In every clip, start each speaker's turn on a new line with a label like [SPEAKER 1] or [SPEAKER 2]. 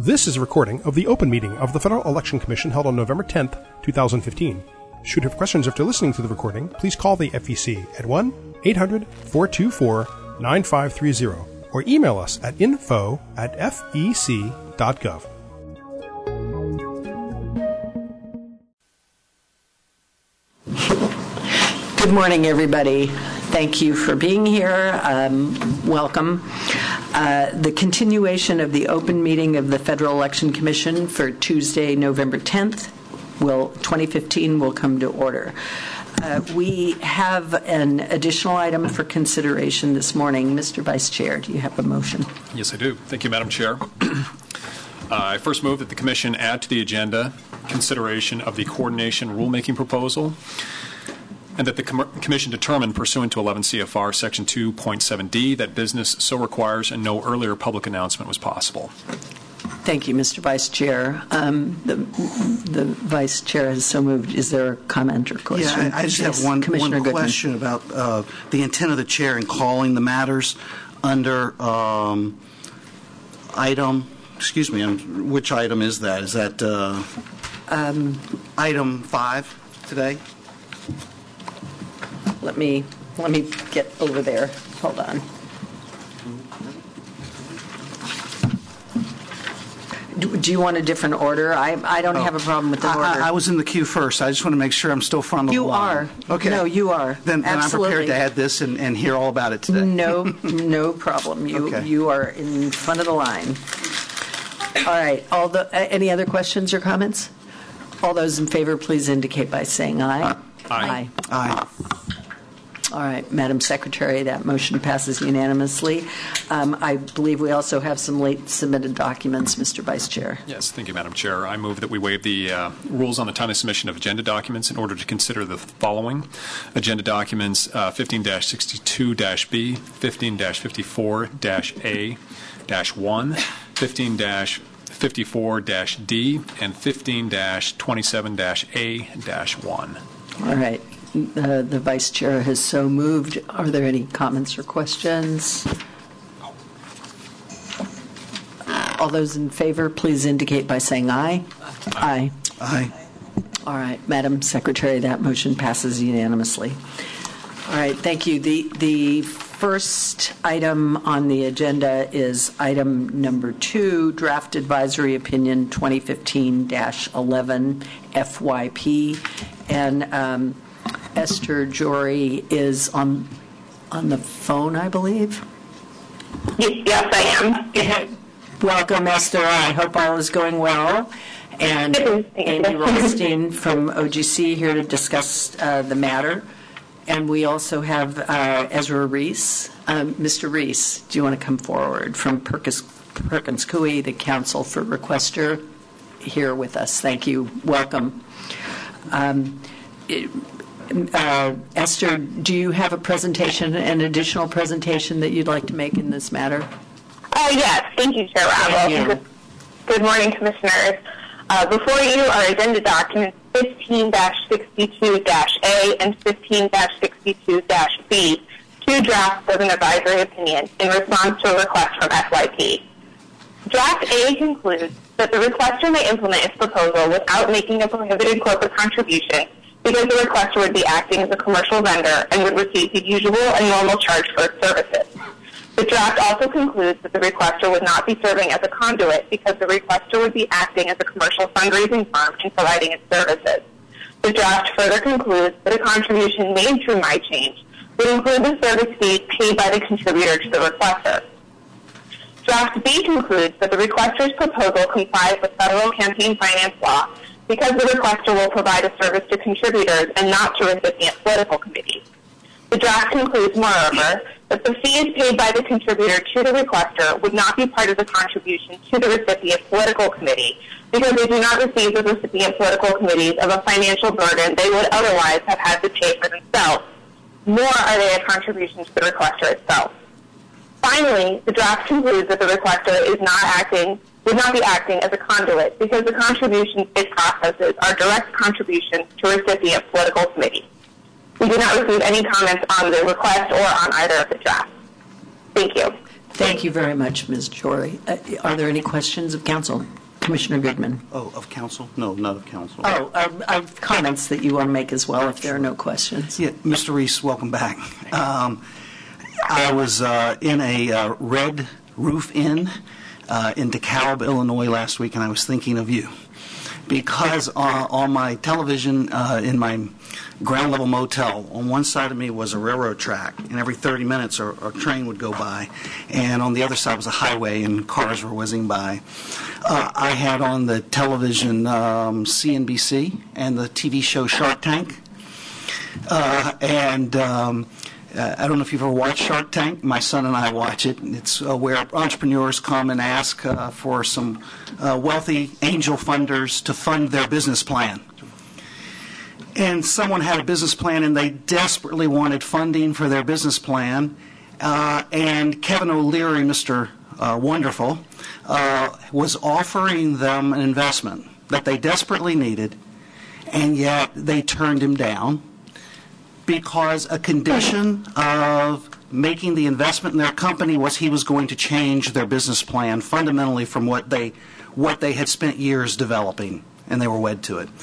[SPEAKER 1] This is a recording of the open meeting of the Federal Election Commission held on November 10th, 2015. Should you have questions after listening to the recording, please call the FEC at 1-800-424-9530 or email us at info@fec.gov.
[SPEAKER 2] Good morning, everybody. Thank you for being here. Welcome. The continuation of the open meeting of the Federal Election Commission for Tuesday, November 10th, 2015 will come to order. We have an additional item for consideration this morning. Mr. Vice Chair, do you have a motion?
[SPEAKER 3] Yes, I do. Thank you, Madam Chair. I first move that the Commission add to the agenda consideration of the coordination rulemaking proposal, and that the Commission determine, pursuant to 11 CFR Section 2.7d, that business so requires and no earlier public announcement was possible.
[SPEAKER 2] Thank you, Mr. Vice Chair. The Vice Chair has so moved. Is there a comment or question?
[SPEAKER 4] Yeah, I just have one question about the intent of the Chair in calling the matters under item, excuse me, which item is that? Is that item 5 today?
[SPEAKER 2] Let me get over there. Hold on. Do you want a different order? I don't have a problem with the order.
[SPEAKER 4] I was in the queue first. I just want to make sure I'm still front of the line.
[SPEAKER 2] You are.
[SPEAKER 4] Okay.
[SPEAKER 2] No, you are.
[SPEAKER 4] Then I'm prepared to add this and hear all about it today.
[SPEAKER 2] No problem. You are in front of the line. All right. Any other questions or comments? All those in favor, please indicate by saying aye.
[SPEAKER 3] Aye.
[SPEAKER 4] Aye.
[SPEAKER 2] All right, Madam Secretary, that motion passes unanimously. I believe we also have some late submitted documents, Mr. Vice Chair.
[SPEAKER 3] Yes, thank you, Madam Chair. I move that we waive the rules on the timely submission of agenda documents in order to consider the following agenda documents: 15-62-B, 15-54-A-1, 15-54-D, and 15-27-A-1.
[SPEAKER 2] All right. The Vice Chair has so moved. Are there any comments or questions? All those in favor, please indicate by saying aye. Aye.
[SPEAKER 4] Aye.
[SPEAKER 2] All right, Madam Secretary, that motion passes unanimously. All right, thank you. The first item on the agenda is item number 2, Draft Advisory Opinion 2015-11 FYP. And Esther Jory is on the phone, I believe.
[SPEAKER 5] Yes, I am.
[SPEAKER 2] Welcome, Esther. I hope all is going well. And Amy Rothstein from OGC here to discuss the matter. And we also have Ezra Reese. Mr. Reese, do you want to come forward from Perkins Coie, the counsel for requester, here with us? Thank you. Welcome. Esther, do you have a presentation, an additional presentation that you'd like to make in this matter?
[SPEAKER 5] Yes, thank you, Chair Ravel. Good morning, Commissioners. Before you are agenda documents 15-62-A and 15-62-B, 2 drafts of an advisory opinion in response to a request from FYP. Draft A concludes that the requester may implement its proposal without making a prohibited corporate contribution, because the requester would be acting as a commercial vendor and would receive the usual and normal charge for its services. The draft also concludes that the requester would not be serving as a conduit, because the requester would be acting as a commercial fundraising firm in providing its services. The draft further concludes that a contribution made through MyChange would include the service fee paid by the contributor to the requester. Draft B concludes that the requester's proposal complies with federal campaign finance law, because the requester will provide a service to contributors and not to recipient political committees. The draft concludes, moreover, that the fees paid by the contributor to the requester would not be part of the contribution to the recipient political committee, because they do not receive the recipient political committees of a financial burden they would otherwise have had to pay for themselves, nor are they a contribution to the requester itself. Finally, the draft concludes that the requester would not be acting as a conduit, because the contributions it processes are direct contributions to recipient political committees. We do not receive any comments on the request or on either of the drafts. Thank you.
[SPEAKER 2] Thank you very much, Ms. Jory. Are there any questions of council? Commissioner Goodman.
[SPEAKER 4] Oh, of council? No, not of council.
[SPEAKER 2] Oh, comments that you want to make as well if there are no questions.
[SPEAKER 4] Yeah, Mr. Reese, welcome back. I was in a Red Roof Inn in DeKalb, Illinois last week, and I was thinking of you. Because on my television in my ground level motel, on one side of me was a railroad track, and every 30 minutes a train would go by, and on the other side was a highway and cars were whizzing by. I had on the television CNBC and the TV show Shark Tank, and I don't know if you've ever watched Shark Tank. My son and I watch it. It's where entrepreneurs come and ask for some wealthy angel funders to fund their business plan. And someone had a business plan, and they desperately wanted funding for their business plan. And Kevin O'Leary, Mr. Wonderful, was offering them an investment that they desperately needed, and yet they turned him down because a condition of making the investment in their company was he was going to change their business plan fundamentally from what they had spent years developing, and they were wed to it.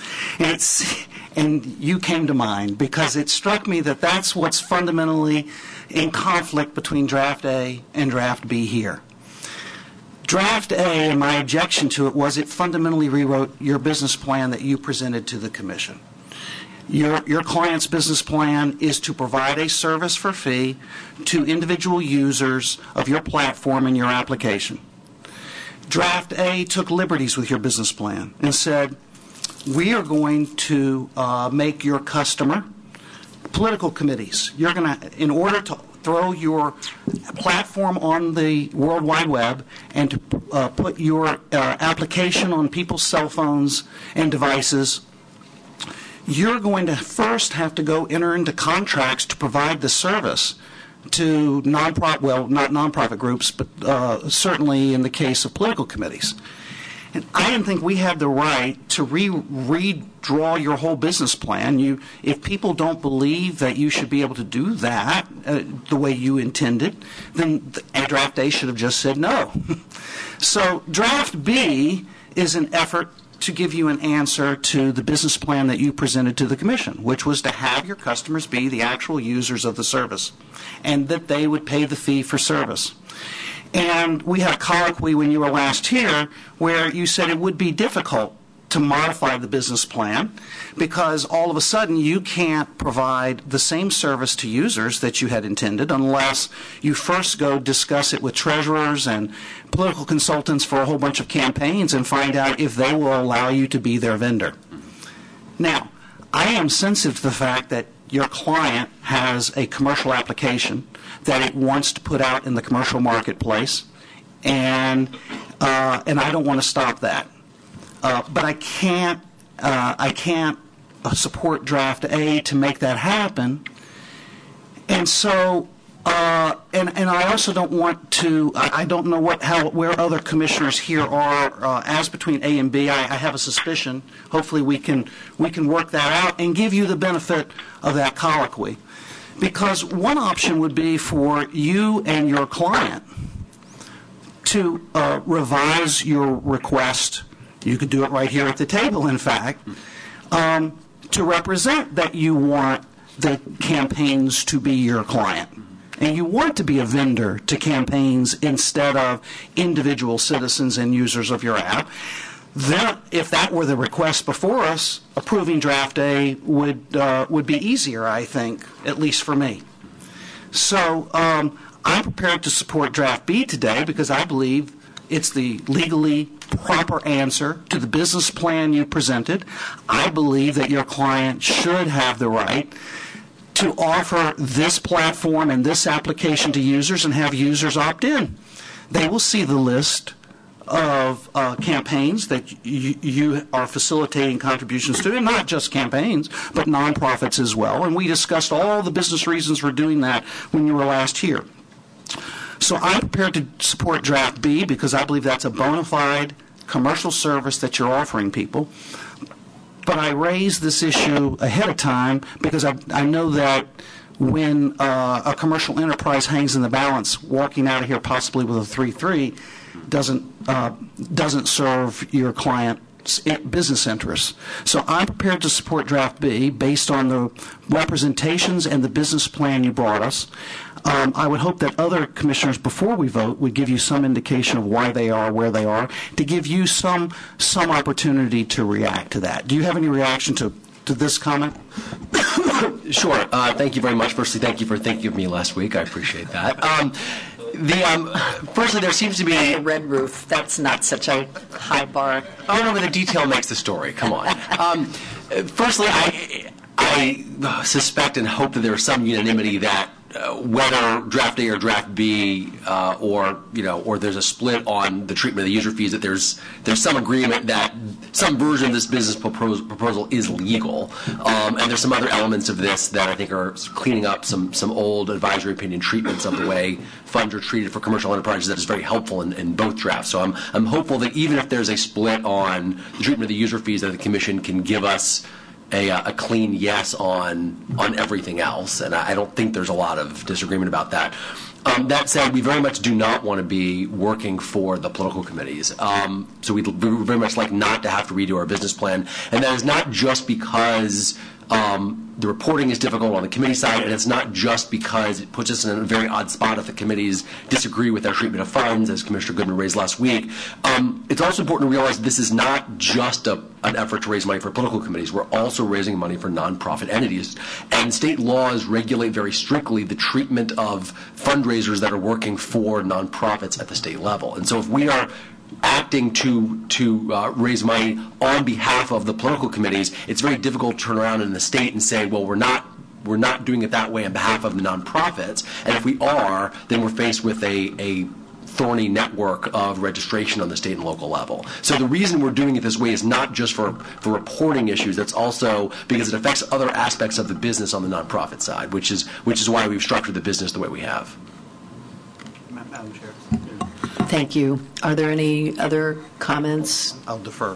[SPEAKER 4] And you came to mind because it struck me that that's what's fundamentally in conflict between Draft A and Draft B here. Draft A, and my objection to it was it fundamentally rewrote your business plan that you presented to the Commission. Your client's business plan is to provide a service for fee to individual users of your platform and your application. Draft A took liberties with your business plan and said, we are going to make your customer political committees. You're going to, in order to throw your platform on the World Wide Web and to put your application on people's cell phones and devices, you're going to first have to go enter into contracts to provide the service to not nonprofit groups, but certainly in the case of political committees. And I didn't think we had the right to redraw your whole business plan. If people don't believe that you should be able to do that the way you intended, then Draft A should have just said no. So Draft B is an effort to give you an answer to the business plan that you presented to the Commission, which was to have your customers be the actual users of the service, and that they would pay the fee for service. And we had a colloquy when you were last here where you said it would be difficult to modify the business plan because all of a sudden you can't provide the same service to users that you had intended unless you first go discuss it with treasurers and political consultants for a whole bunch of campaigns and find out if they will allow you to be their vendor. Now, I am sensitive to the fact that your client has a commercial application that it wants to put out in the commercial marketplace, and I don't want to stop that. But I can't support Draft A to make that happen. And so, and I also don't want to. I don't know where other commissioners here are as between A and B. I have a suspicion. Hopefully, we can work that out and give you the benefit of that colloquy. Because one option would be for you and your client to revise your request. You could do it right here at the table, in fact, to represent that you want the campaigns to be your client. And you want to be a vendor to campaigns instead of individual citizens and users of your app. Then, if that were the request before us, approving Draft A would be easier, I think, at least for me. So I'm prepared to support Draft B today because I believe it's the legally proper answer to the business plan you presented. I believe that your client should have the right to offer this platform and this application to users and have users opt in. They will see the list of campaigns that you are facilitating contributions to, and not just campaigns, but nonprofits as well. And we discussed all the business reasons for doing that when you were last here. So I'm prepared to support Draft B because I believe that's a bona fide commercial service that you're offering people. But I raised this issue ahead of time because I know that when a commercial enterprise hangs in the balance, walking out of here possibly with a 3-3 doesn't serve your client's business interests. So I'm prepared to support Draft B based on the representations and the business plan you brought us. I would hope that other commissioners, before we vote, would give you some indication of why they are where they are, to give you some opportunity to react to that. Do you have any reaction to this comment?
[SPEAKER 6] Sure. Thank you very much. Firstly, thank you for thinking of me last week. I appreciate that. Firstly, there seems to be
[SPEAKER 2] a red roof. That's not such a high bar.
[SPEAKER 6] Oh no, but the detail makes the story. Come on. Firstly, I suspect and hope that there is some unanimity that whether Draft A or Draft B, or there's a split on the treatment of the user fees, that there's some agreement that some version of this business proposal is legal, and there's some other elements of this that I think are cleaning up some old advisory opinion treatments of the way funds are treated for commercial enterprises that is very helpful in both drafts. So I'm hopeful that even if there's a split on the treatment of the user fees, that the Commission can give us a clean yes on everything else, and I don't think there's a lot of disagreement about that. That said, we very much do not want to be working for the political committees. So we'd very much like not to have to redo our business plan, and that is not just because the reporting is difficult on the committee side, and it's not just because it puts us in a very odd spot if the committees disagree with our treatment of funds, as Commissioner Goodman raised last week. It's also important to realize this is not just an effort to raise money for political committees. We're also raising money for nonprofit entities, and state laws regulate very strictly the treatment of fundraisers that are working for nonprofits at the state level. And so if we are acting to raise money on behalf of the political committees, it's very difficult to turn around in the state and say, well, we're not doing it that way on behalf of the nonprofits. And if we are, then we're faced with a thorny network of registration on the state and local level. So the reason we're doing it this way is not just for reporting issues. It's also because it affects other aspects of the business on the nonprofit side, which is why we've structured the business the way we have.
[SPEAKER 4] Madam Chair.
[SPEAKER 2] Thank you. Are there any other comments?
[SPEAKER 4] I'll defer.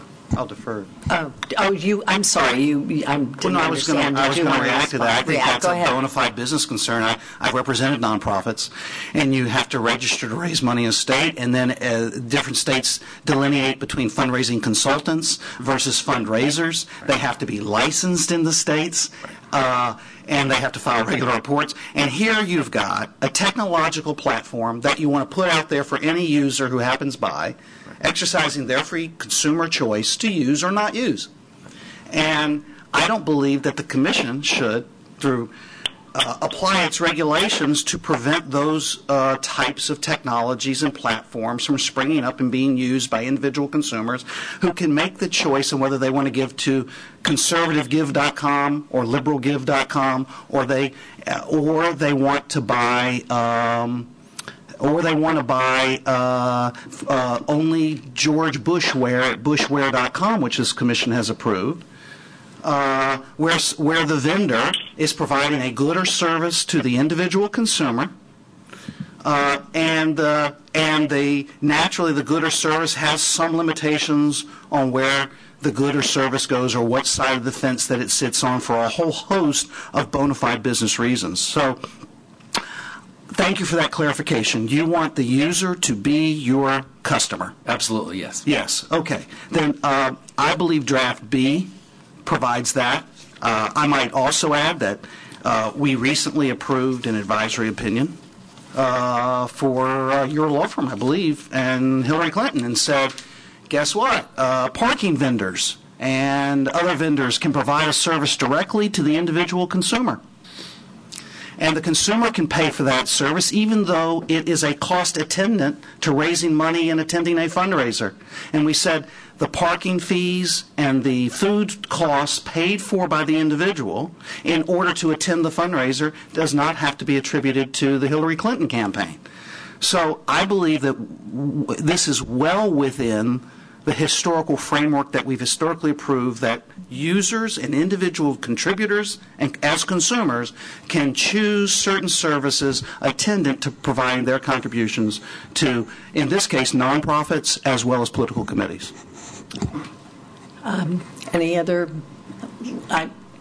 [SPEAKER 2] I'm sorry. I was going
[SPEAKER 4] to react to that. I think that's a bona fide business concern. I've represented nonprofits, and you have to register to raise money in a state, and then different states delineate between fundraising consultants versus fundraisers. They have to be licensed in the states, and they have to file regular reports. And here you've got a technological platform that you want to put out there for any user who happens by, exercising their free consumer choice to use or not use. And I don't believe that the Commission should, through apply its regulations to prevent those types of technologies and platforms from springing up and being used by individual consumers who can make the choice on whether they want to give to conservativegive.com or liberalgive.com, or they want to buy only George Bushware at bushware.com, which this Commission has approved, where the vendor is providing a good or service to the individual consumer, and naturally the good or service has some limitations on where the good or service goes or what side of the fence that it sits on for a whole host of bona fide business reasons. So thank you for that clarification. You want the user to be your customer?
[SPEAKER 6] Absolutely, yes.
[SPEAKER 4] Yes. Okay. Then I believe Draft B provides that. I might also add that we recently approved an advisory opinion for your law firm, I believe, and Hillary Clinton, and said, guess what? Parking vendors and other vendors can provide a service directly to the individual consumer. And the consumer can pay for that service even though it is a cost attendant to raising money and attending a fundraiser. And we said the parking fees and the food costs paid for by the individual in order to attend the fundraiser does not have to be attributed to the Hillary Clinton campaign. So I believe that this is well within the historical framework that we've historically approved, that users and individual contributors and as consumers can choose certain services attendant to providing their contributions to, in this case, nonprofits as well as political committees.
[SPEAKER 2] Any other?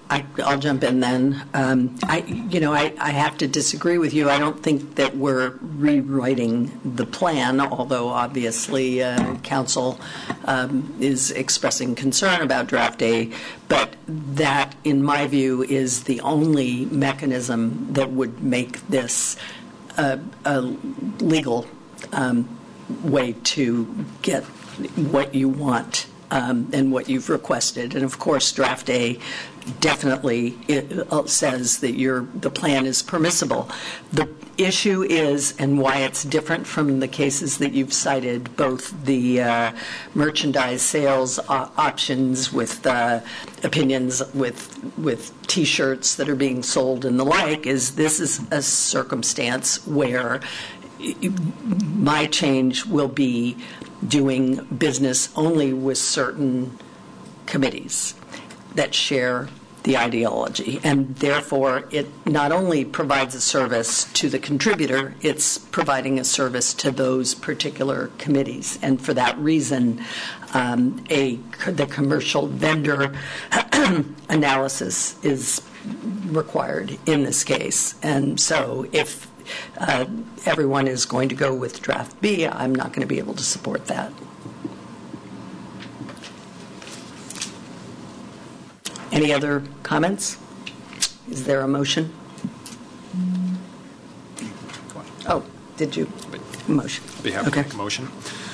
[SPEAKER 2] I'll jump in then. I have to disagree with you. I don't think that we're rewriting the plan, although obviously Council is expressing concern about Draft A. But that, in my view, is the only mechanism that would make this a legal way to get what you want and what you've requested. And of course, Draft A definitely says that the plan is permissible. The issue is, and why it's different from the cases that you've cited, both the merchandise sales options with opinions with T-shirts that are being sold and the like, is this is a circumstance where my change will be doing business only with certain committees that share the ideology, and therefore it not only provides a service to the contributor, it's providing a service to those particular committees. And for that reason, the commercial vendor analysis is required in this case. And so if everyone is going to go with Draft B, I'm not going to be able to support that. Any other comments? Is there a motion? Oh, did you? Motion.
[SPEAKER 3] Be happy to make a motion.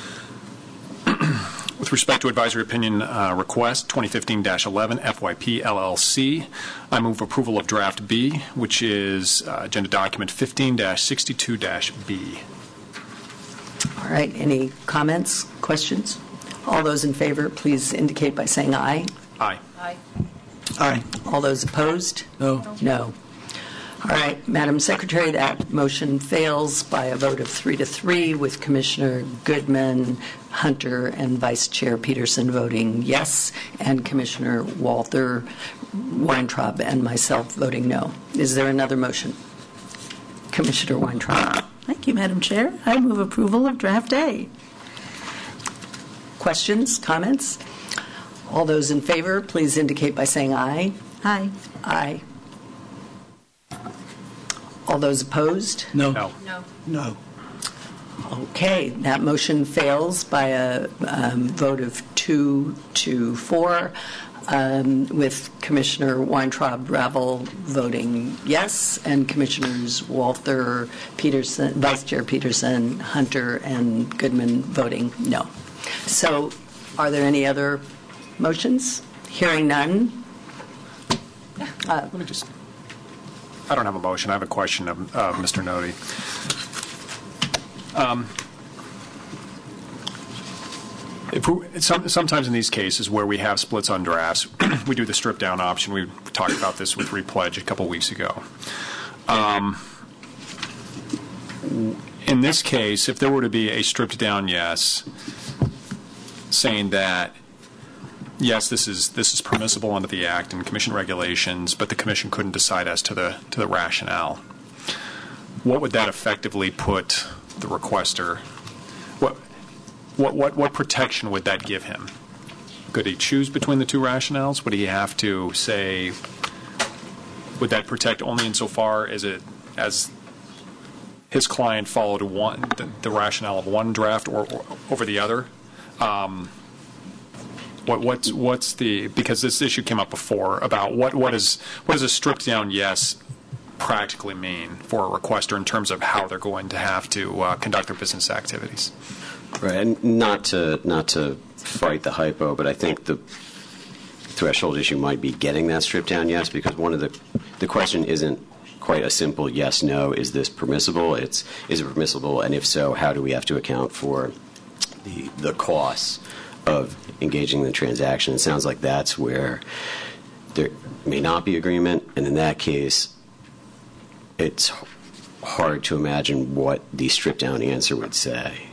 [SPEAKER 3] With respect to advisory opinion request 2015-11 FYP LLC, I move approval of Draft B, which is agenda document 15-62-B.
[SPEAKER 2] All right. Any comments, questions? All those in favor, please indicate by saying aye.
[SPEAKER 3] Aye.
[SPEAKER 7] Aye.
[SPEAKER 4] Aye.
[SPEAKER 2] All those opposed?
[SPEAKER 4] No.
[SPEAKER 2] No. All right, Madam Secretary, that motion fails by a vote of 3-3, with Commissioner Goodman, Hunter, and Vice Chair Peterson voting yes, and Commissioner Walter, Weintraub, and myself voting no. Is there another motion? Commissioner Weintraub.
[SPEAKER 7] Thank you, Madam Chair. I move approval of Draft A.
[SPEAKER 2] Questions, comments? All those in favor, please indicate by saying aye.
[SPEAKER 7] Aye.
[SPEAKER 2] Aye. All those opposed?
[SPEAKER 4] No.
[SPEAKER 3] No.
[SPEAKER 7] No.
[SPEAKER 4] No.
[SPEAKER 2] Okay, that motion fails by a vote of 2-4, with Commissioner Weintraub Ravel voting yes, and Commissioners Walther, Peterson, Vice Chair Peterson, Hunter, and Goodman voting no. So, are there any other motions? Hearing none.
[SPEAKER 3] Let me just. I don't have a motion. I have a question of Mr. Nodi. Sometimes in these cases where we have splits on drafts, we do the strip down option. We talked about this with Repledge a couple weeks ago. In this case, if there were to be a stripped down yes, saying that yes, this is permissible under the Act and Commission regulations, but the Commission couldn't decide as to the rationale, what would that effectively put the requester? What protection would that give him? Could he choose between the two rationales? Would he have to say? Would that protect only insofar as his client followed the rationale of one draft or over the other? What's the, because this issue came up before about what does a stripped down yes practically mean for a requester in terms of how they're going to have to conduct their business activities?
[SPEAKER 8] Right, and not to fight the hypo, but I think the threshold issue might be getting that stripped down yes, because one of the question isn't quite a simple yes no. Is this permissible? Is it permissible, and if so, how do we have to account for the costs of engaging in the transaction? It sounds like that's where there may not be agreement, and in that case, it's hard to imagine what the stripped down answer would say.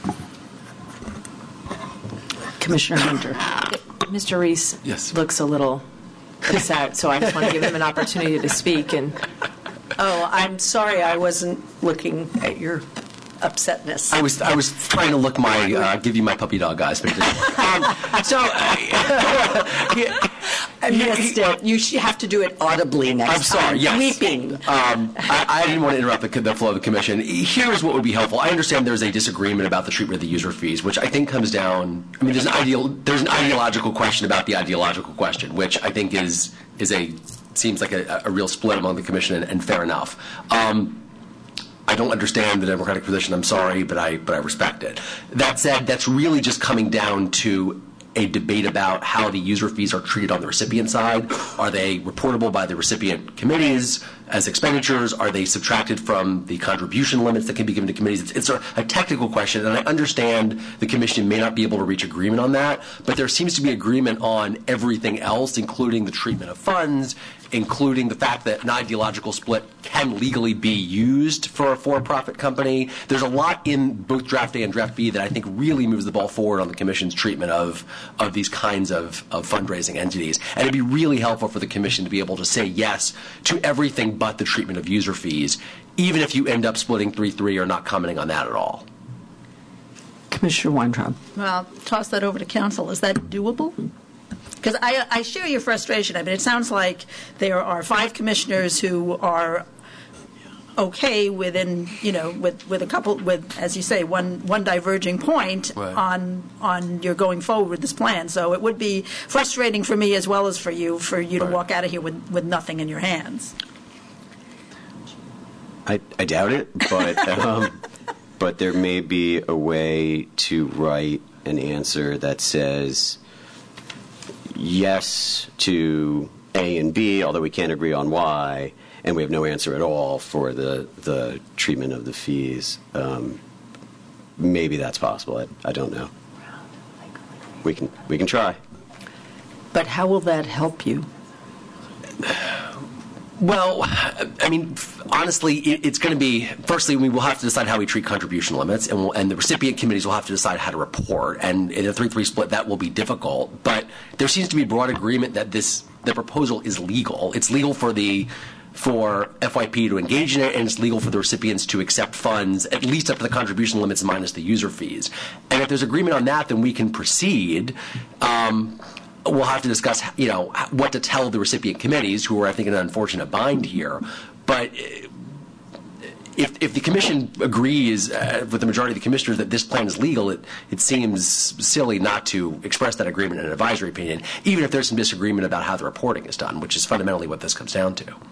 [SPEAKER 2] Commissioner Hunter.
[SPEAKER 9] Mr. Reese
[SPEAKER 6] Yes.
[SPEAKER 9] looks a little upset, so I just want to give him an opportunity to speak. And
[SPEAKER 2] Oh, I'm sorry, I wasn't looking at your upsetness.
[SPEAKER 6] I was trying to look give you my puppy dog eyes, but it didn't.
[SPEAKER 2] I missed it. You have to do it audibly next time.
[SPEAKER 6] I'm sorry, yes.
[SPEAKER 2] Weeping.
[SPEAKER 6] I didn't want to interrupt the flow of the commission. Here's what would be helpful. I understand there's a disagreement about the treatment of the user fees, which I think comes down, I mean, there's an ideological question about the ideological question, which I think seems like a real split among the commission, and fair enough. I don't understand the Democratic position. I'm sorry, but I respect it. That said, that's really just coming down to a debate about how the user fees are treated on the recipient side. Are they reportable by the recipient committees as expenditures? Are they subtracted from the contribution limits that can be given to committees? It's a technical question, and I understand the commission may not be able to reach agreement on that, but there seems to be agreement on everything else, including the treatment of funds, including the fact that an ideological split can legally be used for a for-profit company. There's a lot in both Draft A and Draft B that I think really moves the ball forward on the commission's treatment of these kinds of fundraising entities. And it'd be really helpful for the commission to be able to say yes to everything but the treatment of user fees, even if you end up splitting 3-3 or not commenting on that at all.
[SPEAKER 2] Commissioner Weintraub.
[SPEAKER 7] Well, I'll toss that over to council. Is that doable? Because I share your frustration. I mean, it sounds like there are 5 commissioners who are okay within, with a couple, with, as you say, one diverging point
[SPEAKER 6] right.
[SPEAKER 7] on your going forward with this plan. So it would be frustrating for me as well as for you to
[SPEAKER 6] right.
[SPEAKER 7] walk out of here with nothing in your hands.
[SPEAKER 8] I doubt it, but there may be a way to write an answer that says yes to A and B, although we can't agree on Y, and we have no answer at all for the treatment of the fees. Maybe that's possible. I don't know. We can try.
[SPEAKER 2] But how will that help you?
[SPEAKER 6] Well, I mean, honestly, it's going to be, firstly, we will have to decide how we treat contribution limits, and the recipient committees will have to decide how to report. And in a 3-3 split, that will be difficult. But there seems to be broad agreement that the proposal is legal. It's legal for FYP to engage in it, and it's legal for the recipients to accept funds, at least up to the contribution limits minus the user fees. And if there's agreement on that, then we can proceed. We'll have to discuss, what to tell the recipient committees, who are, I think, in an unfortunate bind here. But if the commission agrees with the majority of the commissioners that this plan is legal, it seems silly not to express that agreement in an advisory opinion, even if there's some disagreement about how the reporting is done, which is fundamentally what this comes down to.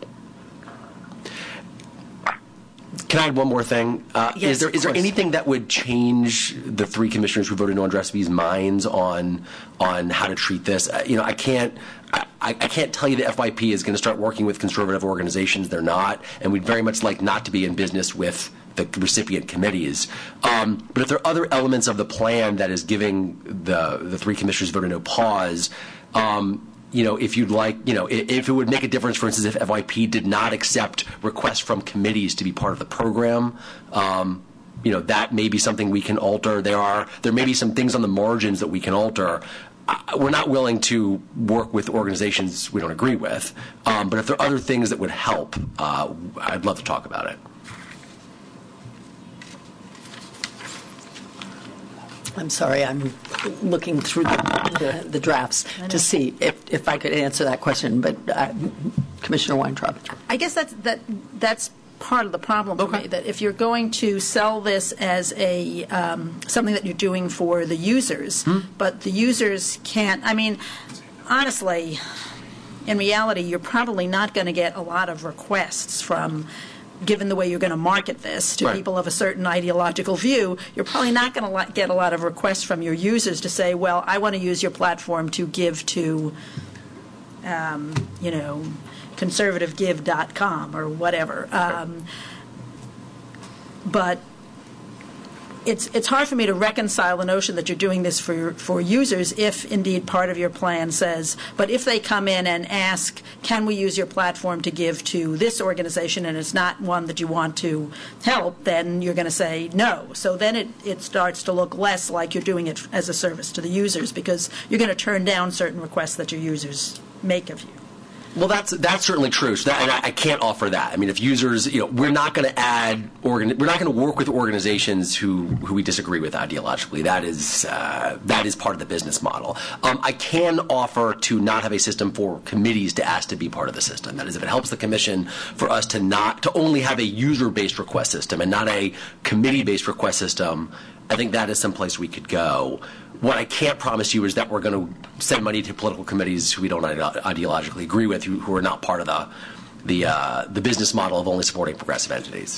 [SPEAKER 6] Can I add one more thing?
[SPEAKER 2] Yes,
[SPEAKER 6] is there anything that would change the 3 commissioners who voted no on Draft B's minds on how to treat this? I can't tell you that FYP is going to start working with conservative organizations. They're not, and we'd very much like not to be in business with the recipient committees. But if there are other elements of the plan that is giving the 3 commissioners voted no pause, if you'd like, if it would make a difference, for instance, if FYP did not accept requests from committees to be part of the program, that may be something we can alter. There may be some things on the margins that we can alter. We're not willing to work with organizations we don't agree with, but if there are other things that would help, I'd love to talk about it.
[SPEAKER 2] I'm sorry, I'm looking through the drafts to see if I could answer that question, but Commissioner Weintraub.
[SPEAKER 7] I guess that's part of the problem for me, that if you're going to sell this as a something that you're doing for the users, but the users can't, I mean, honestly, in reality, you're probably not going to get a lot of requests from, given the way you're going to market this to people of a certain ideological view, you're probably not going to get a lot of requests from your users to say, well, I want to use your platform to give to, conservativegive.com or whatever. But it's hard for me to reconcile the notion that you're doing this for users if indeed part of your plan says, but if they come in and ask, can we use your platform to give to this organization, and it's not one that you want to help, then you're going to say no. So then it starts to look less like you're doing it as a service to the users, because you're going to turn down certain requests that your users make of you.
[SPEAKER 6] Well, that's certainly true. So and I can't offer that. I mean, if users, we're not going to we're not going to work with organizations who we disagree with ideologically. That is part of the business model. I can offer to not have a system for committees to ask to be part of the system. That is, if it helps the commission for us to only have a user-based request system and not a committee-based request system, I think that is someplace we could go. What I can't promise you is that we're going to send money to political committees who we don't ideologically agree with, who are not part of the business model of only supporting progressive entities.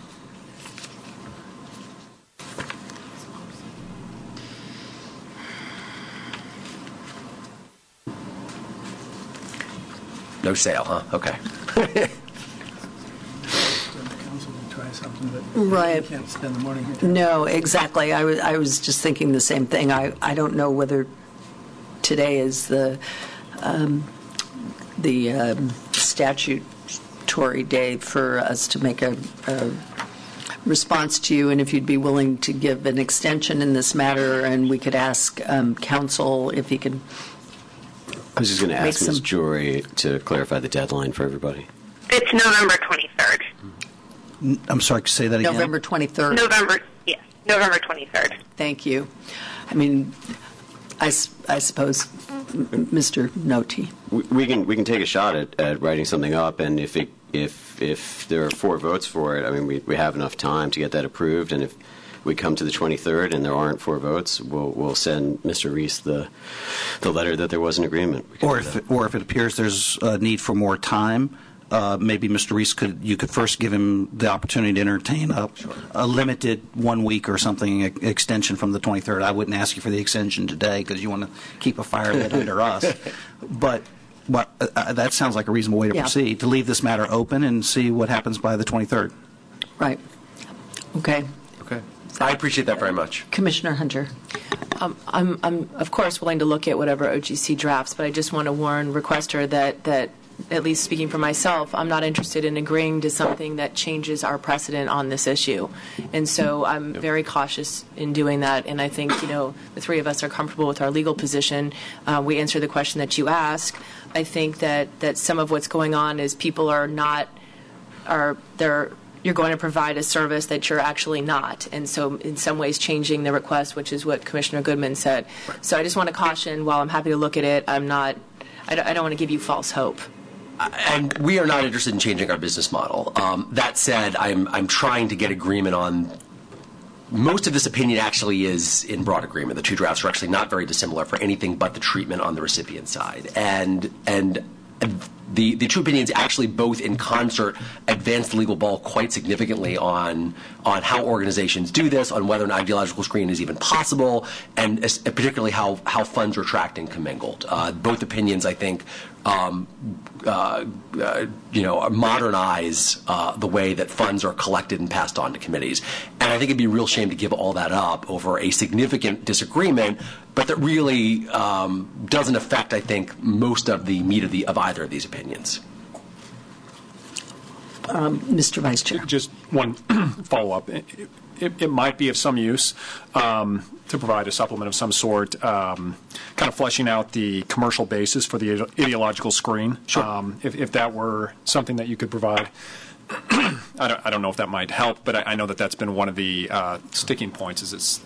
[SPEAKER 6] No sale, huh? Okay.
[SPEAKER 2] Right.
[SPEAKER 4] Can't spend the morning here.
[SPEAKER 2] No, exactly. I was just thinking the same thing. I don't know whether today is the statutory day for us to make a response to you, and if you'd be willing to give an extension in this matter, and we could ask counsel if he could.
[SPEAKER 8] I was just going to ask Ms. Jory to clarify the deadline for everybody.
[SPEAKER 5] It's November 23rd.
[SPEAKER 4] I'm sorry, say that again.
[SPEAKER 2] November 23rd.
[SPEAKER 5] November 23rd.
[SPEAKER 2] Thank you. I mean, I suppose, Mr. Noti.
[SPEAKER 8] We can take a shot at writing something up, and if there are 4 votes for it, I mean, we have enough time to get that approved, and if we come to the 23rd and there aren't 4 votes, we'll send Mr. Reese the letter that there was an agreement.
[SPEAKER 4] Or if it appears there's a need for more time, maybe Mr. Reese you could first give him the opportunity to entertain a limited 1 week or something extension from the 23rd. I wouldn't ask you for the extension today because you want to keep a fire lit under us. But that sounds like a reasonable way to proceed, to leave this matter open and see what happens by the 23rd.
[SPEAKER 2] Right. Okay.
[SPEAKER 6] I appreciate that very much.
[SPEAKER 2] Commissioner Hunter.
[SPEAKER 9] I'm of course willing to look at whatever OGC drafts, but I just want to warn requester that at least speaking for myself, I'm not interested in agreeing to something that changes our precedent on this issue. And so I'm very cautious in doing that. And I think, the 3 of us are comfortable with our legal position. We answer the question that you ask. I think that some of what's going on is people you're going to provide a service that you're actually not. And so in some ways changing the request, which is what Commissioner Goodman said. Right. So I just want to caution, while I'm happy to look at it, I don't want to give you false hope.
[SPEAKER 6] And we are not interested in changing our business model. That said, I'm trying to get agreement on. Most of this opinion actually is in broad agreement. The 2 drafts are actually not very dissimilar for anything but the treatment on the recipient side. And the 2 opinions actually both in concert advance the legal ball quite significantly on how organizations do this, on whether an ideological screen is even possible, and particularly how funds are tracked and commingled. Both opinions, I think, modernize the way that funds are collected and passed on to committees. And I think it'd be a real shame to give all that up over a significant disagreement, but that really doesn't affect, I think, most of the meat of either of these opinions.
[SPEAKER 2] Mr. Vice Chair.
[SPEAKER 3] Just one follow-up. It might be of some use to provide a supplement of some sort, kind of fleshing out the commercial basis for the ideological screen.
[SPEAKER 6] Sure.
[SPEAKER 3] If that were something that you could provide, I don't know if that might help, but I know that that's been one of the sticking points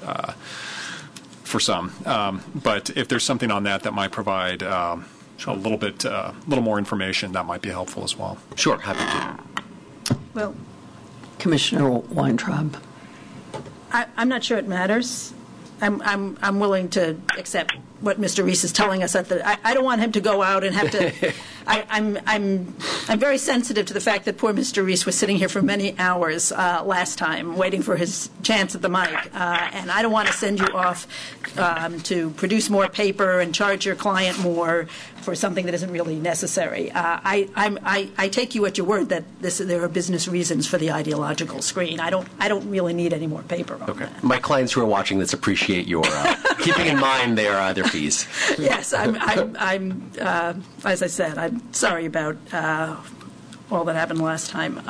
[SPEAKER 3] for some. But if there's something on that might provide a little more information, that might be helpful as well.
[SPEAKER 6] Sure, happy to.
[SPEAKER 7] Well,
[SPEAKER 2] Commissioner Weintraub.
[SPEAKER 7] I'm not sure it matters. I'm willing to accept what Mr. Reese is telling us. I don't want him to go out and have to. I'm very sensitive to the fact that poor Mr. Reese was sitting here for many hours last time, waiting for his chance at the mic, and I don't want to send you off to produce more paper and charge your client more for something that isn't really necessary. I take you at your word that there are business reasons for the ideological screen. I don't really need any more paper on that.
[SPEAKER 6] My clients who are watching this appreciate your keeping in mind their fees.
[SPEAKER 7] Yes, I'm as I said, I'm sorry about all that happened last time.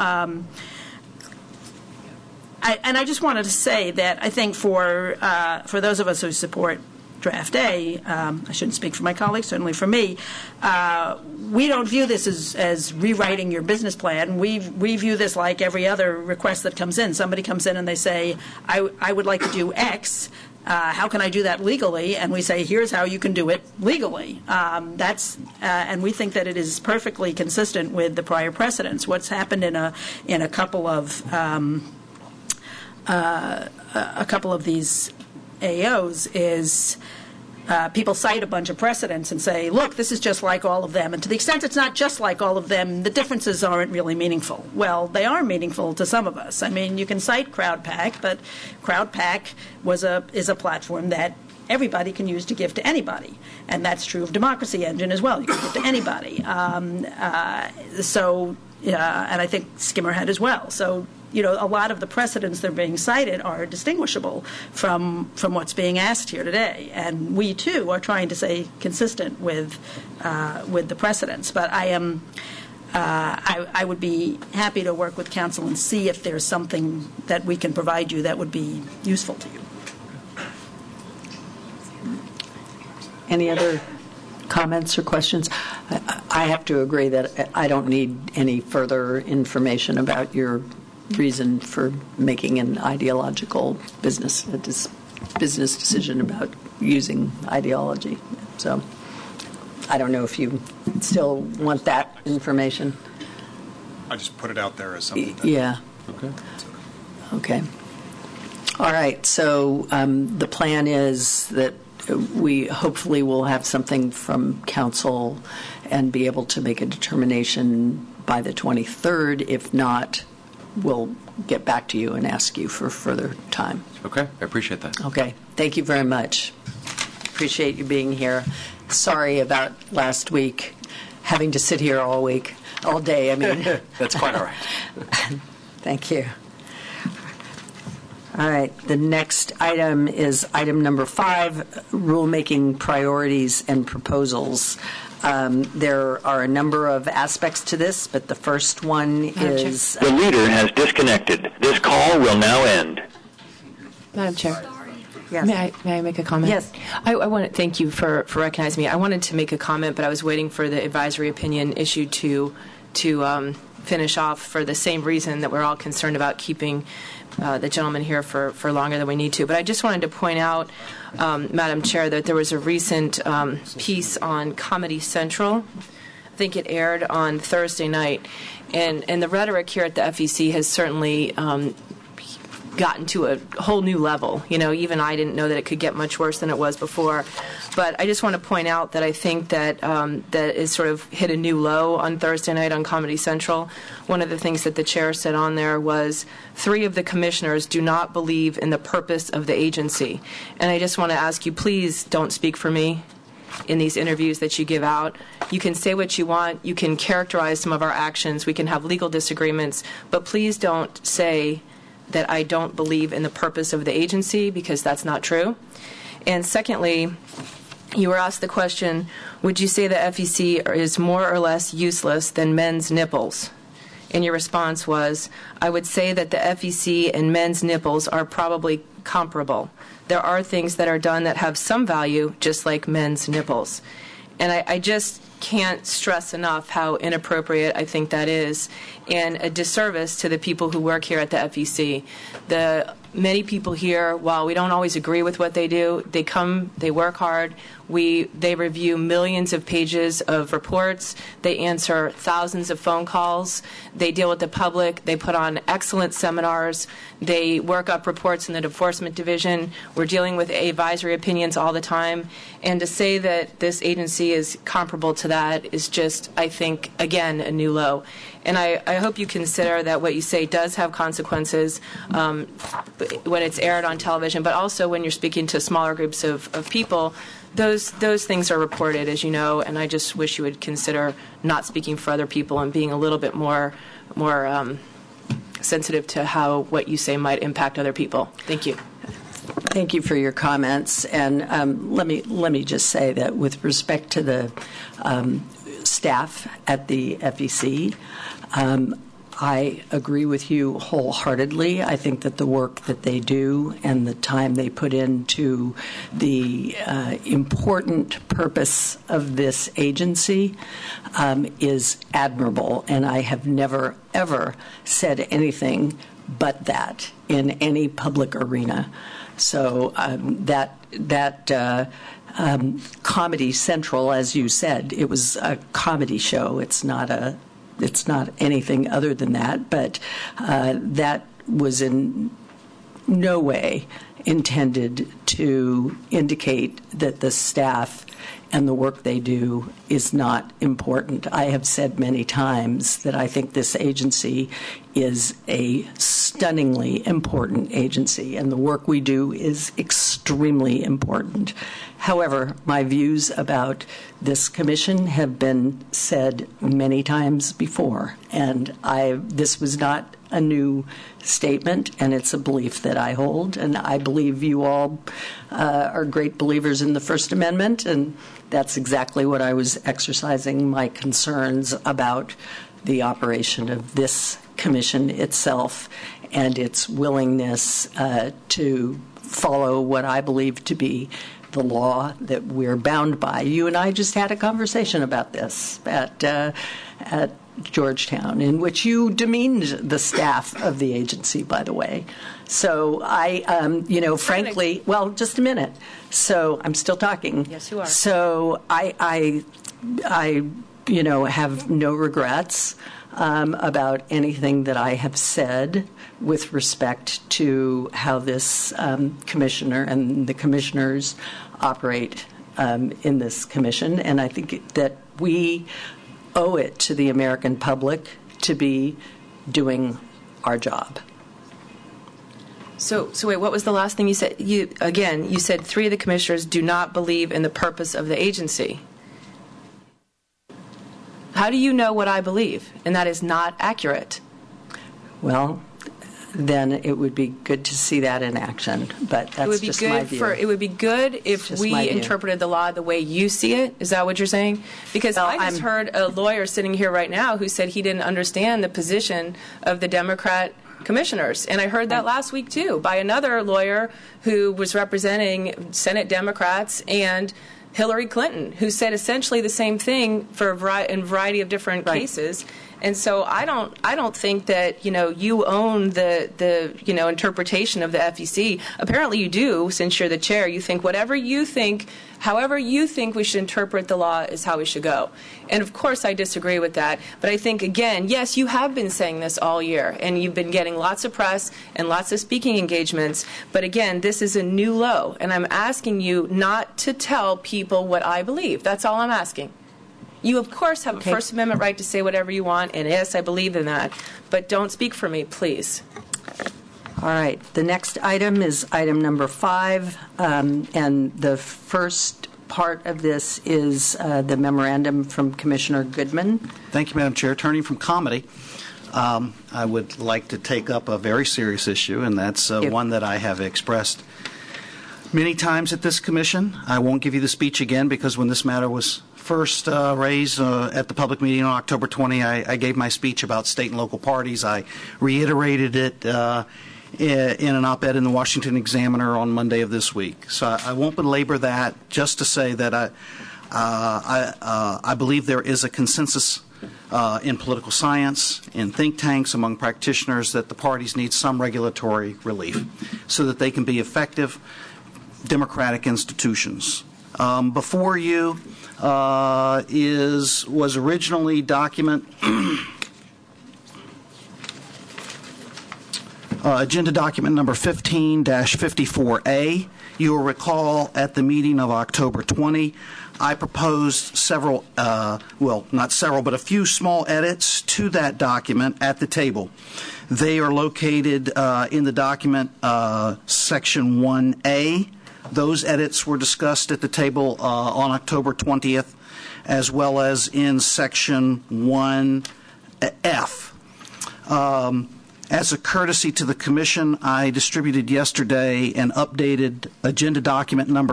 [SPEAKER 7] I just wanted to say that I think for those of us who support Draft A, I shouldn't speak for my colleagues, certainly for me, we don't view this as rewriting your business plan. We view this like every other request that comes in. Somebody comes in and they say, I would like to do X. How can I do that legally? And we say, here's how you can do it legally. And we think that it is perfectly consistent with the prior precedents. What's happened in a couple of these AOs is people cite a bunch of precedents and say, look, this is just like all of them. And to the extent it's not just like all of them, the differences aren't really meaningful. Well, they are meaningful to some of us. I mean, you can cite CrowdPack, but CrowdPack is a platform that everybody can use to give to anybody. And that's true of Democracy Engine as well. You can give to anybody. And I think Skimmerhead as well. So, a lot of the precedents that are being cited are distinguishable from what's being asked here today. And we, too, are trying to stay consistent with the precedents. But I would be happy to work with counsel and see if there's something that we can provide you that would be useful to you.
[SPEAKER 2] Any other comments or questions? I have to agree that I don't need any further information about your reason for making an ideological business decision about using ideology. So I don't know if you still want that information.
[SPEAKER 3] I just put it out there as something.
[SPEAKER 2] Yeah. Okay. All right. So the plan is that we hopefully will have something from council and be able to make a determination by the 23rd. If not, we'll get back to you and ask you for further time.
[SPEAKER 6] Okay, I appreciate that.
[SPEAKER 2] Okay, thank you very much. Appreciate you being here. Sorry about last week, having to sit here all day, I mean.
[SPEAKER 6] That's quite all right.
[SPEAKER 2] Thank you. All right, the next item is item number 5, rulemaking priorities and proposals. There are a number of aspects to this, but the first one is...
[SPEAKER 10] The leader has disconnected. This call will now end.
[SPEAKER 9] Madam Chair.
[SPEAKER 2] Yes.
[SPEAKER 9] May I make a comment?
[SPEAKER 2] Yes.
[SPEAKER 9] I want to thank you for recognizing me. I wanted to make a comment, but I was waiting for the advisory opinion issued to finish off for the same reason that we're all concerned about keeping the gentleman here for longer than we need to. But I just wanted to point out, Madam Chair, that there was a recent piece on Comedy Central. I think it aired on Thursday night. And the rhetoric here at the FEC has certainly gotten to a whole new level. Even I didn't know that it could get much worse than it was before. But I just want to point out that I think that that is sort of hit a new low on Thursday night on Comedy Central. One of the things that the chair said on there was 3 of the commissioners do not believe in the purpose of the agency. And I just want to ask you, please don't speak for me in these interviews that you give out. You can say what you want. You can characterize some of our actions. We can have legal disagreements. But please don't say that I don't believe in the purpose of the agency, because that's not true. And secondly, you were asked the question, would you say the FEC is more or less useless than men's nipples? And your response was, I would say that the FEC and men's nipples are probably comparable. There are things that are done that have some value, just like men's nipples. And I just can't stress enough how inappropriate I think that is, and a disservice to the people who work here at the FEC. Many people here, while we don't always agree with what they do, they come, they work hard. They review millions of pages of reports. They answer thousands of phone calls. They deal with the public. They put on excellent seminars. They work up reports in the enforcement division. We're dealing with advisory opinions all the time. And to say that this agency is comparable to that is just, I think, again, a new low. And I hope you consider that what you say does have consequences when it's aired on television, but also when you're speaking to smaller groups of people. Those things are reported, as you know, and I just wish you would consider not speaking for other people and being a little bit more sensitive to how what you say might impact other people. Thank you.
[SPEAKER 2] Thank you for your comments. And let me just say that with respect to the staff at the FEC, I agree with you wholeheartedly. I think that the work that they do and the time they put into the important purpose of this agency is admirable, and I have never, ever said anything but that in any public arena. So Comedy Central, as you said, it was a comedy show. It's not anything other than that. But that was in no way intended to indicate that the staff and the work they do is not important. I have said many times that I think this agency is a stunningly important agency, and the work we do is extremely important. However, my views about this commission have been said many times before, and this was not a new statement, and it's a belief that I hold, and I believe you all are great believers in the First Amendment, and that's exactly what I was exercising my concerns about the operation of this commission itself and its willingness to follow what I believe to be the law that we're bound by. You and I just had a conversation about this at Georgetown, in which you demeaned the staff of the agency, by the way. So frankly, well, just a minute. So I'm still talking.
[SPEAKER 9] Yes, you are.
[SPEAKER 2] So I have no regrets about anything that I have said with respect to how this commissioner and the commissioners operate in this commission. And I think that we owe it to the American public to be doing our job.
[SPEAKER 9] So wait, what was the last thing you said? You said 3 of the commissioners do not believe in the purpose of the agency. How do you know what I believe? And that is not accurate.
[SPEAKER 2] Well, then it would be good to see that in action. But that's just my view.
[SPEAKER 9] It would be good if we interpreted the law the way you see it. Is that what you're saying? Because I just heard a lawyer sitting here right now who said he didn't understand the position of the Democrat commissioners. And I heard that last week, too, by another lawyer who was representing Senate Democrats and Hillary Clinton, who said essentially the same thing in a variety of different cases. And so I don't think that you own the interpretation of the FEC. Apparently you do, since you're the chair. You think however you think we should interpret the law is how we should go. And of course I disagree with that. But I think, again, yes, you have been saying this all year, and you've been getting lots of press and lots of speaking engagements. But again, this is a new low, and I'm asking you not to tell people what I believe. That's all I'm asking. You, of course, have a First Amendment right to say whatever you want, and yes, I believe in that. But don't speak for me, please.
[SPEAKER 2] All right. The next item is item number 5, and the first part of this is the memorandum from Commissioner Goodman.
[SPEAKER 4] Thank you, Madam Chair. Turning from comedy, I would like to take up a very serious issue, and that's one that I have expressed many times at this commission. I won't give you the speech again because when this matter was first raised at the public meeting on October 20, I gave my speech about state and local parties. I reiterated it in an op-ed in the Washington Examiner on Monday of this week. So I won't belabor that, just to say that I believe there is a consensus in political science, in think tanks, among practitioners, that the parties need some regulatory relief so that they can be effective democratic institutions. Before you was originally agenda document number 15-54A. You will recall at the meeting of October 20, I proposed several, not several, but a few small edits to that document at the table. They are located in the document section 1A. Those edits were discussed at the table on October 20th, as well as in section 1F. As a courtesy to the Commission, I distributed yesterday an updated agenda document number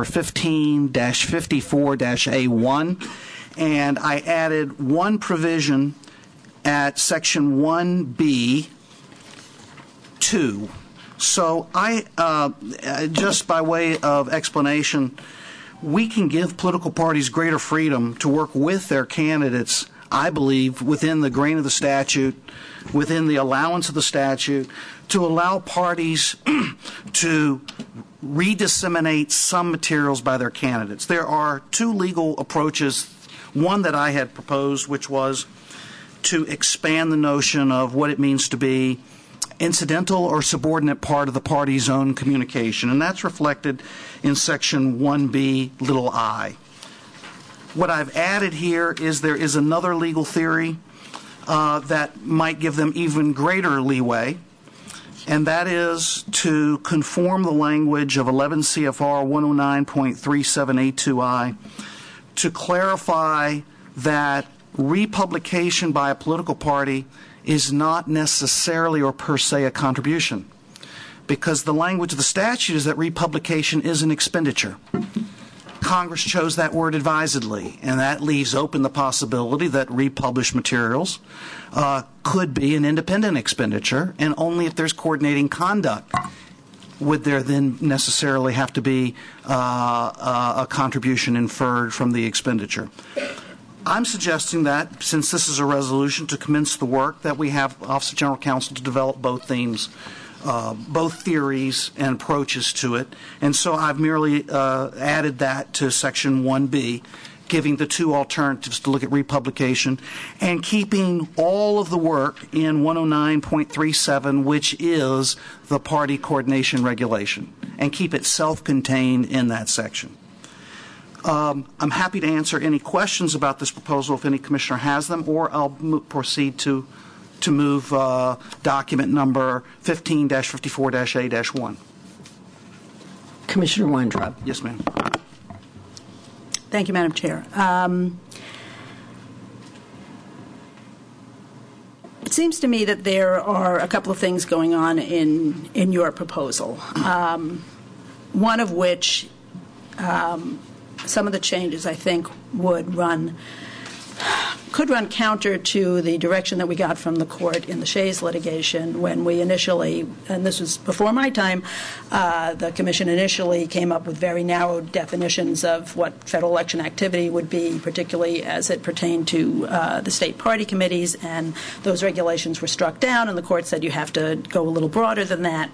[SPEAKER 4] 15-54-A1, and I added one provision at Section 1B 2. So just by way of explanation, we can give political parties greater freedom to work with their candidates, I believe, within the grain of the statute, within the allowance of the statute, to allow parties to redisseminate some materials by their candidates. There are two legal approaches, one that I had proposed, which was to expand the notion of what it means to be incidental or subordinate part of the party's own communication, and that's reflected in Section 1B(i). What I've added here is there is another legal theory that might give them even greater leeway, and that is to conform the language of 11 CFR 109.37A2I to clarify that republication by a political party is not necessarily or per se a contribution, because the language of the statute is that republication is an expenditure. Congress chose that word advisedly, and that leaves open the possibility that republished materials could be an independent expenditure, and only if there's coordinating conduct would there then necessarily have to be a contribution inferred from the expenditure. I'm suggesting that, since this is a resolution to commence the work, that we have Office of General Counsel to develop both themes, both theories and approaches to it. And so I've merely added that to Section 1B, giving the two alternatives to look at republication and keeping all of the work in 109.37, which is the party coordination regulation, and keep it self-contained in that section. I'm happy to answer any questions about this proposal if any commissioner has them, or I'll proceed to move document number 15-54-A-1.
[SPEAKER 2] Commissioner Weintraub.
[SPEAKER 4] Yes, ma'am.
[SPEAKER 7] Thank you, Madam Chair. It seems to me that there are a couple of things going on in your proposal, one of which some of the changes, I think, could run counter to the direction that we got from the court in the Shays litigation when we initially, and this was before my time, the Commission initially came up with very narrow definitions of what federal election activity would be, particularly as it pertained to the state party committees, and those regulations were struck down, and the court said you have to go a little broader than that.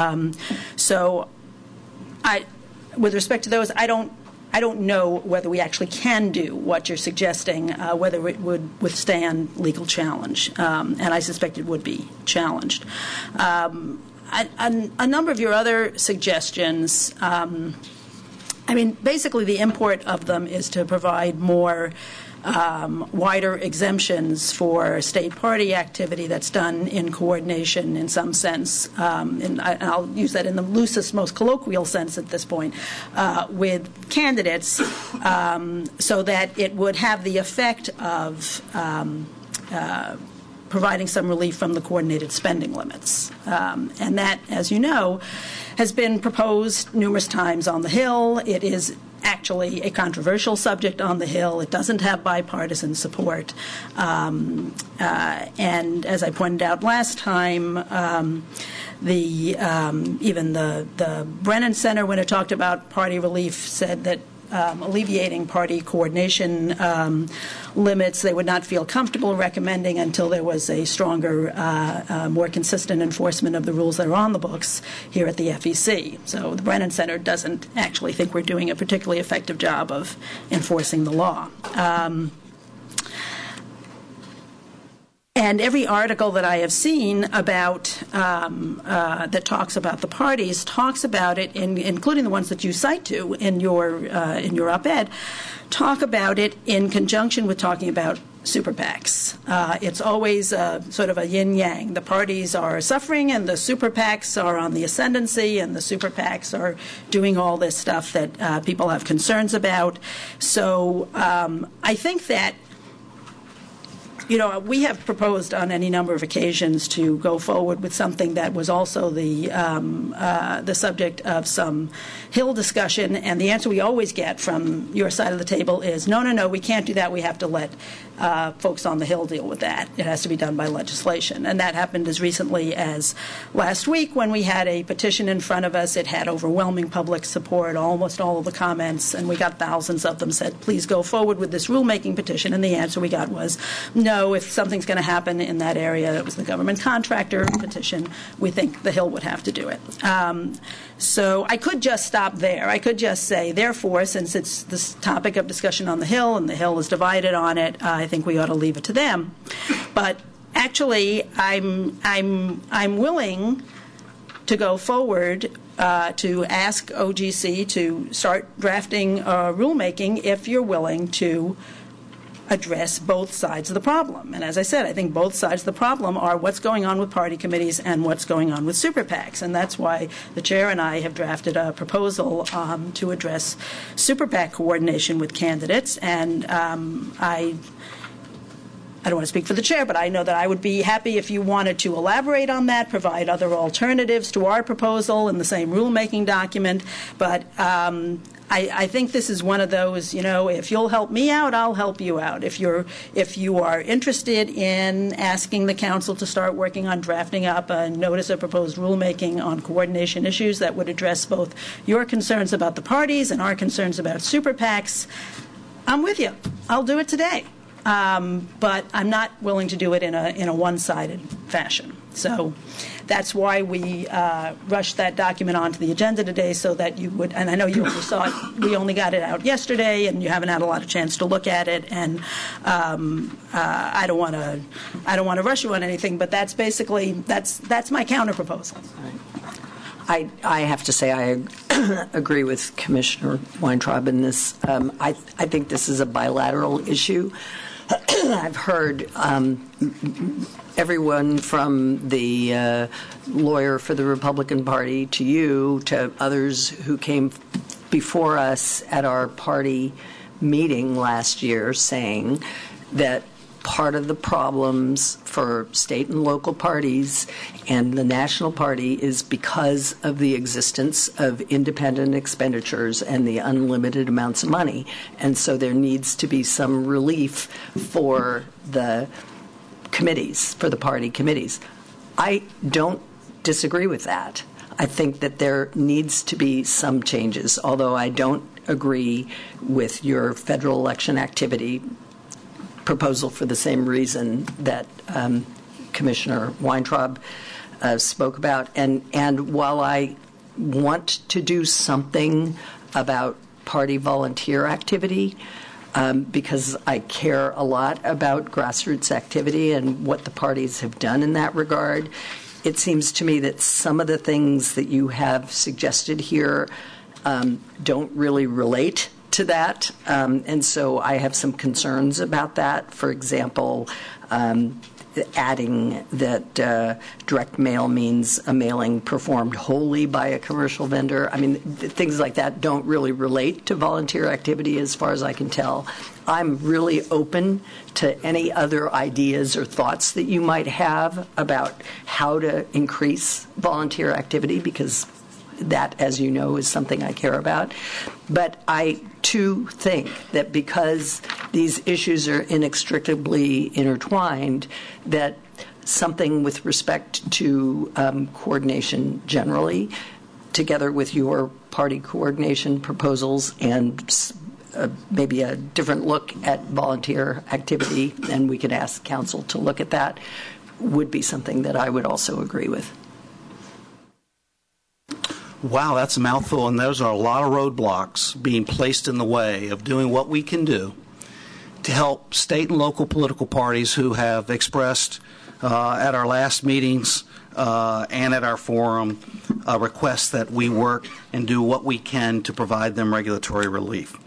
[SPEAKER 7] With respect to those, I don't know whether we actually can do what you're suggesting, whether it would withstand legal challenge, and I suspect it would be challenged. A number of your other suggestions, basically the import of them is to provide more wider exemptions for state party activity that's done in coordination in some sense, and I'll use that in the loosest, most colloquial sense at this point, with candidates, so that it would have the effect of providing some relief from the coordinated spending limits. And that, as you know, has been proposed numerous times on the Hill. It is actually a controversial subject on the Hill. It doesn't have bipartisan support. And as I pointed out last time, even the Brennan Center, when it talked about party relief, said that alleviating party coordination limits they would not feel comfortable recommending until there was a stronger, more consistent enforcement of the rules that are on the books here at the FEC. So the Brennan Center doesn't actually think we're doing a particularly effective job of enforcing the law. And every article that I have seen about that talks about the parties talks about it, including the ones that you cite to in your op-ed, talk about it in conjunction with talking about super PACs. It's always sort of a yin-yang. The parties are suffering and the super PACs are on the ascendancy, and the super PACs are doing all this stuff that people have concerns about. So I think that we have proposed on any number of occasions to go forward with something that was also the subject of some Hill discussion, and the answer we always get from your side of the table is, no, we can't do that. We have to let folks on the Hill deal with that. It has to be done by legislation. And that happened as recently as last week when we had a petition in front of us. It had overwhelming public support. Almost all of the comments, and we got thousands of them, said, please go forward with this rulemaking petition. And the answer we got was, no, if something's going to happen in that area, it was the government contractor petition, we think the Hill would have to do it. So I could just stop there. I could just say, therefore, since it's this topic of discussion on the Hill and the Hill is divided on it, I think we ought to leave it to them. But actually, I'm willing to go forward to ask OGC to start drafting rulemaking if you're willing to address both sides of the problem. And as I said, I think both sides of the problem are what's going on with party committees and what's going on with super PACs. And that's why the chair and I have drafted a proposal to address super PAC coordination with candidates. And I don't want to speak for the chair, but I know that I would be happy if you wanted to elaborate on that, provide other alternatives to our proposal in the same rulemaking document. But I think this is one of those, if you'll help me out, I'll help you out. If you are interested in asking the council to start working on drafting up a notice of proposed rulemaking on coordination issues that would address both your concerns about the parties and our concerns about super PACs, I'm with you. I'll do it today. But I'm not willing to do it in a one-sided fashion. So that's why we rushed that document onto the agenda today, so that you would. And I know you only saw it. We only got it out yesterday, and you haven't had a lot of chance to look at it. And I don't want to rush you on anything. But that's basically that's my counter proposal.
[SPEAKER 2] I have to say I agree with Commissioner Weintraub in this. I think this is a bilateral issue. I've heard everyone from the lawyer for the Republican Party to you to others who came before us at our party meeting last year saying that part of the problems for state and local parties and the national party is because of the existence of independent expenditures and the unlimited amounts of money. And so there needs to be some relief for the committees, for the party committees. I don't disagree with that. I think that there needs to be some changes, although I don't agree with your federal election activity proposal for the same reason that Commissioner Weintraub spoke about. And while I want to do something about party volunteer activity, because I care a lot about grassroots activity and what the parties have done in that regard, it seems to me that some of the things that you have suggested here don't really relate to that, and so I have some concerns about that. For example, adding that direct mail means a mailing performed wholly by a commercial vendor. I mean, things like that don't really relate to volunteer activity as far as I can tell. I'm really open to any other ideas or thoughts that you might have about how to increase volunteer activity, because that, as you know, is something I care about. But I, too, think that because these issues are inextricably intertwined, that something with respect to coordination generally, together with your party coordination proposals and maybe a different look at volunteer activity, and we could ask council to look at that, would be something that I would also agree with.
[SPEAKER 4] Wow, that's a mouthful, and those are a lot of roadblocks being placed in the way of doing what we can do to help state and local political parties who have expressed at our last meetings and at our forum requests that we work and do what we can to provide them regulatory relief.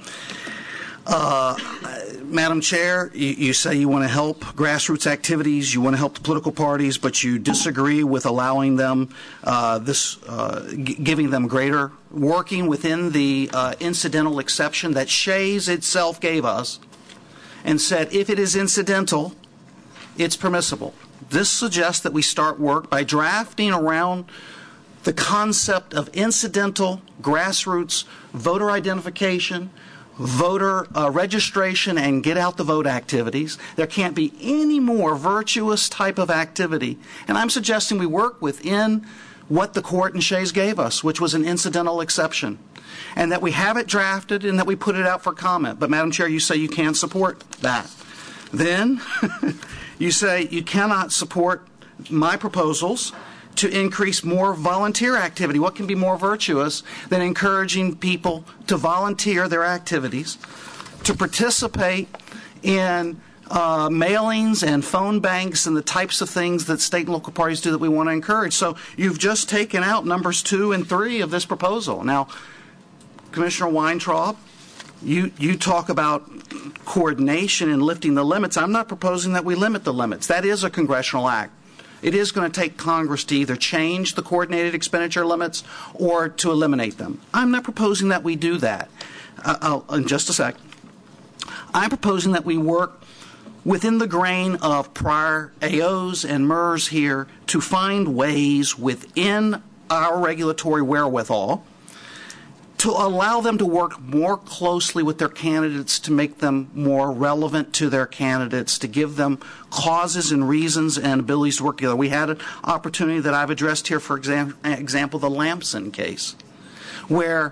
[SPEAKER 4] Madam Chair, you say you want to help grassroots activities, you want to help the political parties, but you disagree with allowing them giving them greater working within the incidental exception that Shays itself gave us and said if it is incidental, it's permissible. This suggests that we start work by drafting around the concept of incidental grassroots voter identification voter registration and get out the vote activities. There can't be any more virtuous type of activity. And I'm suggesting we work within what the court in Shays gave us, which was an incidental exception, and that we have it drafted and that we put it out for comment. But, Madam Chair, you say you can't support that. Then you say you cannot support my proposals to increase more volunteer activity. What can be more virtuous than encouraging people to volunteer their activities, to participate in mailings and phone banks and the types of things that state and local parties do that we want to encourage? So you've just taken out numbers 2 and 3 of this proposal. Now, Commissioner Weintraub, you talk about coordination and lifting the limits. I'm not proposing that we limit the limits. That is a congressional act. It is going to take Congress to either change the coordinated expenditure limits or to eliminate them. I'm not proposing that we do that. In just a sec. I'm proposing that we work within the grain of prior AOs and MERS here to find ways within our regulatory wherewithal to allow them to work more closely with their candidates, to make them more relevant to their candidates, to give them causes and reasons and abilities to work together. We had an opportunity that I've addressed here, for example, the Lamson case, where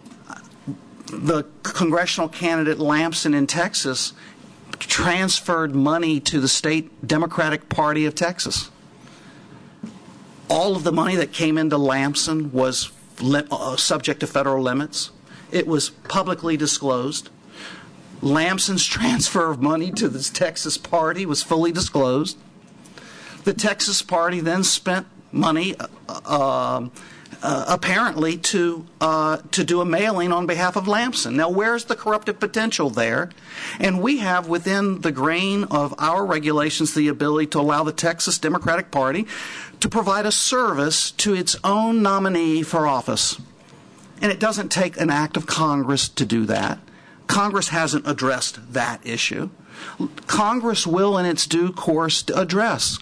[SPEAKER 4] the congressional candidate Lamson in Texas transferred money to the state Democratic Party of Texas. All of the money that came into Lamson was subject to federal limits. It was publicly disclosed. Lamson's transfer of money to the Texas party was fully disclosed. The Texas party then spent money apparently to do a mailing on behalf of Lamson. Now, where's the corruptive potential there? And we have within the grain of our regulations the ability to allow the Texas Democratic Party to provide a service to its own nominee for office. And it doesn't take an act of Congress to do that. Congress hasn't addressed that issue. Congress will, in its due course, address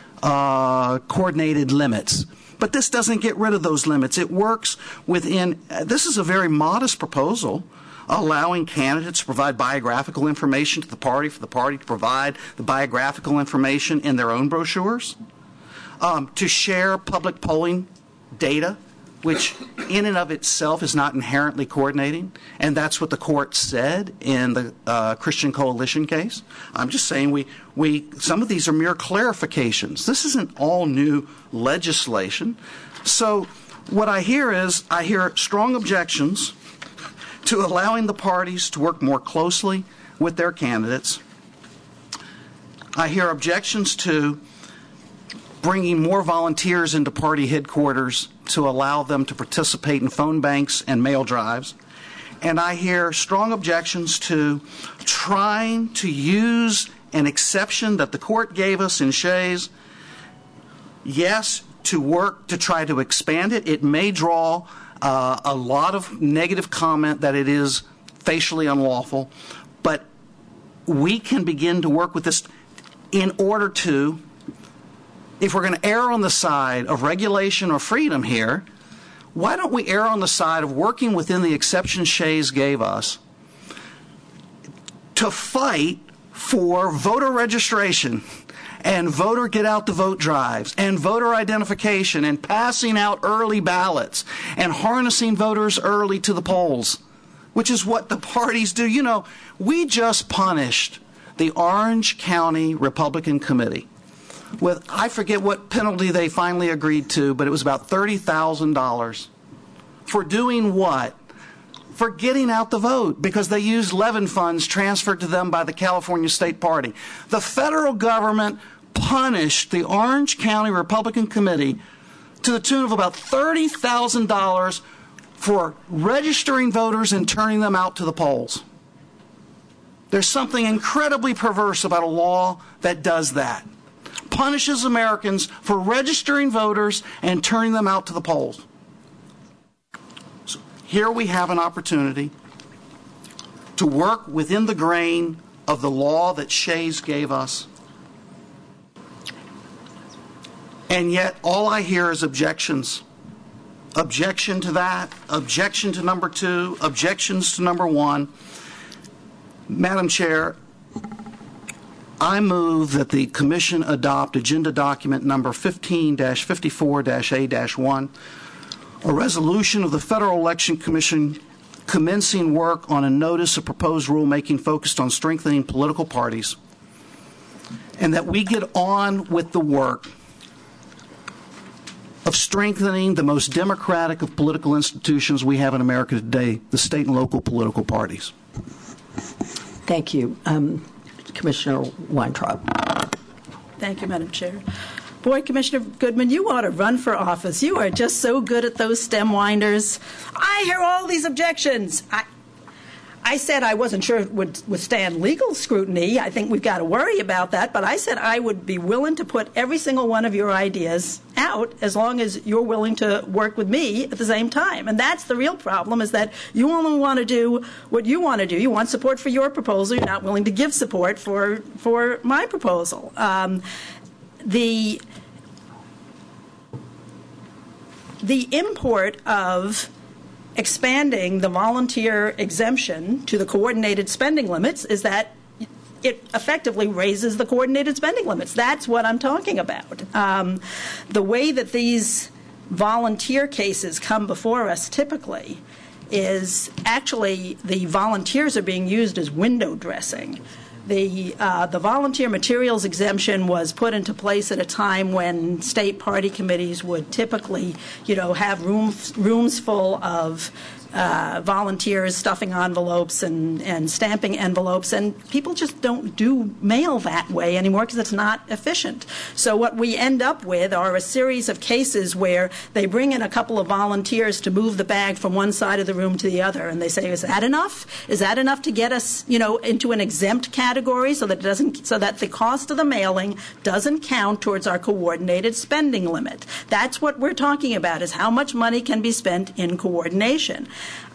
[SPEAKER 4] coordinated limits. But this doesn't get rid of those limits. It works within, this is a very modest proposal, allowing candidates to provide biographical information to the party, for the party to provide the biographical information in their own brochures, to share public polling data, which in and of itself is not inherently coordinating, and that's what the court said in the Christian Coalition case. I'm just saying we some of these are mere clarifications. This isn't all new legislation. So what I hear strong objections to allowing the parties to work more closely with their candidates. I hear objections to bringing more volunteers into party headquarters to allow them to participate in phone banks and mail drives. And I hear strong objections to trying to use an exception that the court gave us in Shays, yes, to work to try to expand it. It may draw a lot of negative comment that it is facially unlawful, but we can begin to work with this in order to, if we're going to err on the side of regulation or freedom here, why don't we err on the side of working within the exception Shays gave us to fight for voter registration and voter get out the vote drives and voter identification and passing out early ballots and harnessing voters early to the polls, which is what the parties do. You know, we just punished the Orange County Republican Committee with, I forget what penalty they finally agreed to, but it was about $30,000 for doing what? For getting out the vote, because they used Levin funds transferred to them by the California State Party. The federal government punished the Orange County Republican Committee to the tune of about $30,000 for registering voters and turning them out to the polls. There's something incredibly perverse about a law that does that. Punishes Americans for registering voters and turning them out to the polls. So here we have an opportunity to work within the grain of the law that Shays gave us. And yet all I hear is objections. Objection to that, objection to number 2, objections to number 1. Madam Chair, I move that the Commission adopt Agenda Document Number 15-54-A-1, a resolution of the Federal Election Commission commencing work on a notice of proposed rulemaking focused on strengthening political parties, and that we get on with the work of strengthening the most democratic of political institutions we have in America today, the state and local political parties.
[SPEAKER 2] Thank you. Commissioner Weintraub.
[SPEAKER 7] Thank you, Madam Chair. Boy, Commissioner Goodman, you ought to run for office. You are just so good at those stem winders. I hear all these objections. I said I wasn't sure it would withstand legal scrutiny. I think we've got to worry about that. But I said I would be willing to put every single one of your ideas out as long as you're willing to work with me at the same time. And that's the real problem, is that you only want to do what you want to do. You want support for your proposal. You're not willing to give support for my proposal. The import of expanding the volunteer exemption to the coordinated spending limits is that it effectively raises the coordinated spending limits. That's what I'm talking about. The way that these volunteer cases come before us typically is actually the volunteers are being used as window dressing. The volunteer materials exemption was put into place at a time when state party committees would typically, have rooms full of volunteers stuffing envelopes and stamping envelopes, and people just don't do mail that way anymore because it's not efficient. So what we end up with are a series of cases where they bring in a couple of volunteers to move the bag from one side of the room to the other, and they say, "Is that enough? Is that enough to get us, into an exempt category so that the cost of the mailing doesn't count towards our coordinated spending limit?" That's what we're talking about, is how much money can be spent in coordination.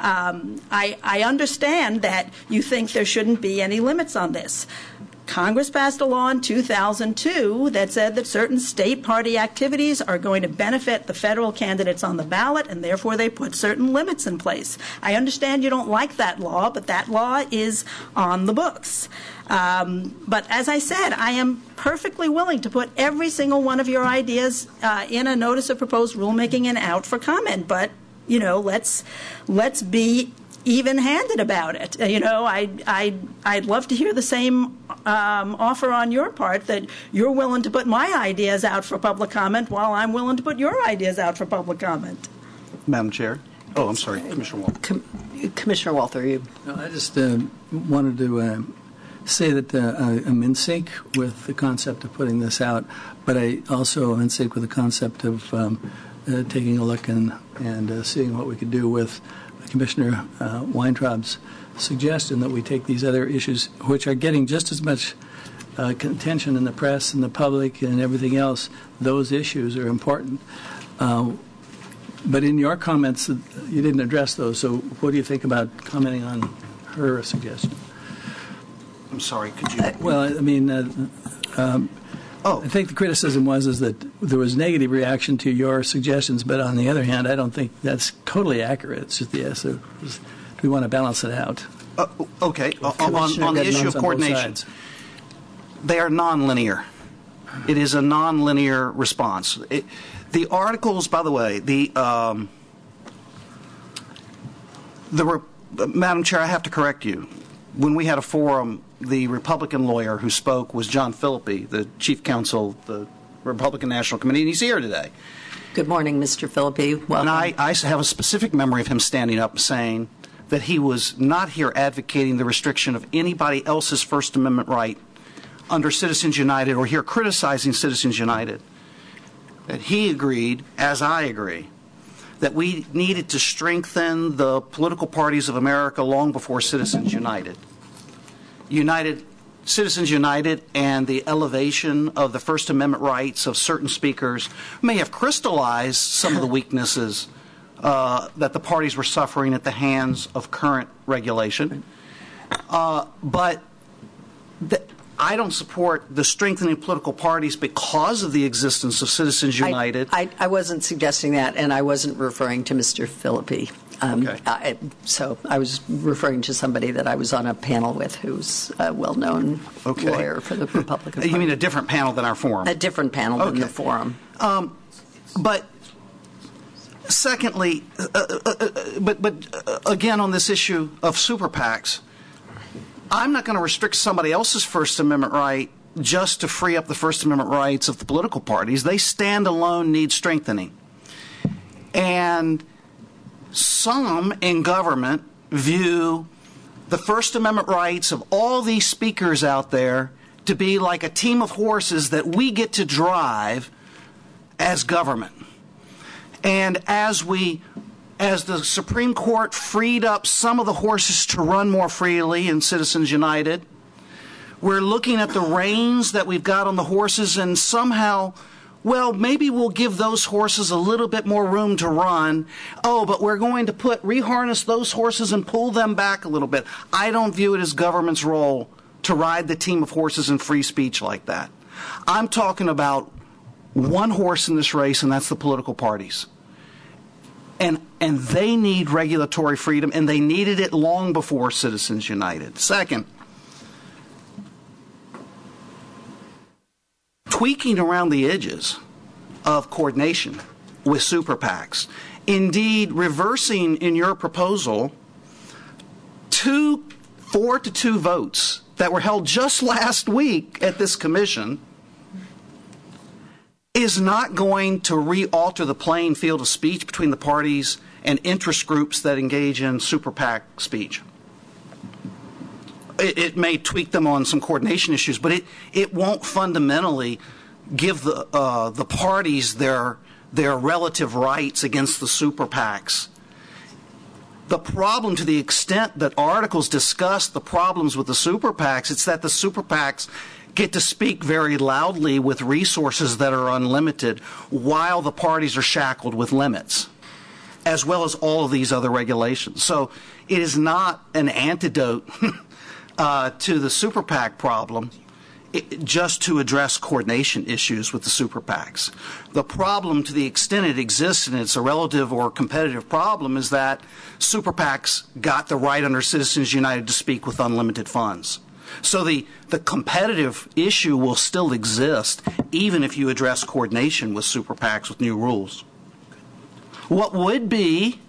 [SPEAKER 7] I understand that you think there shouldn't be any limits on this. Congress passed a law in 2002 that said that certain state party activities are going to benefit the federal candidates on the ballot, and therefore they put certain limits in place. I understand you don't like that law, but that law is on the books. But as I said, I am perfectly willing to put every single one of your ideas in a notice of proposed rulemaking and out for comment. But let's be even-handed about it. I'd love to hear the same offer on your part, that you're willing to put my ideas out for public comment while I'm willing to put your ideas out for public comment.
[SPEAKER 4] Madam Chair. Oh, I'm sorry, Commissioner Walther.
[SPEAKER 2] Commissioner Walther, you.
[SPEAKER 11] No, I just wanted to say that I'm in sync with the concept of putting this out, but I also am in sync with the concept of taking a look and seeing what we could do with Commissioner Weintraub's suggestion that we take these other issues, which are getting just as much contention in the press and the public and everything else. Those issues are important. But in your comments, you didn't address those. So what do you think about commenting on her suggestion?
[SPEAKER 4] I'm sorry, could you?
[SPEAKER 11] Well, I mean, I think the criticism was that there was negative reaction to your suggestions, but on the other hand, I don't think that's totally accurate. It's just we want to balance it out.
[SPEAKER 4] Okay. On the issue of coordination, they are nonlinear. It is a nonlinear response. The articles, by the way, Madam Chair, I have to correct you. When we had a forum, the Republican lawyer who spoke was John Philippi, the chief counsel of the Republican National Committee, and he's here today.
[SPEAKER 2] Good morning, Mr. Philippi. Welcome.
[SPEAKER 4] And I have a specific memory of him standing up and saying that he was not here advocating the restriction of anybody else's First Amendment right under Citizens United or here criticizing Citizens United. That he agreed, as I agree, that we needed to strengthen the political parties of America long before Citizens United. Citizens United and the elevation of the First Amendment rights of certain speakers may have crystallized some of the weaknesses that the parties were suffering at the hands of current regulation. But I don't support the strengthening of political parties because of the existence of Citizens United.
[SPEAKER 2] I wasn't suggesting that, and I wasn't referring to Mr. Philippi. So I was referring to somebody that I was on a panel with who's a well-known lawyer for the Republican Party.
[SPEAKER 4] You mean a different panel than our forum?
[SPEAKER 2] A different panel than the forum.
[SPEAKER 4] But secondly, again on this issue of super PACs, I'm not going to restrict somebody else's First Amendment right just to free up the First Amendment rights of the political parties. They stand alone need strengthening. And some in government view the First Amendment rights of all these speakers out there to be like a team of horses that we get to drive as government. And as the Supreme Court freed up some of the horses to run more freely in Citizens United, we're looking at the reins that we've got on the horses and somehow, well, maybe we'll give those horses a little bit more room to run. Oh, but we're going to reharness those horses and pull them back a little bit. I don't view it as government's role to ride the team of horses in free speech like that. I'm talking about one horse in this race, and that's the political parties. And they need regulatory freedom, and they needed it long before Citizens United. Second, tweaking around the edges of coordination with super PACs. Indeed, reversing in your proposal 4-2 votes that were held just last week at this commission is not going to re-alter the playing field of speech between the parties and interest groups that engage in super PAC speech. It may tweak them on some coordination issues, but it won't fundamentally give the parties their relative rights against the super PACs. The problem, to the extent that articles discuss the problems with the super PACs, it's that the super PACs get to speak very loudly with resources that are unlimited while the parties are shackled with limits, as well as all of these other regulations. So it is not an antidote to the super PAC problem just to address coordination issues with the super PACs. The problem, to the extent it exists, and it's a relative or competitive problem, is that super PACs got the right under Citizens United to speak with unlimited funds. So the competitive issue will still exist even if you address coordination with super PACs with new rules. What would be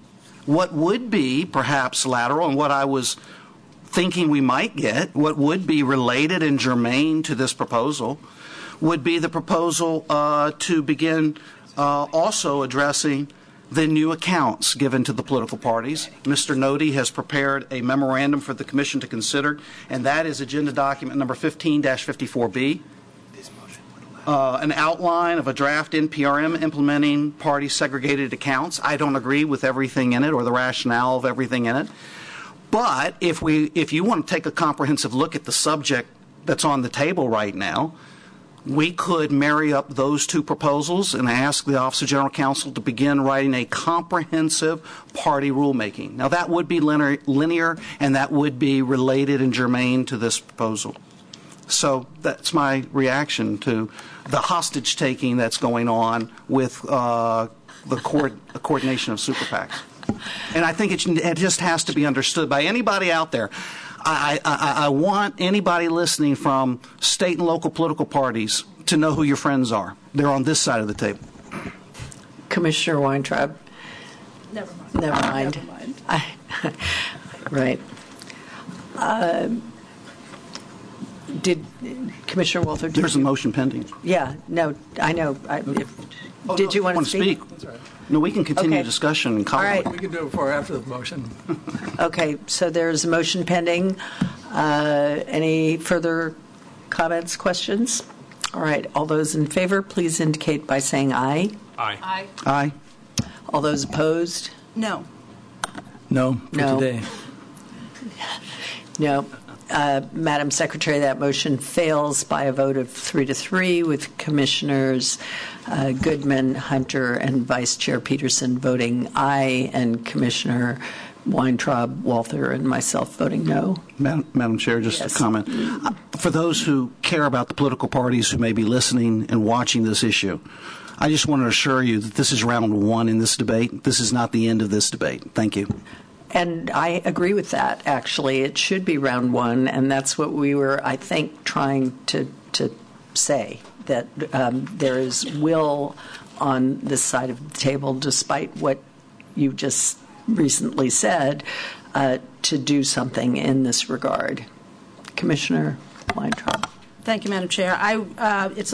[SPEAKER 4] perhaps lateral, and what I was thinking we might get, what would be related and germane to this proposal, would be the proposal to begin also addressing the new accounts given to the political parties. Mr. Nody has prepared a memorandum for the Commission to consider, and that is Agenda Document number 15-54B, an outline of a draft NPRM implementing party segregated accounts. I don't agree with everything in it or the rationale of everything in it, but if you want to take a comprehensive look at the subject that's on the table right now, we could marry up those two proposals and ask the Office of General Counsel to begin writing a comprehensive party rulemaking. Now, that would be linear, and that would be related and germane to this proposal. So that's my reaction to the hostage-taking that's going on with the coordination of super PACs. And I think it just has to be understood by anybody out there. I want anybody listening from state and local political parties to know who your friends are. They're on this side of the table.
[SPEAKER 2] Commissioner Weintraub.
[SPEAKER 7] Never mind.
[SPEAKER 2] Never mind.
[SPEAKER 7] Never mind.
[SPEAKER 2] Right. Did Commissioner Walther?
[SPEAKER 4] There's a motion pending.
[SPEAKER 2] Yeah. No, I know. Did you want to speak?
[SPEAKER 11] That's all right.
[SPEAKER 4] No, we can continue discussion and comment.
[SPEAKER 2] All right.
[SPEAKER 11] We can do it before or after the motion.
[SPEAKER 2] Okay, so there's a motion pending. Any further comments, questions? All right, all those in favor, please indicate by saying aye.
[SPEAKER 3] Aye.
[SPEAKER 7] Aye.
[SPEAKER 4] Aye.
[SPEAKER 2] All those opposed?
[SPEAKER 7] No.
[SPEAKER 11] No, for
[SPEAKER 2] No.
[SPEAKER 11] today.
[SPEAKER 2] No. Madam Secretary, that motion fails by a vote of 3-3, with Commissioners Goodman, Hunter, and Vice Chair Peterson voting aye, and Commissioner Weintraub, Walther, and myself voting no.
[SPEAKER 4] Madam Chair, just
[SPEAKER 2] Yes.
[SPEAKER 4] a comment. For those who care about the political parties who may be listening and watching this issue, I just want to assure you that this is round one in this debate. This is not the end of this debate. Thank you.
[SPEAKER 2] And I agree with that, actually. It should be round one, and that's what we were, I think, trying to say, that there is will on this side of the table, despite what you just recently said, to do something in this regard. Commissioner Weintraub.
[SPEAKER 7] Thank you, Madam Chair. It's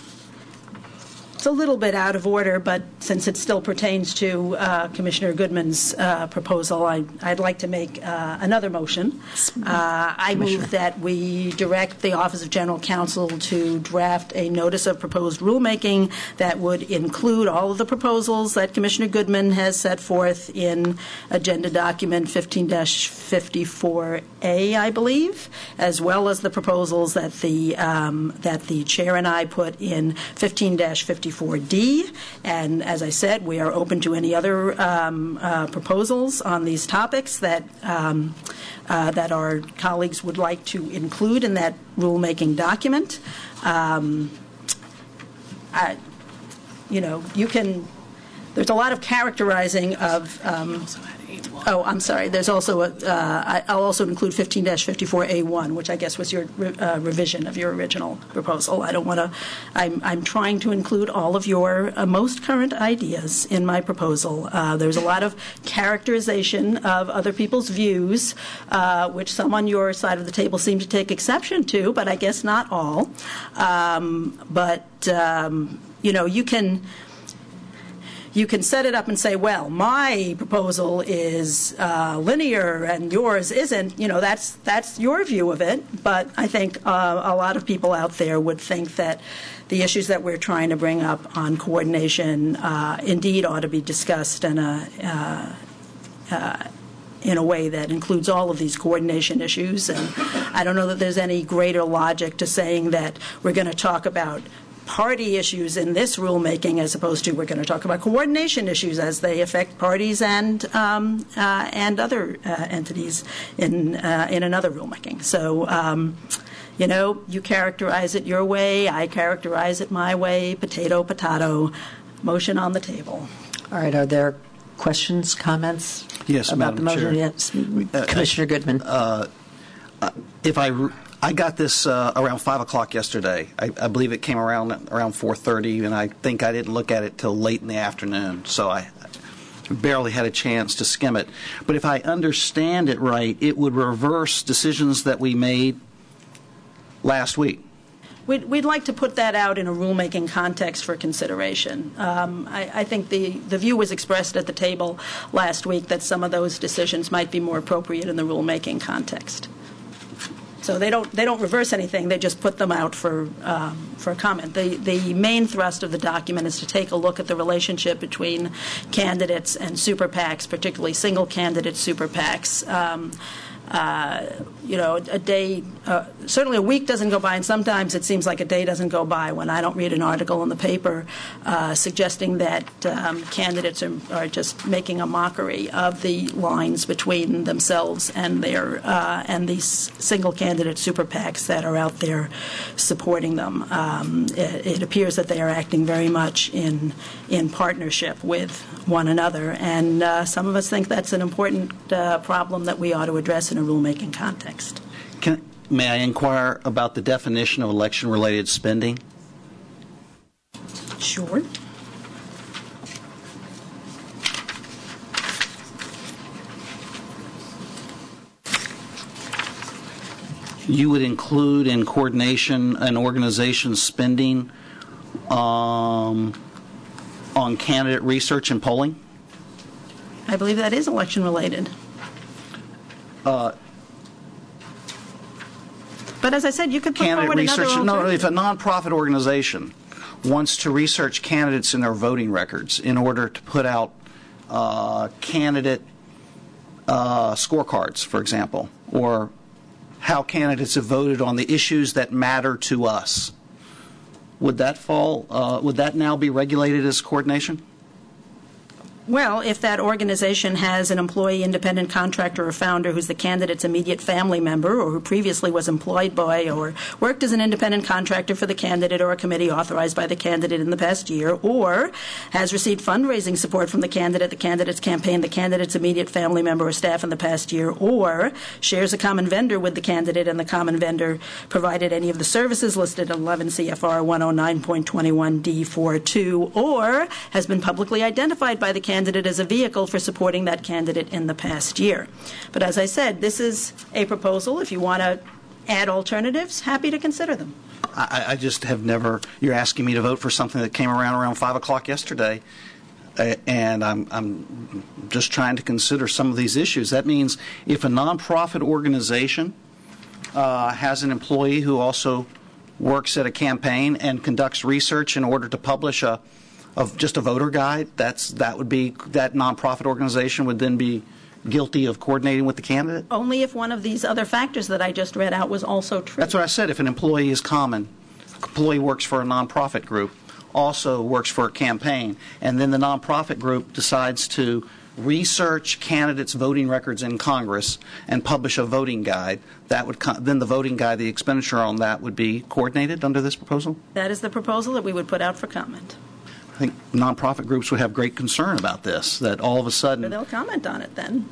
[SPEAKER 7] a little bit out of order, but since it still pertains to Commissioner Goodman's proposal, I'd like to make another motion. I move that we direct the Office of General Counsel to draft a notice of proposed rulemaking that would include all of the proposals that Commissioner Goodman has set forth in Agenda Document 15-54A, I believe, as well as the proposals that the Chair and I put in 15-54D. And as I said, we are open to any other proposals on these topics that our colleagues would like to include in that rulemaking document. There's a lot of characterizing of. I'm sorry. There's also I'll also include 15-54A1, which I guess was your revision of your original proposal. I don't want to. I'm trying to include all of your most current ideas in my proposal. There's a lot of characterization of other people's views, which some on your side of the table seem to take exception to, but I guess not all. You can set it up and say, well, my proposal is linear and yours isn't. That's your view of it. But I think a lot of people out there would think that the issues that we're trying to bring up on coordination indeed ought to be discussed in a way that includes all of these coordination issues. And I don't know that there's any greater logic to saying that we're going to talk about party issues in this rulemaking as opposed to we're going to talk about coordination issues as they affect parties and other entities in another rulemaking. So, you characterize it your way, I characterize it my way, potato, potato, motion on the table.
[SPEAKER 2] All right, are there questions, comments
[SPEAKER 4] yes,
[SPEAKER 2] about
[SPEAKER 4] Madam
[SPEAKER 2] the motion?
[SPEAKER 4] Chair.
[SPEAKER 2] Yes, Commissioner Goodman.
[SPEAKER 4] I got this around 5 o'clock yesterday. I believe it came around 4:30, and I think I didn't look at it till late in the afternoon, so I barely had a chance to skim it. But if I understand it right, it would reverse decisions that we made last week.
[SPEAKER 7] We'd like to put that out in a rulemaking context for consideration. I think the view was expressed at the table last week that some of those decisions might be more appropriate in the rulemaking context. So they don't reverse anything. They just put them out for comment. The main thrust of the document is to take a look at the relationship between candidates and super PACs, particularly single candidate super PACs. A day, certainly a week doesn't go by, and sometimes it seems like a day doesn't go by when I don't read an article in the paper suggesting that candidates are just making a mockery of the lines between themselves and these single candidate super PACs that are out there supporting them. It appears that they are acting very much in partnership with one another, and some of us think that's an important problem that we ought to address in a rulemaking context.
[SPEAKER 4] May I inquire about the definition of election-related spending?
[SPEAKER 7] Sure.
[SPEAKER 4] You would include in coordination an organization's spending on candidate research and polling?
[SPEAKER 7] I believe that is election-related. But as I said, you could put forward another alternative.
[SPEAKER 4] No, if a nonprofit organization wants to research candidates in their voting records in order to put out candidate scorecards, for example, or how candidates have voted on the issues that matter to us, would that now be regulated as coordination?
[SPEAKER 7] Well, if that organization has an employee, independent contractor, or founder who's the candidate's immediate family member or who previously was employed by or worked as an independent contractor for the candidate or a committee authorized by the candidate in the past year, or has received fundraising support from the candidate's campaign, the candidate's immediate family member or staff in the past year, or shares a common vendor with the candidate and the common vendor provided any of the services listed in 11 CFR 109.21 D42, or has been publicly identified by the candidate as a vehicle for supporting that candidate in the past year. But as I said, this is a proposal. If you want to add alternatives, happy to consider them.
[SPEAKER 4] I just have never, you're asking me to vote for something that came around 5 o'clock yesterday, and I'm just trying to consider some of these issues. That means if a nonprofit organization has an employee who also works at a campaign and conducts research in order to publish just a voter guide, that nonprofit organization would then be guilty of coordinating with the candidate?
[SPEAKER 7] Only if one of these other factors that I just read out was also true.
[SPEAKER 4] That's what I said. If an employee is common, employee works for a nonprofit group, also works for a campaign, and then the nonprofit group decides to research candidates' voting records in Congress and publish a voting guide, then the voting guide, the expenditure on that would be coordinated under this proposal?
[SPEAKER 7] That is the proposal that we would put out for comment.
[SPEAKER 4] I think nonprofit groups would have great concern about this, that all of a sudden...
[SPEAKER 7] They'll comment on it then.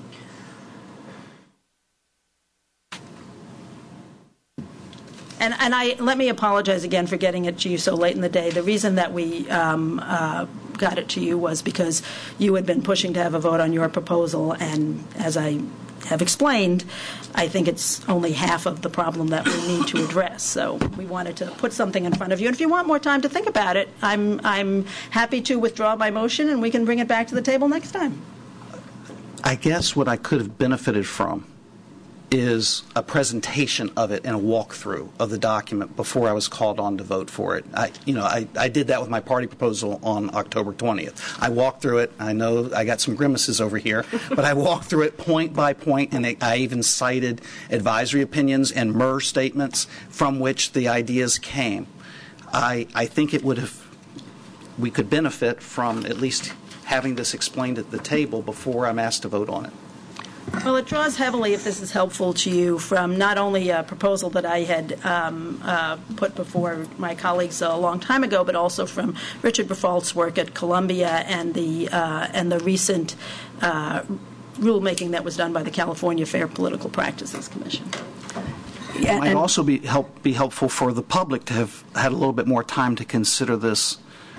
[SPEAKER 7] And let me apologize again for getting it to you so late in the day. The reason that we got it to you was because you had been pushing to have a vote on your proposal, and as I have explained, I think it's only half of the problem that we need to address. So we wanted to put something in front of you. And if you want more time to think about it, I'm happy to withdraw my motion, and we can bring it back to the table next time.
[SPEAKER 4] I guess what I could have benefited from is a presentation of it and a walkthrough of the document before I was called on to vote for it. I did that with my party proposal on October 20th. I walked through it. I know I got some grimaces over here, but I walked through it point by point, and I even cited advisory opinions and MER statements from which the ideas came. I think we could benefit from at least having this explained at the table before I'm asked to vote on it.
[SPEAKER 7] Well, it draws heavily, if this is helpful to you, from not only a proposal that I had put before my colleagues a long time ago, but also from Richard Berfault's work at Columbia and the recent rulemaking that was done by the California Fair Political Practices Commission.
[SPEAKER 4] It might also be helpful for the public to have had a little bit more time to consider this.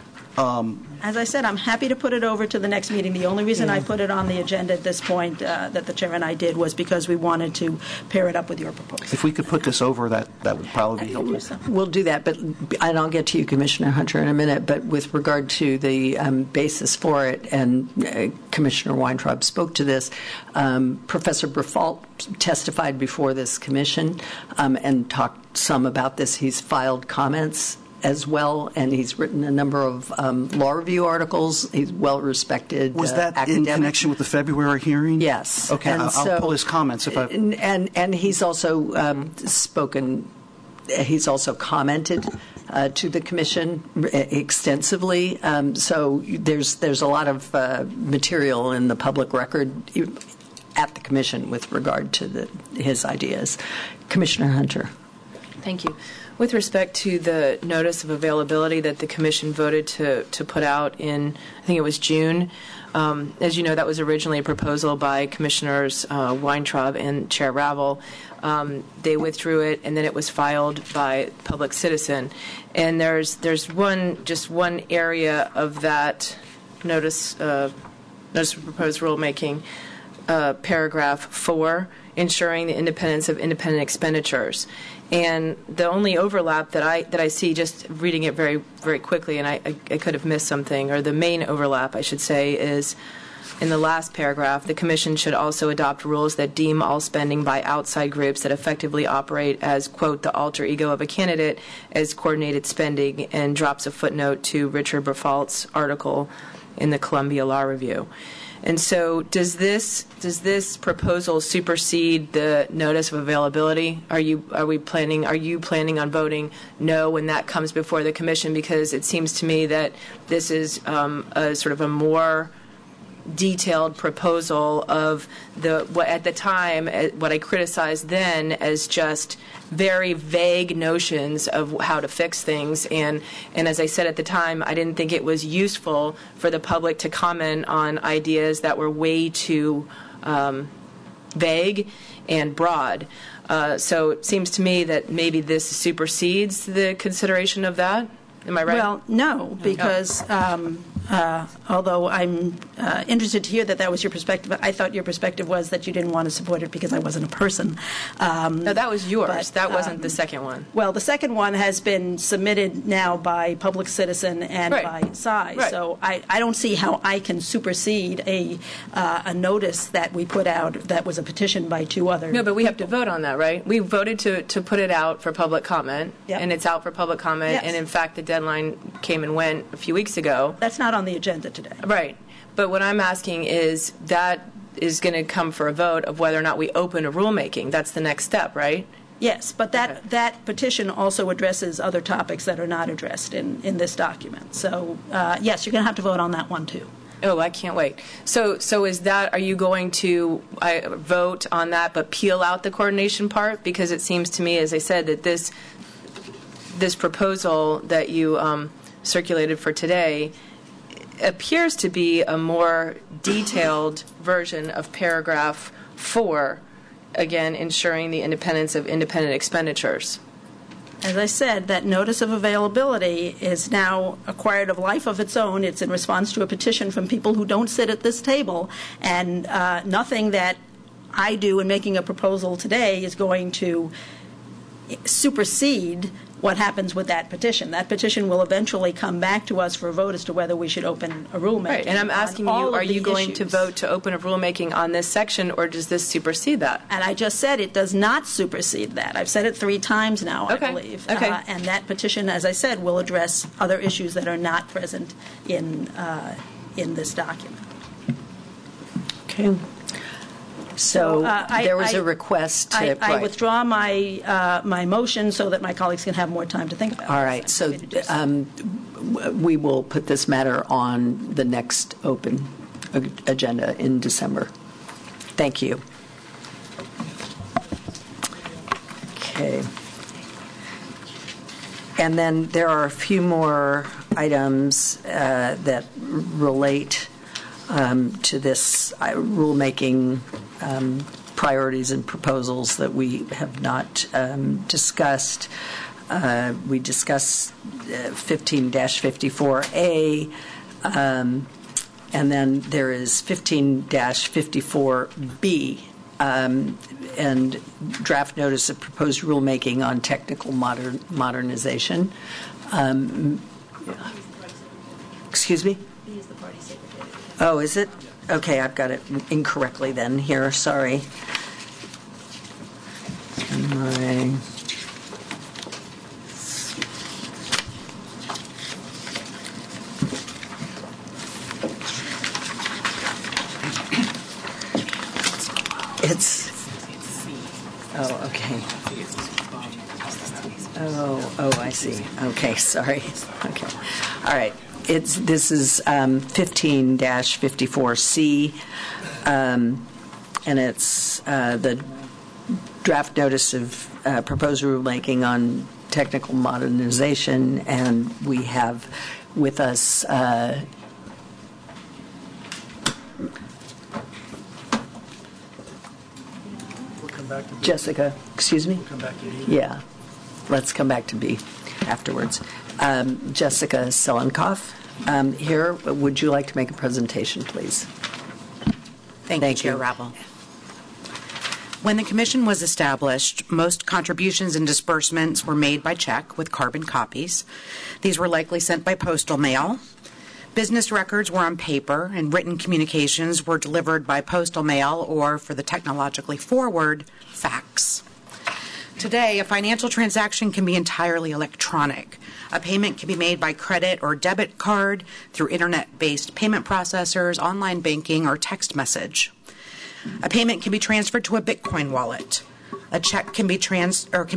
[SPEAKER 7] As I said, I'm happy to put it over to the next meeting. The only reason I put it on the agenda at this point that the chair and I did was because we wanted to pair it up with your proposal.
[SPEAKER 4] If we could put this over, that would probably be helpful.
[SPEAKER 2] We'll do that, and I'll get to you, Commissioner Hunter, in a minute. But with regard to the basis for it, and Commissioner Weintraub spoke to this, Professor Berfault testified before this commission and talked some about this. He's filed comments as well, and he's written a number of law review articles. He's well-respected
[SPEAKER 4] Was that
[SPEAKER 2] academic.
[SPEAKER 4] In connection with the February hearing?
[SPEAKER 2] Yes.
[SPEAKER 4] Okay, I'll pull his comments if I...
[SPEAKER 2] And he's also spoken, he's also commented to the commission extensively. So there's a lot of material in the public record at the commission with regard to his ideas. Commissioner Hunter.
[SPEAKER 9] Thank you. With respect to the notice of availability that the Commission voted to put out in, I think it was June, as you know, that was originally a proposal by Commissioners Weintraub and Chair Ravel. They withdrew it, and then it was filed by Public Citizen. And there's one area of that notice of proposed rulemaking, paragraph 4, ensuring the independence of independent expenditures. And the only overlap that I see, just reading it very, very quickly, and I could have missed something, or the main overlap, I should say, is in the last paragraph, the Commission should also adopt rules that deem all spending by outside groups that effectively operate as, quote, the alter ego of a candidate as coordinated spending, and drops a footnote to Richard Berfault's article in the Columbia Law Review. And so does this proposal supersede the notice of availability? Are you planning on voting no when that comes before the commission? Because it seems to me that this is a sort of a more detailed proposal of what at the time, what I criticized then as just very vague notions of how to fix things. And as I said at the time, I didn't think it was useful for the public to comment on ideas that were way too vague and broad. So it seems to me that maybe this supersedes the consideration of that. Am I right?
[SPEAKER 7] Well, no, because although I'm interested to hear that was your perspective, I thought your perspective was that you didn't want to support it because I wasn't a person.
[SPEAKER 9] No, that was yours. That wasn't the second one.
[SPEAKER 7] Well, the second one has been submitted now by Public Citizen and by SCI.
[SPEAKER 9] Right.
[SPEAKER 7] So I don't see how I can supersede a notice that we put out that was a petition by two other
[SPEAKER 9] No, but we have to vote on that, right? We voted to put it out for public comment, and it's out for public comment.
[SPEAKER 7] Yes.
[SPEAKER 9] And in fact, the deadline came and went a few weeks ago.
[SPEAKER 7] That's not on the agenda today.
[SPEAKER 9] Right. But what I'm asking is that is going to come for a vote of whether or not we open a rulemaking. That's the next step, right?
[SPEAKER 7] Yes, but that petition also addresses other topics that are not addressed in this document. So, yes, you're going to have to vote on that one, too.
[SPEAKER 9] Oh, I can't wait. So is that, are you going to vote on that but peel out the coordination part? Because it seems to me, as I said, that this proposal that you circulated for today appears to be a more detailed version of paragraph 4, again, ensuring the independence of independent expenditures.
[SPEAKER 7] As I said, that notice of availability is now acquired a life of its own. It's in response to a petition from people who don't sit at this table, and nothing that I do in making a proposal today is going to supersede what happens with that petition. That petition will eventually come back to us for a vote as to whether we should open a rulemaking.
[SPEAKER 9] Right, and I'm asking you, are you going to vote to open a rulemaking on this section, or does this supersede that?
[SPEAKER 7] And I just said it does not supersede that. I've said it 3 times now, I believe.
[SPEAKER 9] Okay.
[SPEAKER 7] And that petition, as I said, will address other issues that are not present in this document.
[SPEAKER 2] Okay. So there was a request to...
[SPEAKER 7] I withdraw my motion so that my colleagues can have more time to think about it.
[SPEAKER 2] All right. So we will put this matter on the next open agenda in December. Thank you. Okay. And then there are a few more items that relate to this rulemaking priorities and proposals that we have not discussed. We discussed 15-54A, and then there is 15-54B, and draft notice of proposed rulemaking on technical modernization. Excuse me?
[SPEAKER 7] B is the party secretary.
[SPEAKER 2] Oh, is it? Okay, I've got it incorrectly then here. Sorry. Oh, okay. Oh, I see. Okay, sorry. Okay. All right. This is 15-54C, and it's the draft notice of proposed rulemaking on technical modernization, and we have with us Jessica. Excuse me?
[SPEAKER 1] We'll come back to B.
[SPEAKER 2] Yeah. Let's come back to B afterwards. Jessica Selenkoff here. Would you like to make a presentation, please?
[SPEAKER 12] Thank you, Chair Rappel. When the Commission was established, most contributions and disbursements were made by check with carbon copies. These were likely sent by postal mail. Business records were on paper, and written communications were delivered by postal mail or, for the technologically forward, fax. Today, a financial transaction can be entirely electronic. A payment can be made by credit or debit card, through internet-based payment processors, online banking, or text message. A payment can be transferred to a Bitcoin wallet. A check can be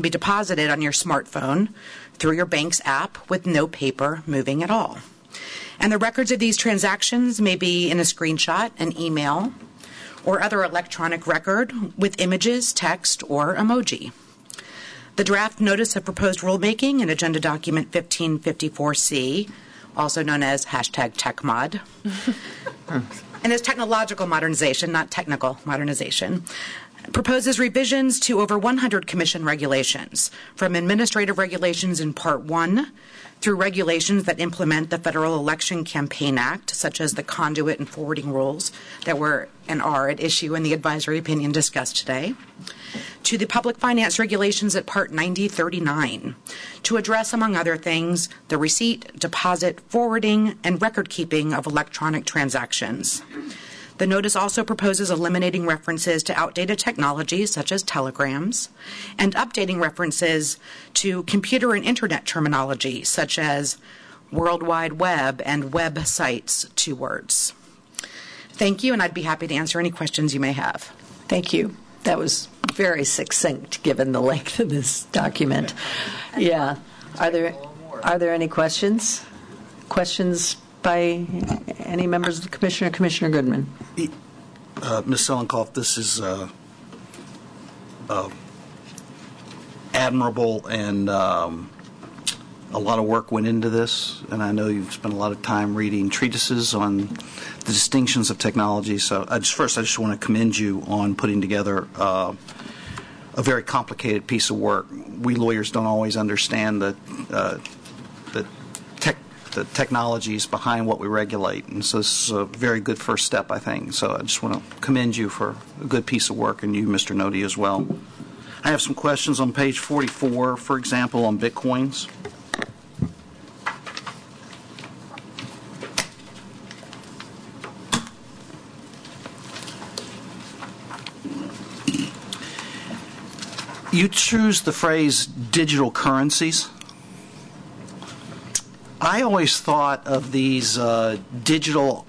[SPEAKER 12] deposited on your smartphone through your bank's app with no paper moving at all. And the records of these transactions may be in a screenshot, an email, or other electronic record with images, text, or emoji. The draft notice of proposed rulemaking in Agenda Document 1554C, also known as #TechMod, and is technological modernization, not technical modernization, proposes revisions to over 100 Commission regulations, from administrative regulations in Part 1 through regulations that implement the Federal Election Campaign Act, such as the conduit and forwarding rules that were and are at issue in the advisory opinion discussed today, to the public finance regulations at Part 9039 to address, among other things, the receipt, deposit, forwarding, and record keeping of electronic transactions. The notice also proposes eliminating references to outdated technologies such as telegrams and updating references to computer and internet terminology such as World Wide Web and websites, 2 words. Thank you, and I'd be happy to answer any questions you may have.
[SPEAKER 2] Thank you. That was very succinct given the length of this document. Yeah. Are there any questions? Questions by any members of the Commission or Commissioner Goodman?
[SPEAKER 4] Ms. Selenkoff, this is admirable, and a lot of work went into this, and I know you've spent a lot of time reading treatises on the distinctions of technology. So I just want to commend you on putting together a very complicated piece of work. We lawyers don't always understand the technologies behind what we regulate, and so this is a very good first step, I think. So I just want to commend you for a good piece of work, and you, Mr. Nodi, as well. I have some questions on page 44, for example, on Bitcoins. You choose the phrase digital currencies. I always thought of these digital,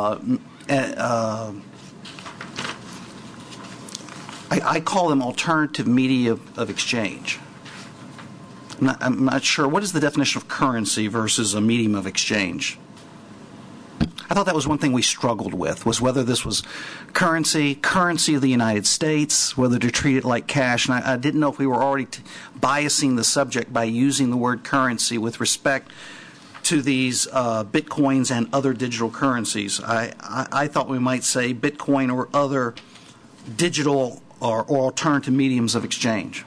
[SPEAKER 4] I call them alternative media of exchange. I'm not sure. What is the definition of currency versus a medium of exchange? I thought that was one thing we struggled with, was whether this was currency of the United States, whether to treat it like cash. And I didn't know if we were already biasing the subject by using the word currency with respect to these Bitcoins and other digital currencies. I thought we might say Bitcoin or other digital or alternative mediums of exchange.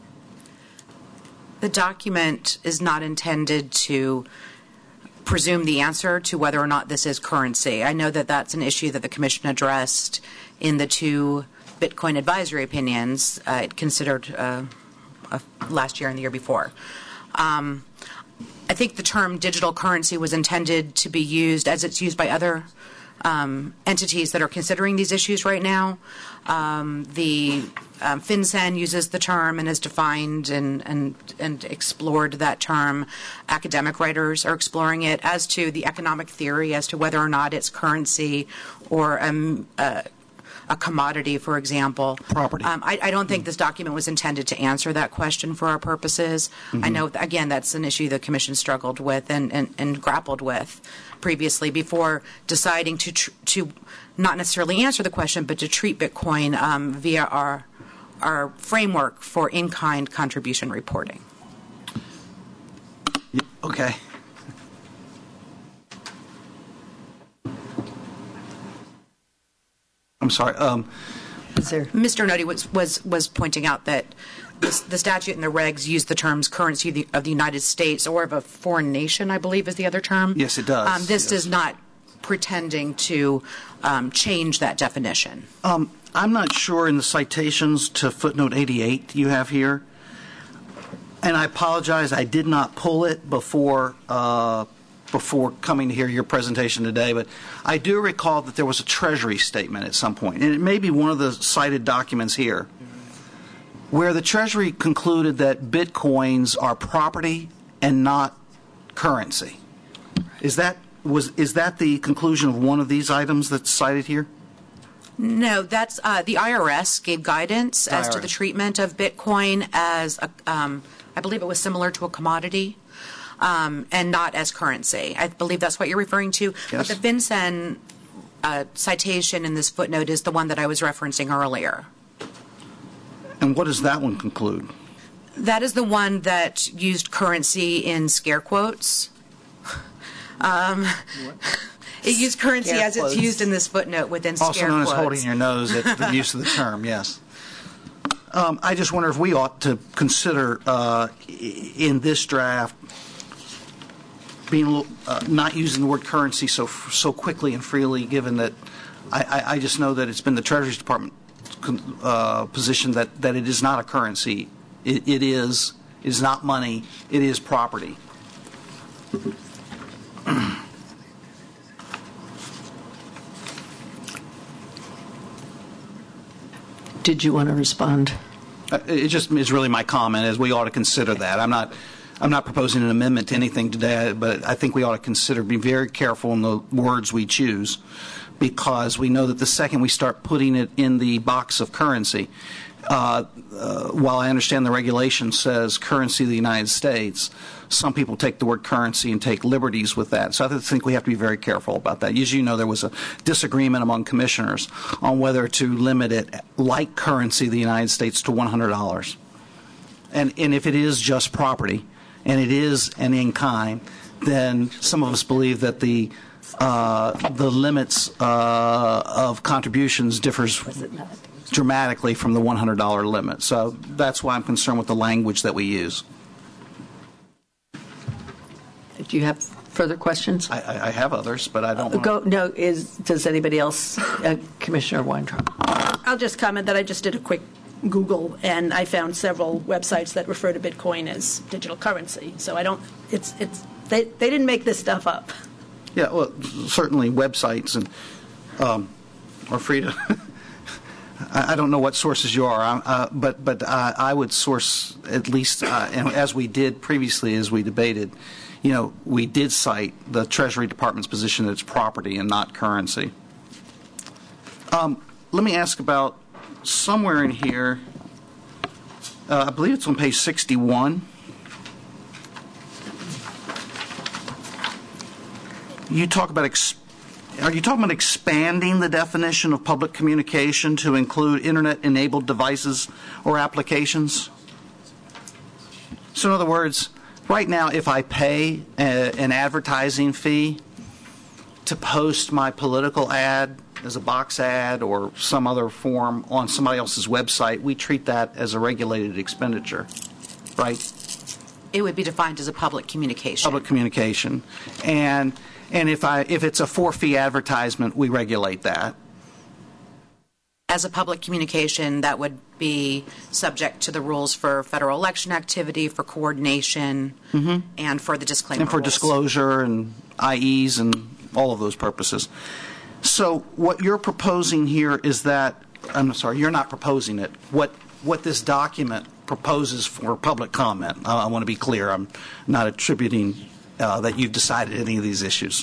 [SPEAKER 12] The document is not intended to presume the answer to whether or not this is currency. I know that that's an issue that the Commission addressed in the 2 Bitcoin advisory opinions it considered last year and the year before. I think the term digital currency was intended to be used as it's used by other entities that are considering these issues right now. The FinCEN uses the term and has defined and explored that term. Academic writers are exploring it. As to the economic theory as to whether or not it's currency or a commodity, for example.
[SPEAKER 4] Property.
[SPEAKER 12] I don't think this document was intended to answer that question for our purposes. Mm-hmm. I know, again, that's an issue the Commission struggled with and grappled with previously before deciding to not necessarily answer the question, but to treat Bitcoin via our framework for in-kind contribution reporting.
[SPEAKER 4] Okay. I'm sorry.
[SPEAKER 12] Mr. Nodi was pointing out that the statute and the regs use the terms currency of the United States or of a foreign nation, I believe is the other term.
[SPEAKER 4] Yes, it does.
[SPEAKER 12] This does not pretending to change that definition.
[SPEAKER 4] I'm not sure in the citations to footnote 88 you have here, and I apologize, I did not pull it before coming to hear your presentation today, but I do recall that there was a Treasury statement at some point, and it may be one of the cited documents here, where the Treasury concluded that Bitcoins are property and not currency. Is that the conclusion of one of these items that's cited here?
[SPEAKER 12] No, that's the IRS gave guidance as to the treatment of Bitcoin as I believe it was similar to a commodity. and not as currency. I believe that's what you're referring to.
[SPEAKER 4] Yes.
[SPEAKER 12] But the FinCEN citation in this footnote is the one that I was referencing earlier.
[SPEAKER 4] And what does that one conclude?
[SPEAKER 12] That is the one that used currency in scare quotes. It used currency
[SPEAKER 4] Scare
[SPEAKER 12] as it's
[SPEAKER 4] quotes.
[SPEAKER 12] used in this footnote within scare
[SPEAKER 4] Also known
[SPEAKER 12] quotes.
[SPEAKER 4] as holding your nose at the use of the term, yes. I just wonder if we ought to consider in this draft being not using the word currency so quickly and freely, given that I just know that it's been the Treasury Department position that it is not a currency. It is not money. It is property.
[SPEAKER 2] Did you want to respond?
[SPEAKER 4] It just is really my comment, as we ought to consider that. I'm not proposing an amendment to anything today, but I think we ought to consider being very careful in the words we choose, because we know that the second we start putting it in the box of currency, while I understand the regulation says currency of the United States, some people take the word currency and take liberties with that. So I think we have to be very careful about that. As you know, there was a disagreement among commissioners on whether to limit it like currency of the United States to $100. And if it is just property, and it is an in-kind, then some of us believe that the limits of contributions differs dramatically from the $100 limit. So that's why I'm concerned with the language that we use.
[SPEAKER 2] Do you have further questions?
[SPEAKER 4] I have others, but I don't
[SPEAKER 2] Go. No. Does anybody else? Commissioner Weintraub.
[SPEAKER 7] I'll just comment that I just did a quick Google, and I found several websites that refer to Bitcoin as digital currency. So I don't. They didn't make this stuff up.
[SPEAKER 4] Yeah. Well, certainly websites and are free to. I don't know what sources you are, but I would source at least, and as we did previously, as we debated, we did cite the Treasury Department's position that it's property and not currency. Let me ask about somewhere in here, I believe it's on page 61. You talk about are you talking about expanding the definition of public communication to include Internet-enabled devices or applications? So in other words, right now, if I pay an advertising fee to post my political ad as a box ad or some other form on somebody else's website, we treat that as a regulated expenditure, right?
[SPEAKER 12] It would be defined as a public communication.
[SPEAKER 4] Public communication. And if it's a for-fee advertisement, we regulate that.
[SPEAKER 12] As a public communication, that would be subject to the rules for federal election activity, for coordination, and for the disclaimer
[SPEAKER 4] and for
[SPEAKER 12] rules.
[SPEAKER 4] Disclosure and IEs and all of those purposes. So what you're proposing here is that, I'm sorry, you're not proposing it. What this document proposes for public comment, I want to be clear, I'm not attributing that you've decided any of these issues,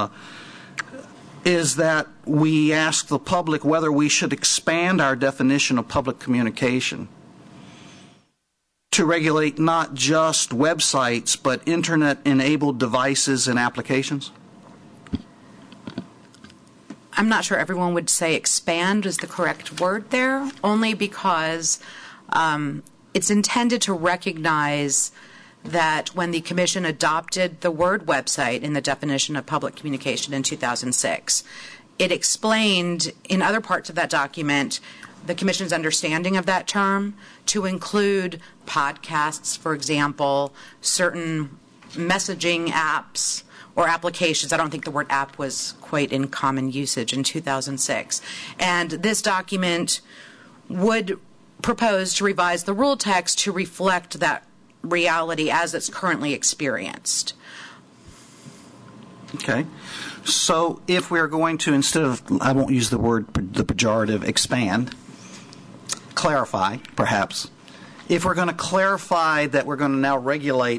[SPEAKER 4] is that we ask the public whether we should expand our definition of public communication to regulate not just websites, but Internet-enabled devices and applications?
[SPEAKER 12] I'm not sure everyone would say expand is the correct word there, only because it's intended to recognize that when the Commission adopted the word website in the definition of public communication in 2006, it explained in other parts of that document the Commission's understanding of that term to include podcasts, for example, certain messaging apps or applications. I don't think the word app was quite in common usage in 2006. And this document would propose to revise the rule text to reflect that reality as it's currently experienced.
[SPEAKER 4] Okay. So if we're going to, instead of, I won't use the word, the pejorative, expand, clarify, perhaps, if we're going to clarify that we're going to now regulate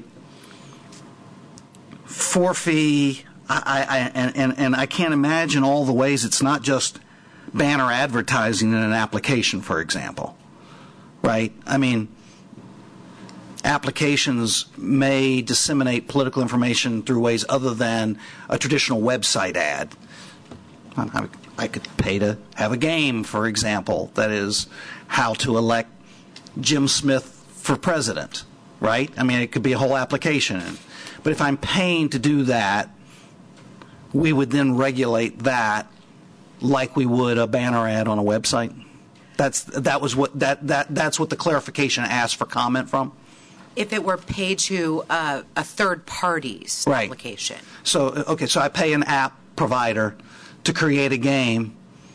[SPEAKER 4] for-fee, and I can't imagine all the ways it's not just banner advertising in an application, for example, right? I mean, applications may disseminate political information through ways other than a traditional website ad. I could pay to have a game, for example, that is how to elect Jim Smith for president, right? I mean, it could be a whole application. But if I'm paying to do that, we would then regulate that like we would a banner ad on a website. That's what the clarification asked for comment from.
[SPEAKER 12] If it were paid to a third party's application.
[SPEAKER 4] So I pay an app provider to create a game.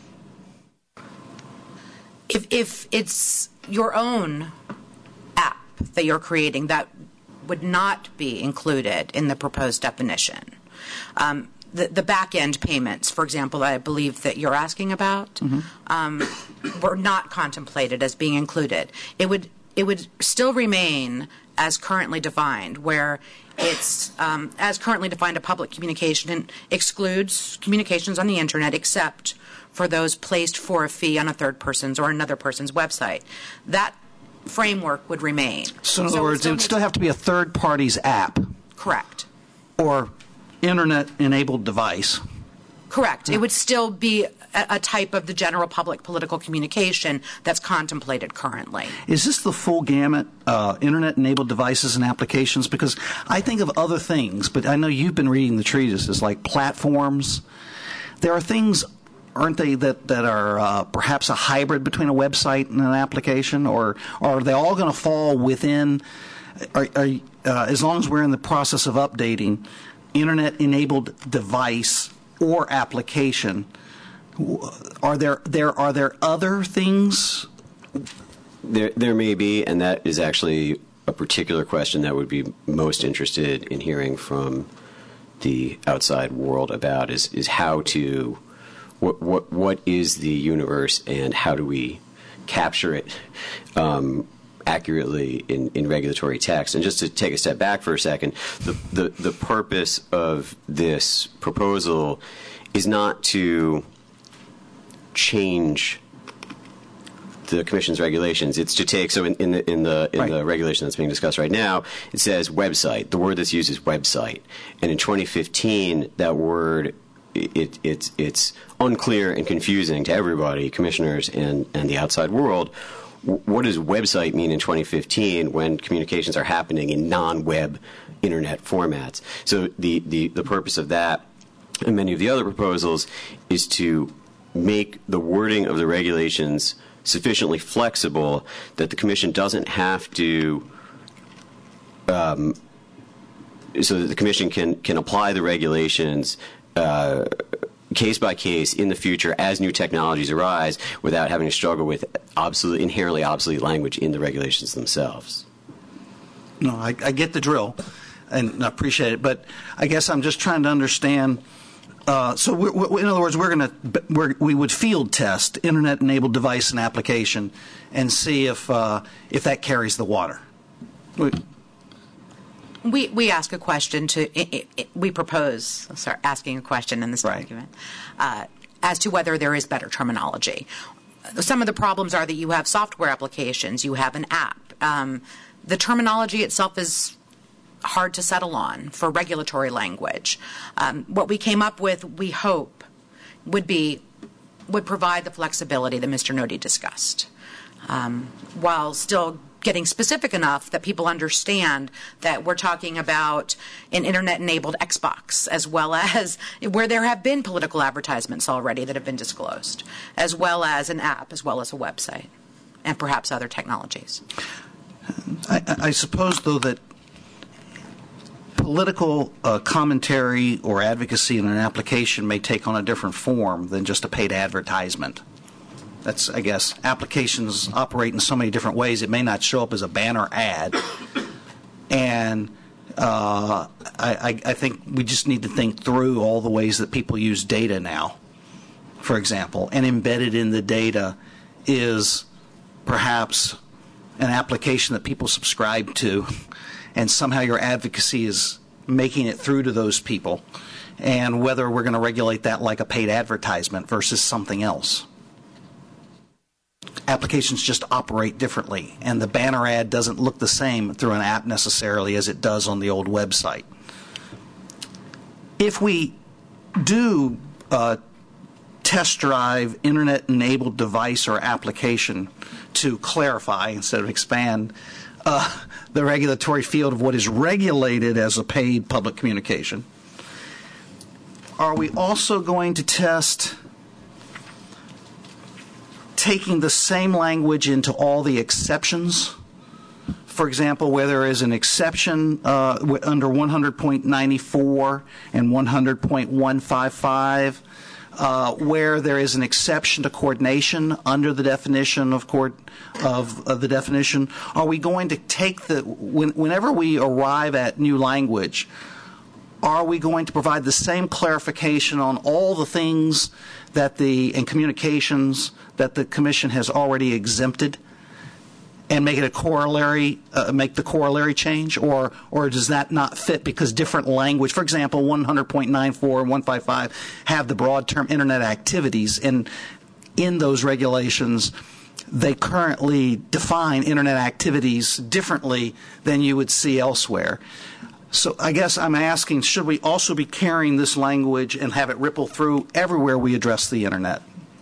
[SPEAKER 12] If it's your own app that you're creating, that would not be included in the proposed definition. The back-end payments, for example, I believe that you're asking about, were not contemplated as being included. It would still remain as currently defined, where it's as currently defined, a public communication excludes communications on the Internet except for those placed for a fee on a third person's or another person's website. That framework would remain.
[SPEAKER 4] So in other words, it would still have to be a third party's app.
[SPEAKER 12] Correct.
[SPEAKER 4] Or Internet-enabled device.
[SPEAKER 12] Correct. It would still be a type of the general public political communication that's contemplated currently.
[SPEAKER 4] Is this the full gamut, Internet-enabled devices and applications? Because I think of other things, but I know you've been reading the treatises, like platforms. There are things, aren't they, that are perhaps a hybrid between a website and an application? Or are they all going to fall within, as long as we're in the process of updating, Internet-enabled device or application, are there other things?
[SPEAKER 8] There may be, and that is actually a particular question that would be most interested in hearing from the outside world about is how to what is the universe and how do we capture it accurately in regulatory text. And just to take a step back for a second, the purpose of this proposal is not to change the Commission's regulations. It's to take, so in the regulation that's being discussed right now, it says website. The word that's used is website. And in 2015, that word, it's unclear and confusing to everybody, commissioners and the outside world. What does website mean in 2015 when communications are happening in non-web Internet formats? So the purpose of that and many of the other proposals is to make the wording of the regulations sufficiently flexible that the Commission doesn't have to, so that the Commission can apply the regulations case by case in the future as new technologies arise without having to struggle with inherently obsolete language in the regulations themselves.
[SPEAKER 4] No, I get the drill and I appreciate it, but I guess I'm just trying to understand. So in other words, we would field test Internet-enabled device and application and see if that carries the water.
[SPEAKER 12] We ask a question we propose asking a question in this document as to whether there is better terminology. Some of the problems are that you have software applications, you have an app. The terminology itself is hard to settle on for regulatory language. What we came up with, we hope, would provide the flexibility that Mr. Nodi discussed, while still getting specific enough that people understand that we're talking about an Internet-enabled Xbox, as well as where there have been political advertisements already that have been disclosed, as well as an app, as well as a website, and perhaps other technologies.
[SPEAKER 4] I suppose, though, that political commentary or advocacy in an application may take on a different form than just a paid advertisement. That's, I guess, applications operate in so many different ways. It may not show up as a banner ad. And I think we just need to think through all the ways that people use data now, for example. And embedded in the data is perhaps an application that people subscribe to, and somehow your advocacy is making it through to those people, and whether we're going to regulate that like a paid advertisement versus something else. applications just operate differently, and the banner ad doesn't look the same through an app necessarily as it does on the old website. If we do test drive internet-enabled device or application to clarify instead of expand the regulatory field of what is regulated as a paid public communication, are we also going to test taking the same language into all the exceptions? For example, where there is an exception under 100.94 and 100.155, where there is an exception to coordination under the definition of the definition, are we going to take whenever we arrive at new language, are we going to provide the same clarification on all the things and communications that the Commission has already exempted, and make it a corollary, make the corollary change, or does that not fit because different language, for example, 100.94 and 155 have the broad term internet activities, and in those regulations they currently define internet activities differently than you would see elsewhere. So I guess I'm asking, should we also be carrying this language and have it ripple through everywhere we address the internet?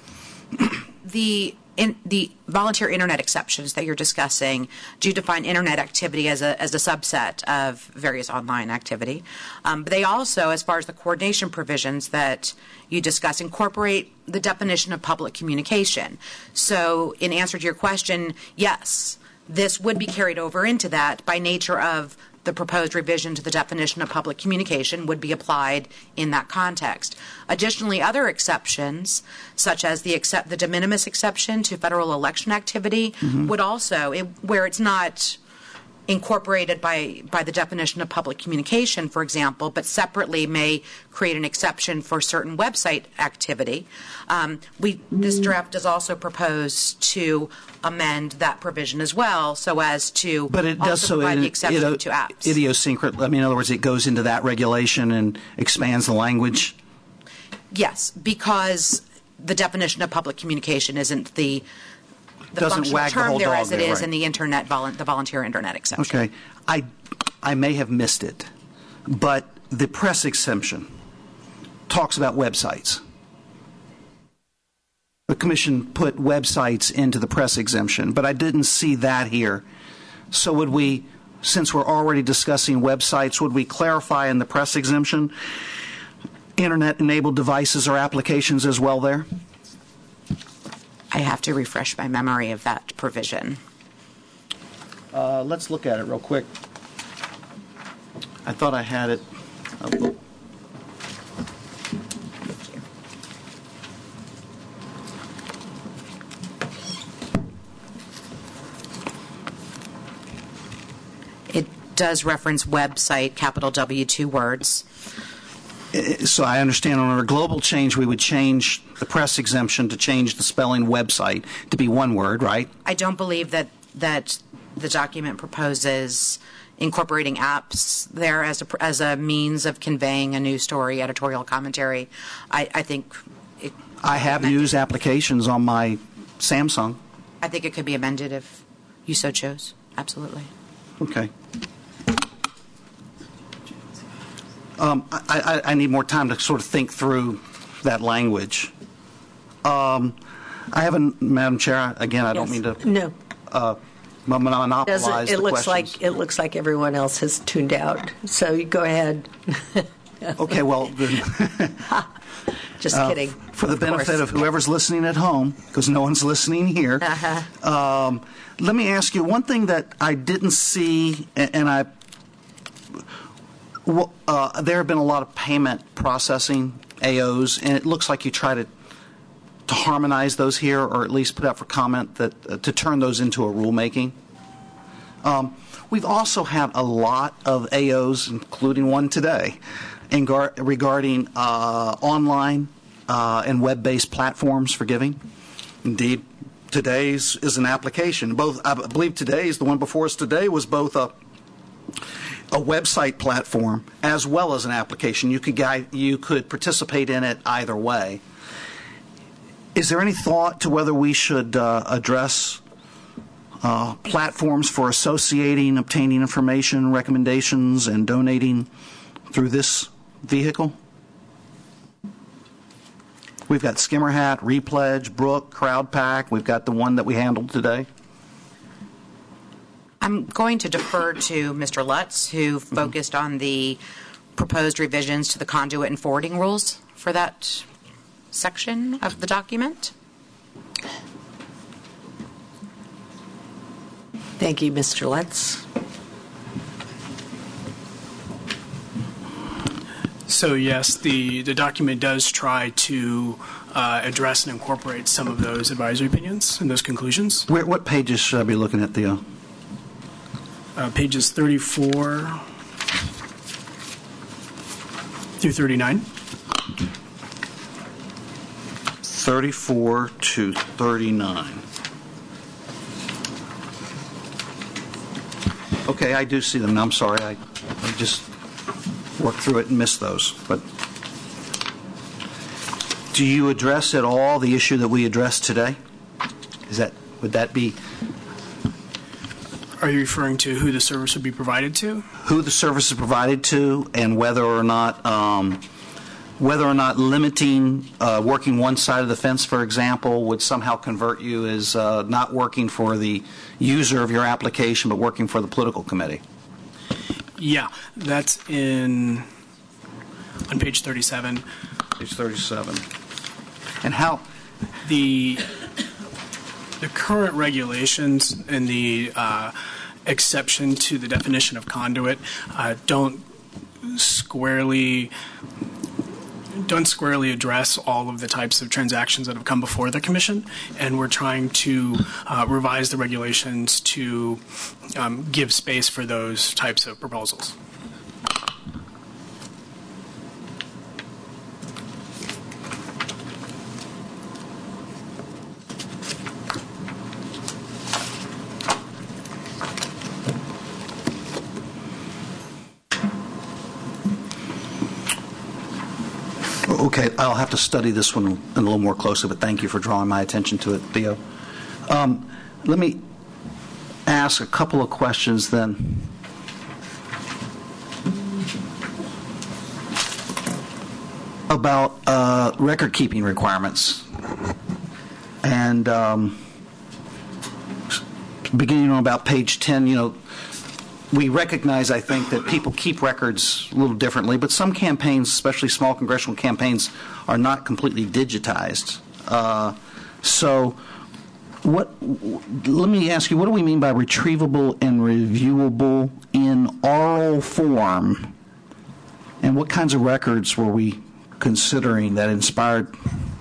[SPEAKER 12] The volunteer internet exceptions that you're discussing do define internet activity as a subset of various online activity. But they also, as far as the coordination provisions that you discuss, incorporate the definition of public communication. So in answer to your question, yes, this would be carried over into that by nature of the proposed revision to the definition of public communication would be applied in that context. Additionally, other exceptions, such as the de minimis exception to federal election activity, would also, where it's not incorporated by the definition of public communication, for example, but separately may create an exception for certain website activity. This draft does also propose to amend that provision as well, so as to provide the exception to apps.
[SPEAKER 4] Idiosyncratic. I mean, in other words, it goes into that regulation and expands the language?
[SPEAKER 12] Yes, because the definition of public communication isn't the functional term there as it is in the internet, the volunteer internet exception.
[SPEAKER 4] Okay. I may have missed it, but the press exemption talks about websites. The Commission put websites into the press exemption, but I didn't see that here. So would we, since we're already discussing websites, would we clarify in the press exemption internet-enabled devices or applications as well there?
[SPEAKER 12] I have to refresh my memory of that provision.
[SPEAKER 4] Let's look at it real quick. I thought I had it.
[SPEAKER 12] It does reference website, capital W, 2 words.
[SPEAKER 4] So I understand on a global change, we would change the press exemption to change the spelling website to be one word, right?
[SPEAKER 12] I don't believe that the document proposes incorporating apps there as a means of conveying a news story, editorial commentary. I think
[SPEAKER 4] I have news applications on my Samsung.
[SPEAKER 12] I think it could be amended if you so chose. Absolutely.
[SPEAKER 4] Okay. I need more time to sort of think through that language. I haven't, Madam Chair, again, I don't mean to monopolize the questions.
[SPEAKER 2] It looks like everyone else has tuned out. So you go ahead.
[SPEAKER 4] Okay, well,
[SPEAKER 2] just kidding.
[SPEAKER 4] For the benefit of whoever's listening at home, because no one's listening here, let me ask you one thing that I didn't see, and there have been a lot of payment processing AOs, and it looks like you try to harmonize those here, or at least put out for comment that to turn those into a rulemaking. We've also had a lot of AOs, including one today, regarding online and web-based platforms for giving. Indeed, today's is an application. I believe today's, the one before us today, was both a website platform as well as an application. You could participate in it either way. Is there any thought to whether we should address platforms for associating, obtaining information, recommendations, and donating through this vehicle? We've got Skimmerhat, Repledge, Brook, CrowdPack. We've got the one that we handled today.
[SPEAKER 12] I'm going to defer to Mr. Lutz, who focused on the proposed revisions to the conduit and forwarding rules for that section of the document.
[SPEAKER 2] Thank you, Mr. Lutz.
[SPEAKER 13] So yes, the document does try to address and incorporate some of those advisory opinions and those conclusions.
[SPEAKER 4] What pages should I be looking at, Theo?
[SPEAKER 13] Pages 34 through 39.
[SPEAKER 4] 34 to 39. Okay, I do see them. I'm sorry. I just worked through it and missed those. But do you address at all the issue that we addressed today? Would that be?
[SPEAKER 13] Are you referring to who the service would be provided to?
[SPEAKER 4] Who the service is provided to, and whether or not limiting working one side of the fence, for example, would somehow convert you as not working for the user of your application, but working for the political committee?
[SPEAKER 13] Yeah, that's on page 37.
[SPEAKER 4] Page 37. And how
[SPEAKER 13] the current regulations and the exception to the definition of conduit don't squarely address all of the types of transactions that have come before the Commission, and we're trying to revise the regulations to give space for those types of proposals.
[SPEAKER 4] Okay, I'll have to study this one a little more closely, but thank you for drawing my attention to it, Theo. Let me ask a couple of questions then. About record-keeping requirements. And beginning on about page 10, we recognize, I think, that people keep records a little differently, but some campaigns, especially small congressional campaigns, are not completely digitized. So let me ask you, what do we mean by retrievable and reviewable in oral form? And what kinds of records were we considering that inspired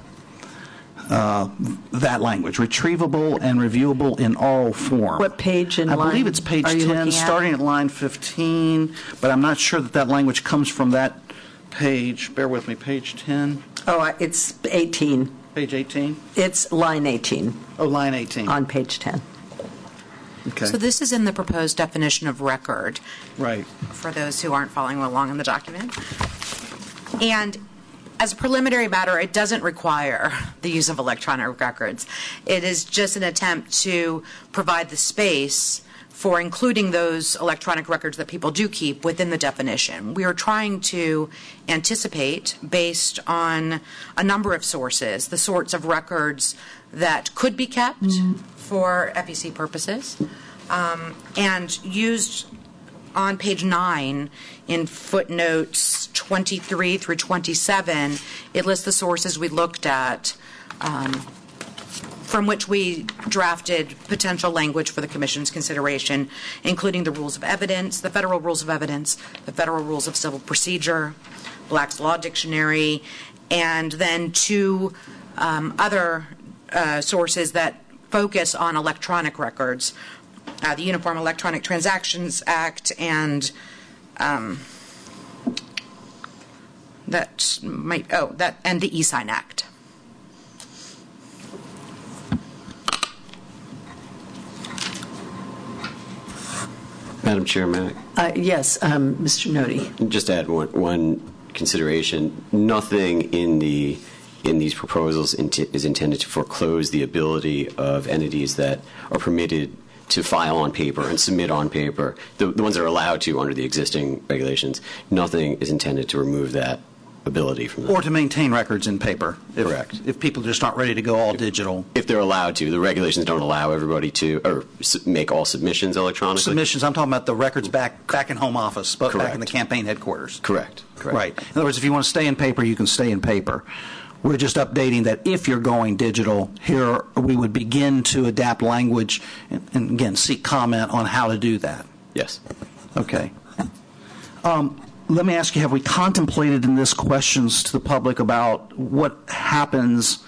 [SPEAKER 4] that language, retrievable and reviewable in oral form?
[SPEAKER 2] What page and
[SPEAKER 4] I
[SPEAKER 2] line?
[SPEAKER 4] believe it's page 10, starting at line 15, but I'm not sure that language comes from that page. Bear with me, page 10.
[SPEAKER 2] Oh, it's 18.
[SPEAKER 4] Page 18?
[SPEAKER 2] It's line 18.
[SPEAKER 4] Oh, line 18.
[SPEAKER 2] On page 10.
[SPEAKER 4] Okay.
[SPEAKER 12] So this is in the proposed definition of record.
[SPEAKER 4] Right.
[SPEAKER 12] For those who aren't following along in the document. And as a preliminary matter, it doesn't require the use of electronic records. It is just an attempt to provide the space for including those electronic records that people do keep within the definition. We are trying to anticipate, based on a number of sources, the sorts of records that could be kept for FEC purposes, and used on page 9 in footnotes 23 through 27, it lists the sources we looked at from which we drafted potential language for the Commission's consideration, including the rules of evidence, the federal rules of evidence, the federal rules of civil procedure, Black's Law Dictionary, and then two other sources that focus on electronic records, the Uniform Electronic Transactions Act and and the e-Sign Act.
[SPEAKER 8] Madam Chair, may I?
[SPEAKER 2] Yes, Mr. Nodi.
[SPEAKER 8] Just add one consideration. Nothing in the in these proposals is intended to foreclose the ability of entities that are permitted to file on paper and submit on paper, the ones that are allowed to under the existing regulations. Nothing is intended to remove that ability from them.
[SPEAKER 4] Or to maintain records in paper.
[SPEAKER 8] Correct.
[SPEAKER 4] If people just aren't ready to go all digital.
[SPEAKER 8] If they're allowed to. The regulations don't allow everybody to or make all submissions electronically.
[SPEAKER 4] Submissions, I'm talking about the records back in home office, but back in the campaign headquarters.
[SPEAKER 8] Correct.
[SPEAKER 4] Right. In other words, if you want to stay in paper, you can stay in paper. We're just updating that if you're going digital, here we would begin to adapt language and again, seek comment on how to do that.
[SPEAKER 8] Yes.
[SPEAKER 4] Okay. Let me ask you, have we contemplated in this questions to the public about what happens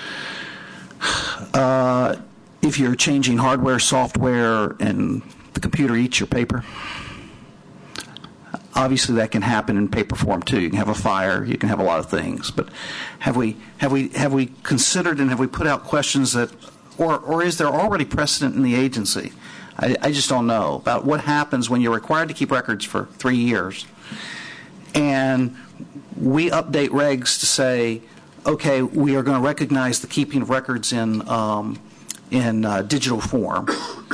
[SPEAKER 4] if you're changing hardware, software, and the computer eats your paper? Obviously, that can happen in paper form too. You can have a fire. You can have a lot of things. But have we considered and have we put out questions that, or is there already precedent in the agency? I just don't know about what happens when you're required to keep records for 3 years, and we update regs to say, okay, we are going to recognize the keeping of records in digital form.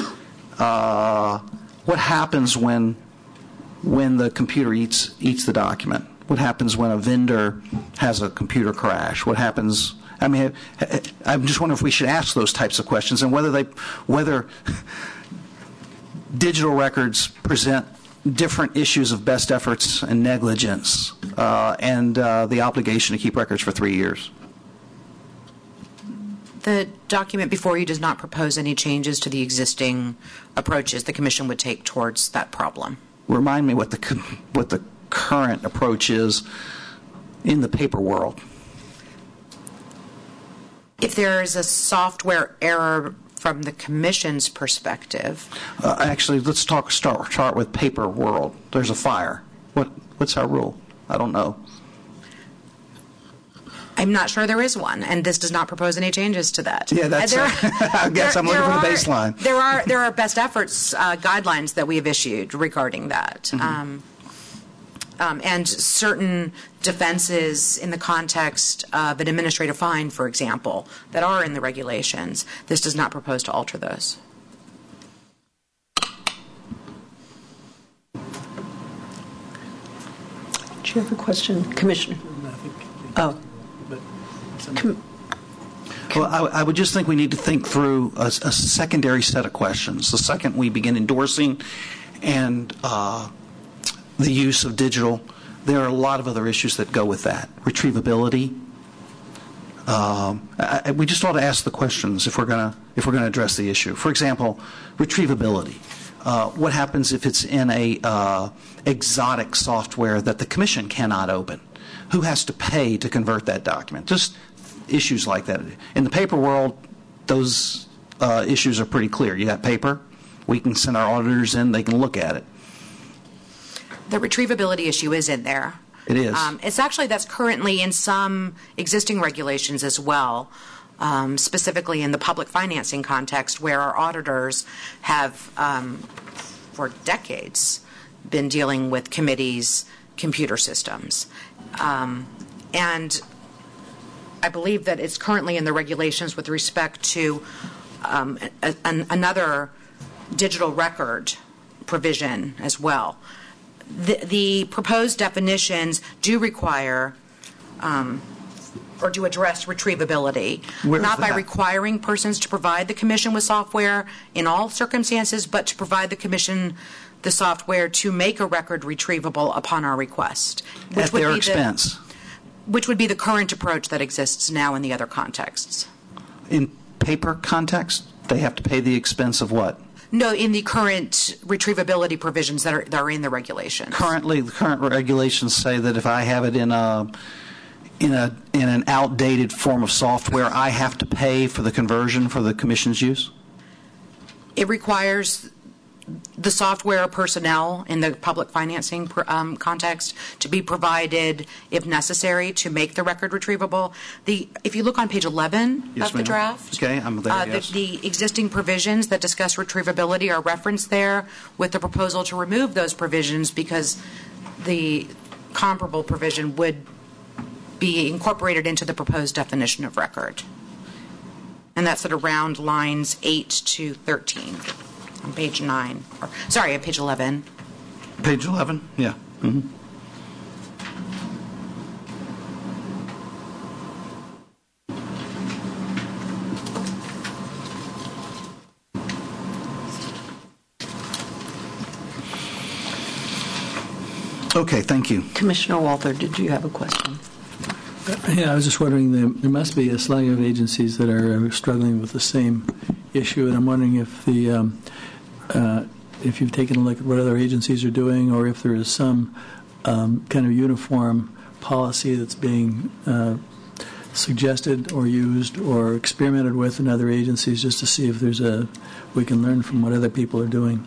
[SPEAKER 4] What happens when the computer eats the document? What happens when a vendor has a computer crash? What happens? I mean, I'm just wondering if we should ask those types of questions and whether digital records present different issues of best efforts and negligence and the obligation to keep records for 3 years.
[SPEAKER 12] The document before you does not propose any changes to the existing approaches the Commission would take towards that problem.
[SPEAKER 4] Remind me what the current approach is in the paper world.
[SPEAKER 12] If there is a software error from the Commission's perspective,
[SPEAKER 4] actually, let's start with paper world. There's a fire. What's our rule? I don't know.
[SPEAKER 12] I'm not sure there is one, and this does not propose any changes to that.
[SPEAKER 4] Yeah, that's. I guess I'm looking for the baseline.
[SPEAKER 12] There are best efforts guidelines that we have issued regarding that, and certain defenses in the context of an administrative fine, for example, that are in the regulations. This does not propose to alter those.
[SPEAKER 2] Do you have a question, Commissioner? Oh.
[SPEAKER 4] Well, I would just think we need to think through a secondary set of questions. The second we begin endorsing and the use of digital, there are a lot of other issues that go with that. Retrievability. We just ought to ask the questions if we're going to address the issue. For example, retrievability. What happens if it's in a exotic software that the Commission cannot open? Who has to pay to convert that document? Just issues like that. In the paper world, those issues are pretty clear. You got paper. We can send our auditors in. They can look at it.
[SPEAKER 12] The retrievability issue is in there.
[SPEAKER 4] It is.
[SPEAKER 12] That's currently in some existing regulations as well, specifically in the public financing context, where our auditors have, for decades, been dealing with committees' computer systems. And I believe that it's currently in the regulations with respect to another digital record provision as well. The proposed definitions do require or do address retrievability, not by requiring persons to provide the Commission with software in all circumstances, but to provide the Commission the software to make a record retrievable upon our request.
[SPEAKER 4] At their expense.
[SPEAKER 12] Which would be the current approach that exists now in the other contexts.
[SPEAKER 4] In paper context, they have to pay the expense of what?
[SPEAKER 12] No, in the current retrievability provisions that are in the regulations.
[SPEAKER 4] Currently, the current regulations say that if I have it in an outdated form of software, I have to pay for the conversion for the Commission's use?
[SPEAKER 12] It requires the software personnel in the public financing context to be provided, if necessary, to make the record retrievable. If you look on page 11 of the draft,
[SPEAKER 4] okay, I'm there, yes.
[SPEAKER 12] The existing provisions that discuss retrievability are referenced there with the proposal to remove those provisions because the comparable provision would be incorporated into the proposed definition of record. And that's at around lines 8 to 13 on page 9. Sorry, on page 11.
[SPEAKER 4] Page 11? Yeah. Mm-hmm. Okay, thank you.
[SPEAKER 2] Commissioner Walther, did you have a question?
[SPEAKER 11] Yeah, I was just wondering, there must be a slug of agencies that are struggling with the same issue, and I'm wondering if if you've taken a look at what other agencies are doing, or if there is some kind of uniform policy that's being suggested or used or experimented with in other agencies, just to see if we can learn from what other people are doing.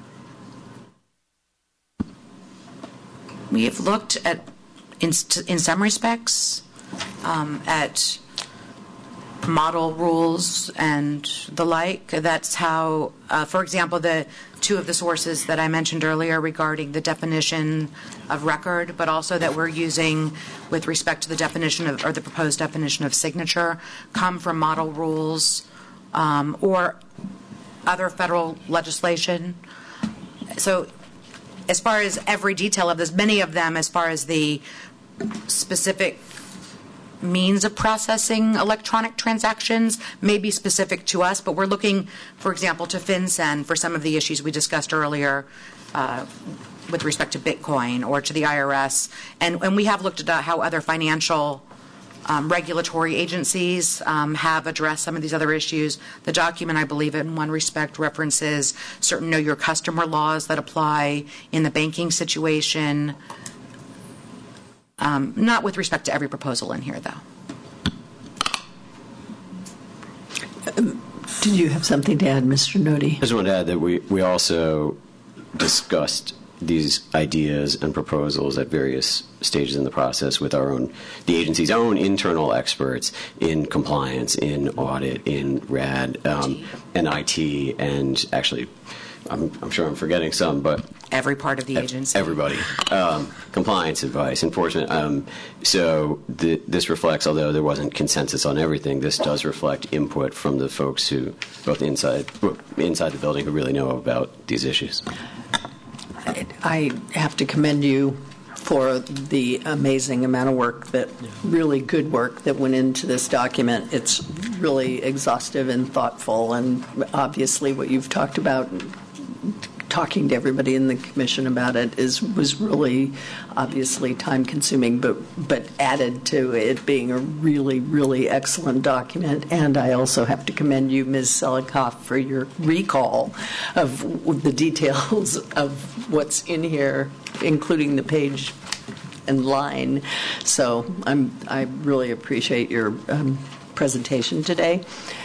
[SPEAKER 12] We have looked at, in some respects, at model rules and the like. That's how, for example, the two of the sources that I mentioned earlier regarding the definition of record, but also that we're using with respect to the definition of, or the proposed definition of signature, come from model rules or other federal legislation. So as far as every detail of this, many of them, as far as the specific means of processing electronic transactions, may be specific to us, but we're looking, for example, to FinCEN for some of the issues we discussed earlier with respect to Bitcoin, or to the IRS. And we have looked at how other financial regulatory agencies have addressed some of these other issues. The document, I believe, in one respect references certain know your customer laws that apply in the banking situation. Not with respect to every proposal in here, though.
[SPEAKER 2] Did you have something to add, Mr. Nodi?
[SPEAKER 8] I just want to add that we also discussed these ideas and proposals at various stages in the process with the agency's own internal experts in compliance, in audit, in RAD, and IT, and actually, I'm sure I'm forgetting some, but
[SPEAKER 12] every part of the agency,
[SPEAKER 8] everybody, compliance advice, enforcement. So this reflects, although there wasn't consensus on everything, this does reflect input from the folks who, both inside the building, who really know about these issues.
[SPEAKER 2] I have to commend you for the amazing amount of work, really good work that went into this document. It's really exhaustive and thoughtful, and obviously what you've talked about, talking to everybody in the commission about it, was really obviously time-consuming, but added to it being a really, really excellent document. And I also have to commend you, Ms. Selikoff, for your recall of the details of what's in here, including the page and line. So I really appreciate your presentation today.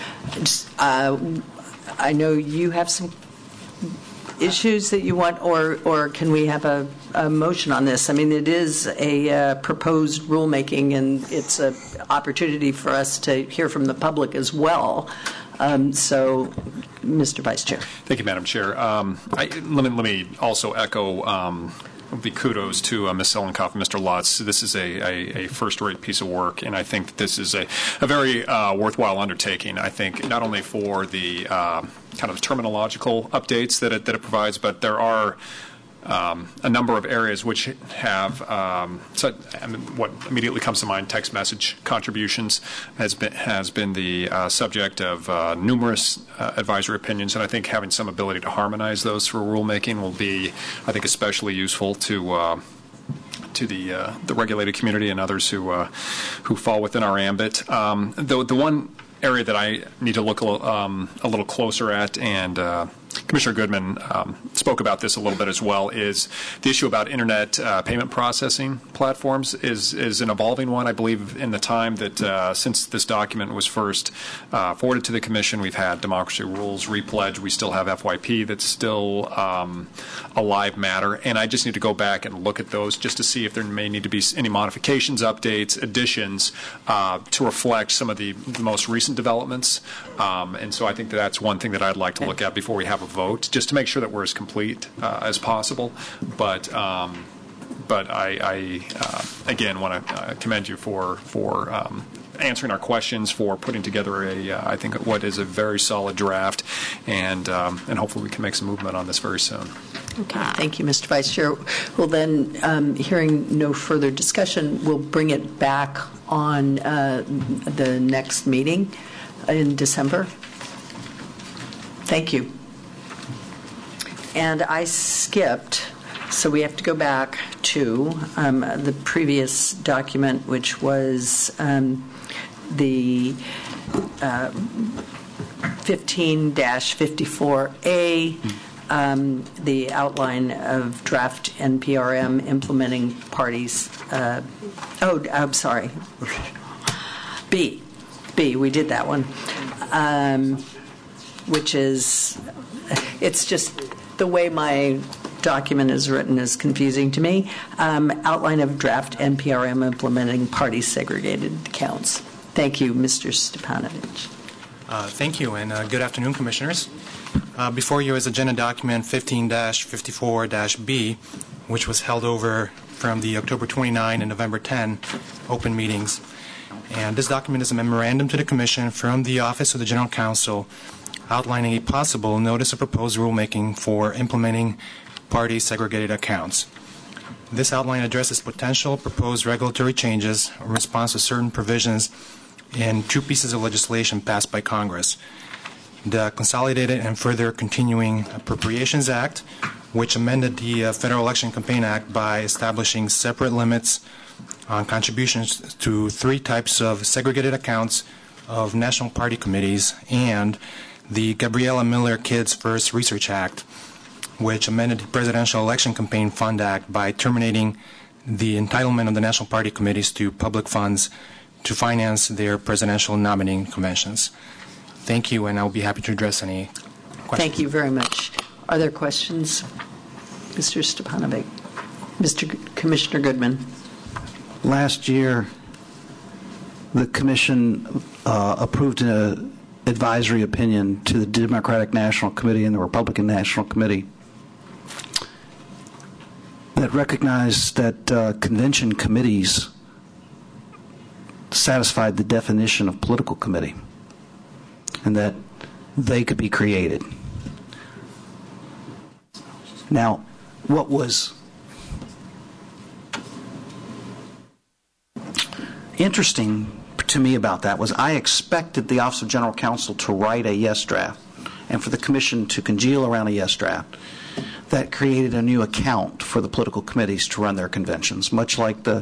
[SPEAKER 2] I know you have some issues that you want, or can we have a motion on this? I mean, it is a proposed rulemaking, and it's an opportunity for us to hear from the public as well. So, Mr. Vice Chair.
[SPEAKER 3] Thank you, Madam Chair. Let me also echo the kudos to Ms. Selikoff and Mr. Lutz. This is a first-rate piece of work, and I think that this is a very worthwhile undertaking. I think not only for the kind of terminological updates that it provides, but there are a number of areas which have what immediately comes to mind: text message contributions has been the subject of numerous advisory opinions, and I think having some ability to harmonize those for rulemaking will be, I think, especially useful to the regulated community and others who fall within our ambit. The one area that I need to look a little closer at, and Commissioner Goodman spoke about this a little bit as well, is the issue about internet payment processing platforms is an evolving one. I believe in the time that since this document was first forwarded to the Commission, we've had Democracy Rules, Repledge. We still have FYP that's still a live matter, and I just need to go back and look at those just to see if there may need to be any modifications, updates, additions to reflect some of the most recent developments. And so I think that's one thing that I'd like to look at before we have a vote, just to make sure that we're as complete as possible. But But I again, want to commend you for answering our questions, for putting together I think what is a very solid draft, and hopefully we can make some movement on this very soon.
[SPEAKER 2] Okay, thank you, Mr. Vice Chair. Well, then, hearing no further discussion, we'll bring it back on the next meeting in December. Thank you. And I skipped, so we have to go back to the previous document, which was the 15-54A, the outline of draft NPRM implementing parties. I'm sorry. B, we did that one, which is, it's just the way my document is written is confusing to me. Outline of draft NPRM implementing party segregated accounts. Thank you, Mr. Stepanovich.
[SPEAKER 14] Thank you, and good afternoon, Commissioners. Before you is agenda document 15-54-B, which was held over from the October 29 and November 10 open meetings. And this document is a memorandum to the Commission from the Office of the General Counsel outlining a possible notice of proposed rulemaking for implementing party segregated accounts. This outline addresses potential proposed regulatory changes in response to certain provisions in two pieces of legislation passed by Congress. The Consolidated and Further Continuing Appropriations Act, which amended the Federal Election Campaign Act by establishing separate limits on contributions to three types of segregated accounts of national party committees, and the Gabriella Miller Kids First Research Act, which amended the Presidential Election Campaign Fund Act by terminating the entitlement of the national party committees to public funds to finance their presidential nominating conventions. Thank you, and I'll be happy to address any questions.
[SPEAKER 2] Thank you very much. Are there questions? Mr. Stepanovic. Commissioner Goodman.
[SPEAKER 4] Last year, the Commission approved an advisory opinion to the Democratic National Committee and the Republican National Committee that recognized that convention committees satisfied the definition of political committee and that they could be created. Now, what was interesting to me about that was I expected the Office of General Counsel to write a yes draft and for the Commission to congeal around a yes draft that created a new account for the political committees to run their conventions, much like the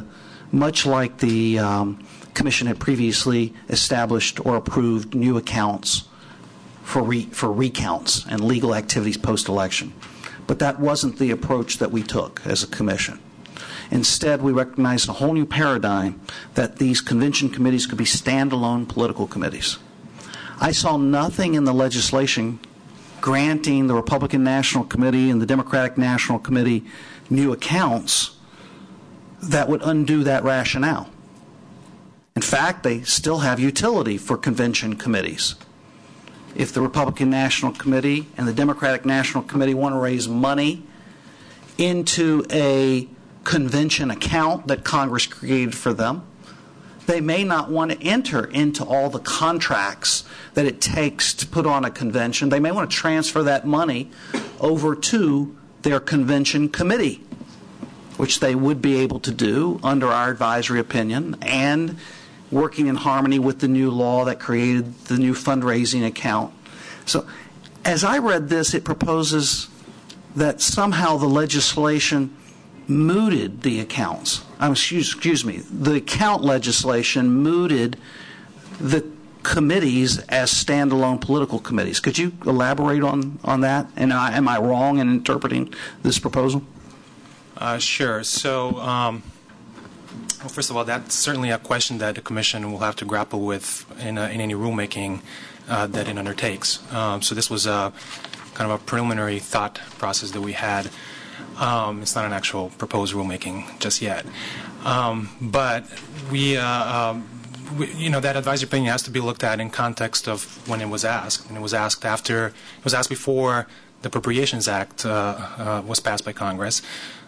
[SPEAKER 4] Commission had previously established or approved new accounts for recounts and legal activities post-election. But that wasn't the approach that we took as a Commission. Instead, we recognized a whole new paradigm that these convention committees could be standalone political committees. I saw nothing in the legislation granting the Republican National Committee and the Democratic National Committee new accounts that would undo that rationale. In fact, they still have utility for convention committees. If the Republican National Committee and the Democratic National Committee want to raise money into a convention account that Congress created for them, they may not want to enter into all the contracts that it takes to put on a convention. They may want to transfer that money over to their convention committee, which they would be able to do under our advisory opinion and working in harmony with the new law that created the new fundraising account. So as I read this, it proposes that somehow the legislation mooted the accounts. Excuse me, the account legislation mooted the committees as standalone political committees. Could you elaborate on that? And am I wrong in interpreting this proposal?
[SPEAKER 14] Sure. So, well, first of all, that's certainly a question that the Commission will have to grapple with in any rulemaking that it undertakes. So this was kind of a preliminary thought process that we had. It's not an actual proposed rulemaking just yet. But we, that advisory opinion has to be looked at in context of when it was asked. And it was asked before the Appropriations Act was passed by Congress.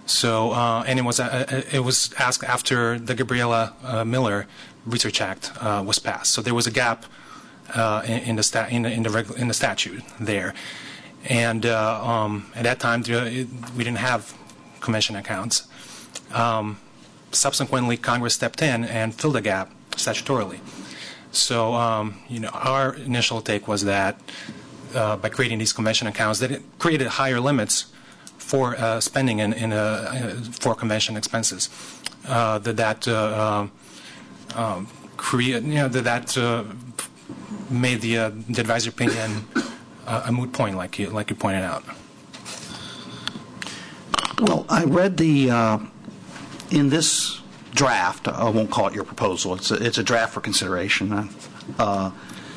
[SPEAKER 14] So, and it was asked after the Gabriela Miller Research Act was passed. So there was a gap in the statute there, and at that time we didn't have commission accounts. Subsequently, Congress stepped in and filled the gap statutorily. So, our initial take was that by creating these commission accounts, that it created higher limits for spending for commission expenses. That made the advisory opinion a moot point, like you pointed out.
[SPEAKER 4] Well, I read in this draft, I won't call it your proposal, it's a draft for consideration, and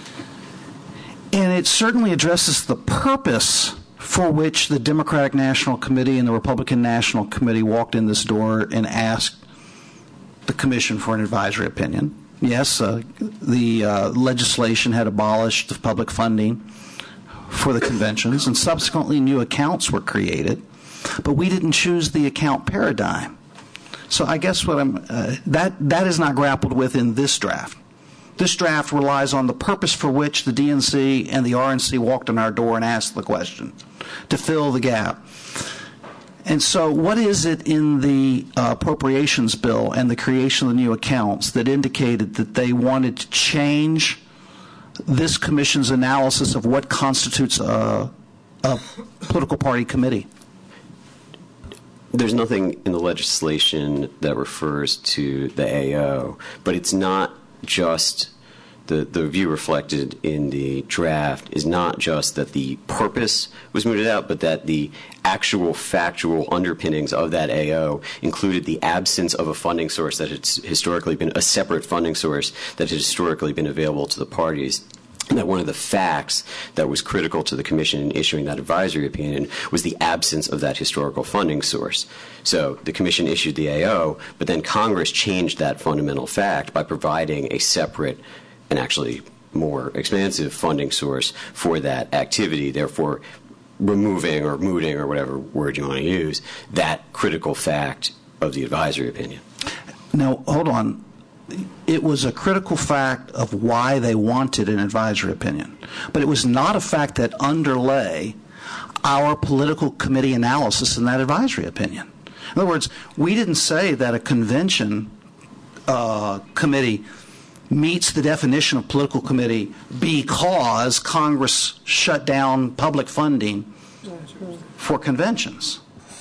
[SPEAKER 4] it certainly addresses the purpose for which the Democratic National Committee and the Republican National Committee walked in this door and asked the Commission for an advisory opinion. Yes, the legislation had abolished the public funding for the conventions, and subsequently new accounts were created, but we didn't choose the account paradigm. So I guess what that is not grappled with in this draft. This draft relies on the purpose for which the DNC and the RNC walked in our door and asked the question, to fill the gap. And so what is it in the appropriations bill and the creation of the new accounts that indicated that they wanted to change this commission's analysis of what constitutes a political party committee?
[SPEAKER 8] There's nothing in the legislation that refers to the AO, but it's not just the view reflected in the draft is not just that the purpose was mooted out, but that the actual factual underpinnings of that AO included the absence of a funding source that had historically been a separate funding source that had historically been available to the parties. And that one of the facts that was critical to the Commission in issuing that advisory opinion was the absence of that historical funding source. So the Commission issued the AO, but then Congress changed that fundamental fact by providing a separate and actually more expansive funding source for that activity, therefore removing or mooting or whatever word you want to use, that critical fact of the advisory opinion.
[SPEAKER 4] Now, hold on. It was a critical fact of why they wanted an advisory opinion, but it was not a fact that underlay our political committee analysis in that advisory opinion. In other words, we didn't say that a convention committee meets the definition of political committee because Congress shut down public funding for conventions.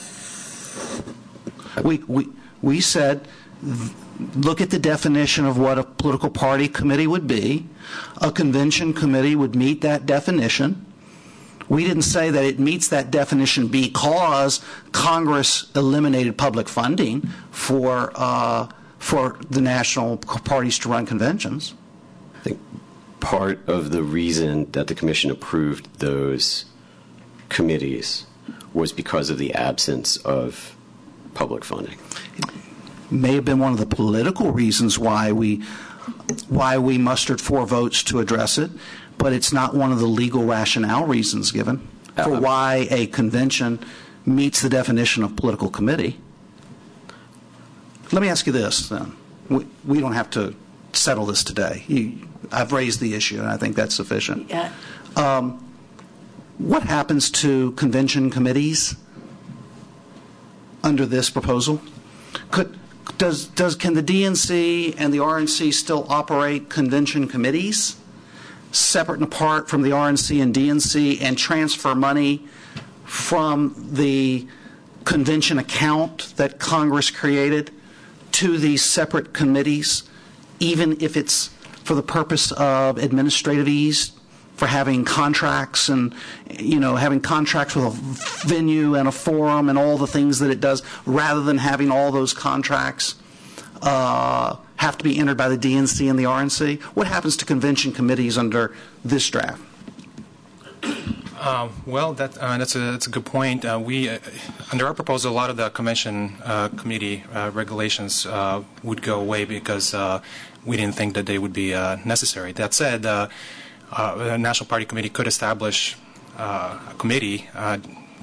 [SPEAKER 4] We said, look at the definition of what a political party committee would be. A convention committee would meet that definition. We didn't say that it meets that definition because Congress eliminated public funding for the national parties to run conventions.
[SPEAKER 8] I think part of the reason that the Commission approved those committees was because of the absence of public funding.
[SPEAKER 4] May have been one of the political reasons why we mustered 4 votes to address it, but it's not one of the legal rationale reasons given for why a convention meets the definition of political committee. Let me ask you this, then. We don't have to settle this today. I've raised the issue, and I think that's sufficient.
[SPEAKER 2] Yeah.
[SPEAKER 4] What happens to convention committees under this proposal? Can the DNC and the RNC still operate convention committees separate and apart from the RNC and DNC and transfer money from the convention account that Congress created to these separate committees, even if it's for the purpose of administrative ease, for having contracts and, having contracts with a venue and a forum and all the things that it does, rather than having all those contracts have to be entered by the DNC and the RNC? What happens to convention committees under this draft?
[SPEAKER 14] Well, that's a good point. Under our proposal, a lot of the commission committee regulations would go away because we didn't think that they would be necessary. That said, the National Party Committee could establish a committee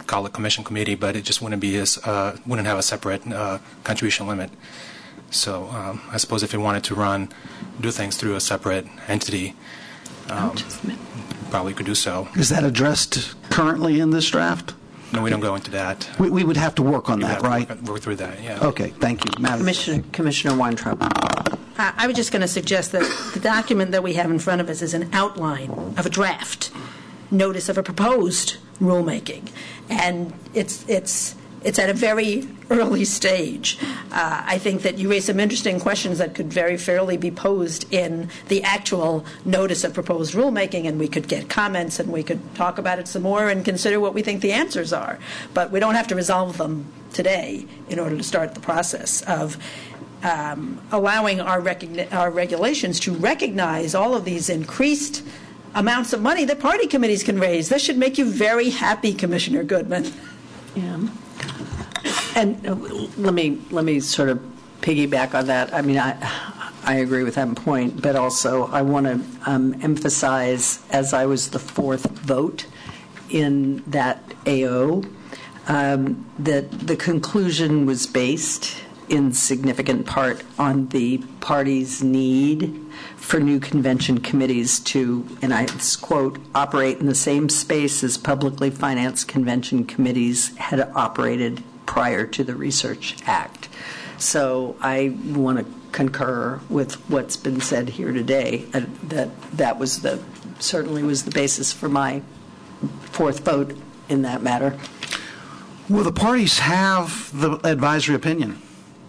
[SPEAKER 14] call it commission committee, but it just wouldn't have a separate contribution limit. So I suppose if you wanted to do things through a separate entity, probably could do so.
[SPEAKER 4] Is that addressed currently in this draft?
[SPEAKER 14] No, we don't go into that.
[SPEAKER 4] We would have to work on that, right?
[SPEAKER 14] Work through that, yeah.
[SPEAKER 4] Okay, thank you. Madam
[SPEAKER 2] Commissioner Weintraub.
[SPEAKER 7] I was just going to suggest that the document that we have in front of us is an outline of a draft notice of a proposed rulemaking, and it's at a very early stage. I think that you raised some interesting questions that could very fairly be posed in the actual notice of proposed rulemaking, and we could get comments and we could talk about it some more and consider what we think the answers are. But we don't have to resolve them today in order to start the process of allowing our regulations to recognize all of these increased amounts of money that party committees can raise. This should make you very happy, Commissioner Goodman.
[SPEAKER 2] Yeah. And let me sort of piggyback on that. I mean, I agree with that point, but also I want to emphasize, as I was the fourth vote in that AO, that the conclusion was based in significant part on the party's need for new convention committees to, and I quote, operate in the same space as publicly financed convention committees had operated prior to the Research Act. So I want to concur with what's been said here today, that was certainly was the basis for my fourth vote in that matter.
[SPEAKER 4] Well, the parties have the advisory opinion,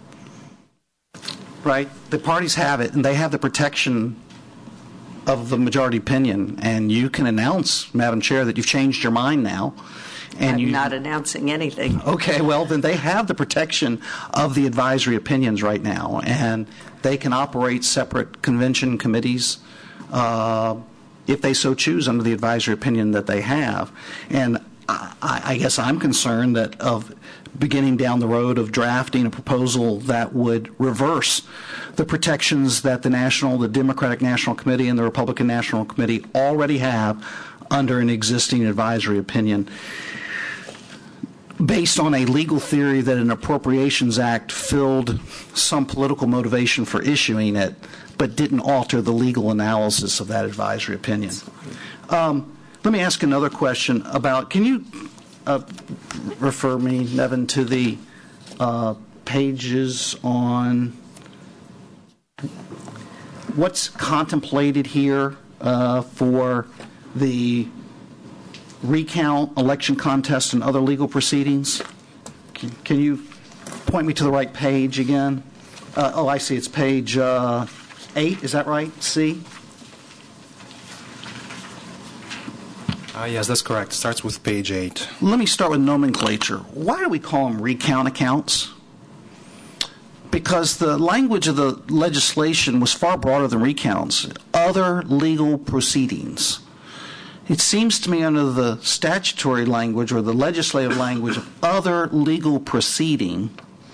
[SPEAKER 4] right? The parties have it, and they have the protection of the majority opinion. And you can announce, Madam Chair, that you've changed your mind now. And
[SPEAKER 2] I'm not announcing anything.
[SPEAKER 4] Okay, well, then they have the protection of the advisory opinions right now, and they can operate separate convention committees if they so choose under the advisory opinion that they have. And I guess I'm concerned that of beginning down the road of drafting a proposal that would reverse the protections that the Democratic National Committee and the Republican National Committee already have under an existing advisory opinion, based on a legal theory that an Appropriations Act filled some political motivation for issuing it, but didn't alter the legal analysis of that advisory opinion. Let me ask another question about, can you refer me, Nevin, to the pages on what's contemplated here for the recount, election contest, and other legal proceedings? Can you point me to the right page again? Oh, I see. It's page 8. Is that right? C?
[SPEAKER 14] Yes, that's correct. It starts with page 8.
[SPEAKER 4] Let me start with nomenclature. Why do we call them recount accounts? Because the language of the legislation was far broader than recounts. Other legal proceedings. It seems to me under the statutory language or the legislative language of other legal proceeding,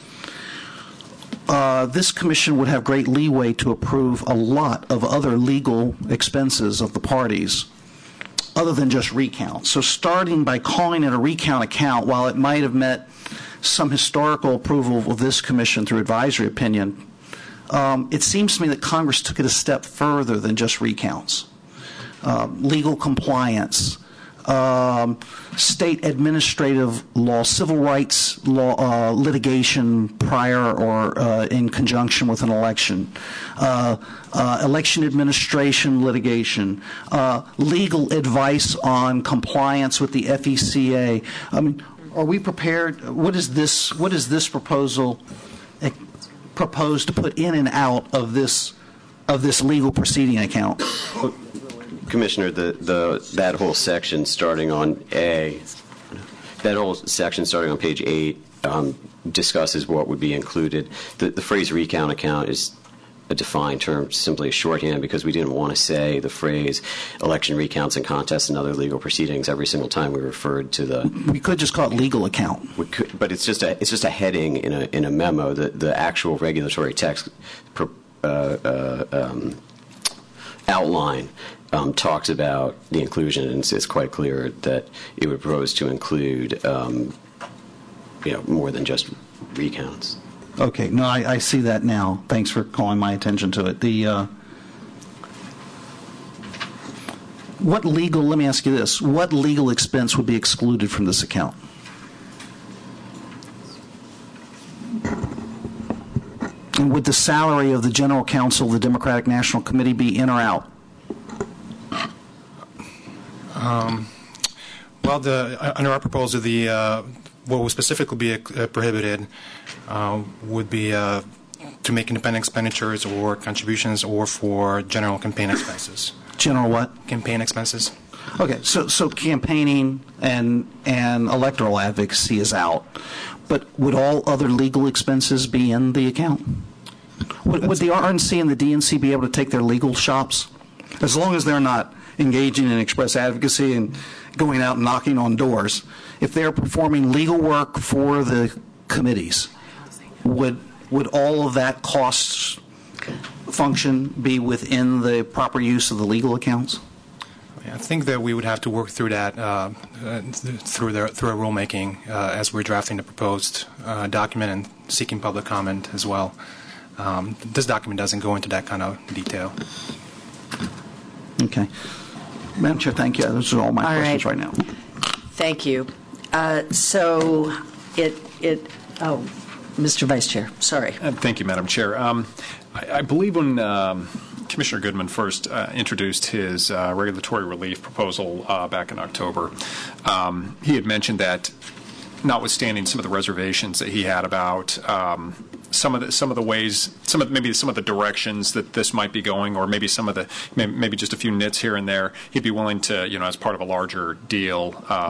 [SPEAKER 4] this commission would have great leeway to approve a lot of other legal expenses of the parties other than just recount. So starting by calling it a recount account, while it might have met some historical approval of this commission through advisory opinion, it seems to me that Congress took it a step further than just recounts. Legal compliance, state administrative law, civil rights law, litigation prior or in conjunction with an election, election administration litigation, legal advice on compliance with the FECA. I mean, are we prepared? What is this proposal proposed to put in and out of this legal proceeding account?
[SPEAKER 8] Commissioner, that whole section starting on page 8 discusses what would be included. The phrase recount account is a defined term, simply a shorthand, because we didn't want to say the phrase election recounts and contests and other legal proceedings every single time we referred to the.
[SPEAKER 4] We could just call it legal account.
[SPEAKER 8] We could, but it's just a heading in a memo. The actual regulatory text outline talks about the inclusion, and it's quite clear that it would propose to include more than just recounts.
[SPEAKER 4] Okay, no, I see that now. Thanks for calling my attention to it. Let me ask you this, what legal expense would be excluded from this account? And would the salary of the General Counsel of the Democratic National Committee be in or out?
[SPEAKER 14] Under our proposal, what would specifically be prohibited would be to make independent expenditures or contributions or for general campaign expenses.
[SPEAKER 4] General what?
[SPEAKER 14] Campaign expenses.
[SPEAKER 4] Okay, so campaigning and electoral advocacy is out, but would all other legal expenses be in the account? Would the RNC and the DNC be able to take their legal shops? As long as they're not engaging in express advocacy and going out and knocking on doors, if they're performing legal work for the committees, would all of that cost function be within the proper use of the legal accounts?
[SPEAKER 14] I think that we would have to work through that through our rulemaking as we're drafting the proposed document and seeking public comment as well. This document doesn't go into that kind of detail.
[SPEAKER 4] Okay. Madam Chair, thank you. Those are all my questions right now.
[SPEAKER 2] Thank you. Mr. Vice Chair, sorry.
[SPEAKER 3] Thank you, Madam Chair. I believe when Commissioner Goodman first introduced his regulatory relief proposal back in October, he had mentioned that, notwithstanding some of the reservations that he had about some of the ways, maybe some of the directions that this might be going, or maybe maybe just a few nits here and there, he'd be willing to, as part of a larger deal,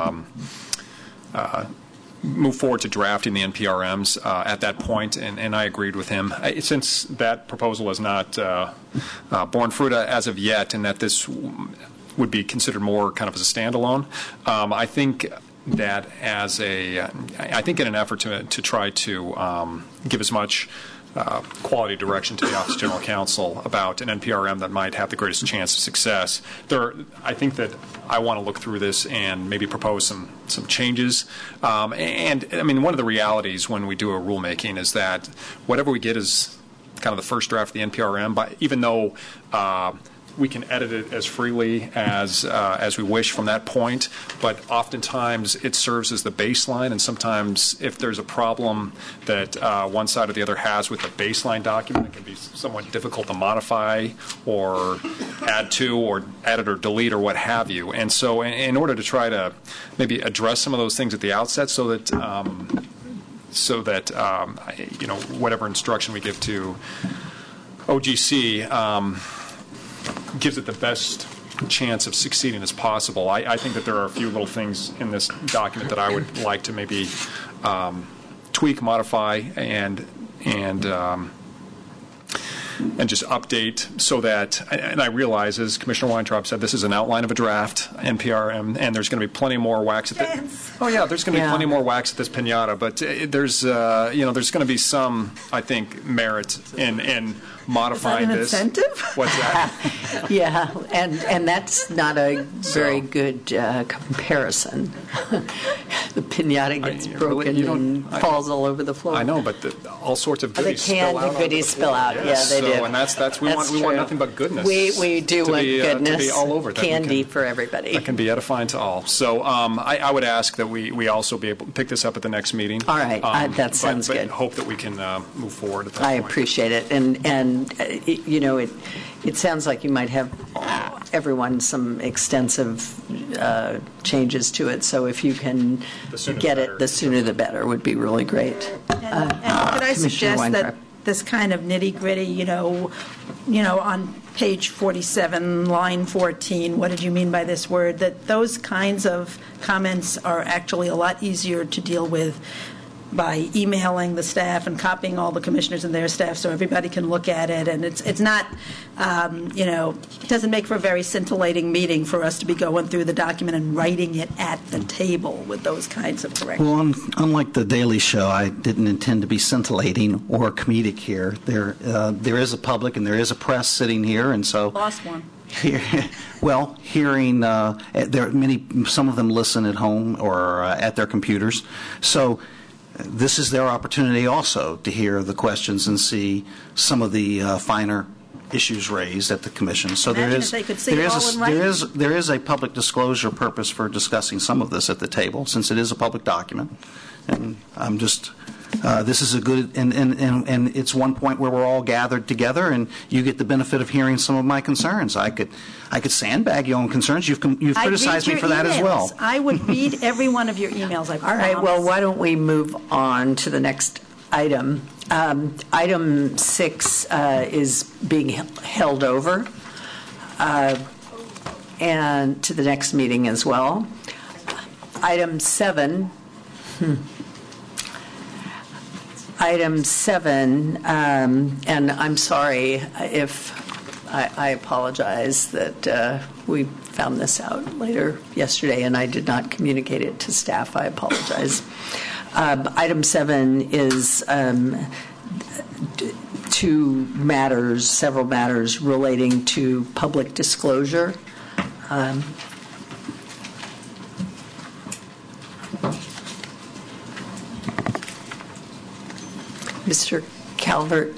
[SPEAKER 3] move forward to drafting the NPRMs at that point, and I agreed with him. Since that proposal has not borne fruit as of yet, and that this would be considered more kind of as a standalone, I think that I think in an effort to try to give as much quality direction to the Office of General Counsel about an NPRM that might have the greatest chance of success, I think that I want to look through this and maybe propose some changes. And I mean, one of the realities when we do a rulemaking is that whatever we get is kind of the first draft of the NPRM, but even though we can edit it as freely as we wish from that point, but oftentimes it serves as the baseline, and sometimes if there's a problem that one side or the other has with the baseline document, it can be somewhat difficult to modify or add to or edit or delete or what have you. And so in order to try to maybe address some of those things at the outset so that whatever instruction we give to OGC gives it the best chance of succeeding as possible. I think that there are a few little things in this document that I would like to maybe tweak, modify, and just update so that, and I realize, as Commissioner Weintraub said, this is an outline of a draft NPRM, and there's going to be plenty more wax at this. Oh yeah, there's going to be plenty more wax at this piñata, but there's there's going to be some, I think, merit in modifying this.
[SPEAKER 7] Is that an incentive?
[SPEAKER 3] What's that?
[SPEAKER 2] Yeah, and that's not a very good comparison. The piñata gets broken and falls all over the floor.
[SPEAKER 3] I know, but all sorts of goodies spill out.
[SPEAKER 2] The goodies spill out.
[SPEAKER 3] Yes,
[SPEAKER 2] yeah, they do.
[SPEAKER 3] And we want nothing but goodness.
[SPEAKER 2] We do want goodness.
[SPEAKER 3] To be all over.
[SPEAKER 2] Candy for everybody.
[SPEAKER 3] That can be edifying to all. So I would ask that we also be able to pick this up at the next meeting.
[SPEAKER 2] All right, that sounds good.
[SPEAKER 3] But hope that we can move forward at that
[SPEAKER 2] point.
[SPEAKER 3] I
[SPEAKER 2] appreciate it, and it sounds like you might have everyone some extensive changes to it. So if you can get it, the sooner the better would be really great.
[SPEAKER 7] And could I suggest that this kind of nitty-gritty, on page 47, line 14, what did you mean by this word, that those kinds of comments are actually a lot easier to deal with by emailing the staff and copying all the commissioners and their staff so everybody can look at it. And it's not, it doesn't make for a very scintillating meeting for us to be going through the document and writing it at the table with those kinds of corrections.
[SPEAKER 4] Well, unlike the Daily Show, I didn't intend to be scintillating or comedic here. There is a public and there is a press sitting here, and so
[SPEAKER 7] lost one.
[SPEAKER 4] hearing, some of them listen at home or at their computers. So this is their opportunity also to hear the questions and see some of the finer issues raised at the commission. So there is a public disclosure purpose for discussing some of this at the table, since it is a public document. And I'm just this is a good and it's one point where we're all gathered together, and you get the benefit of hearing some of my concerns. I could sandbag you on concerns. You've criticized me for that as well.
[SPEAKER 7] I would read every one of your emails. I promise.
[SPEAKER 2] All right. Well, why don't we move on to the next item? Item 6 is being held over, and to the next meeting as well. Item 7. Item 7, and I'm sorry if I apologize that we found this out later yesterday and I did not communicate it to staff. I apologize. Item 7 is several matters relating to public disclosure. Mr. Calvert.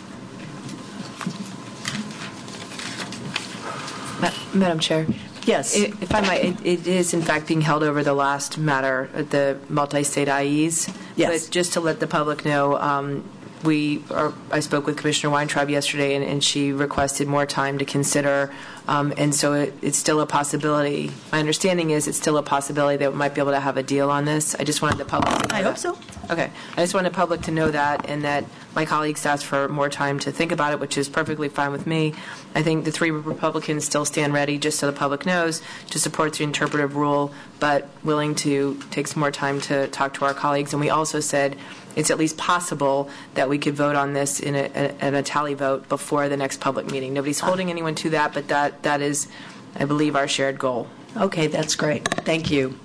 [SPEAKER 9] Madam Chair.
[SPEAKER 2] Yes.
[SPEAKER 9] If I might, it is in fact being held over the last matter, the multi-state IEs.
[SPEAKER 2] Yes.
[SPEAKER 9] But just to let the public know, I spoke with Commissioner Weintraub yesterday, and she requested more time to consider, and so it's still a possibility. My understanding is it's still a possibility that we might be able to have a deal on this. I just wanted the public to know
[SPEAKER 7] I hope so.
[SPEAKER 9] Okay. I just wanted the public to know that, and that my colleagues asked for more time to think about it, which is perfectly fine with me. I think the 3 Republicans still stand ready, just so the public knows, to support the interpretive rule, but willing to take some more time to talk to our colleagues. And we also said it's at least possible that we could vote on this in a tally vote before the next public meeting. Nobody's holding anyone to that, but that is, I believe, our shared goal.
[SPEAKER 2] Okay, that's great. Thank you.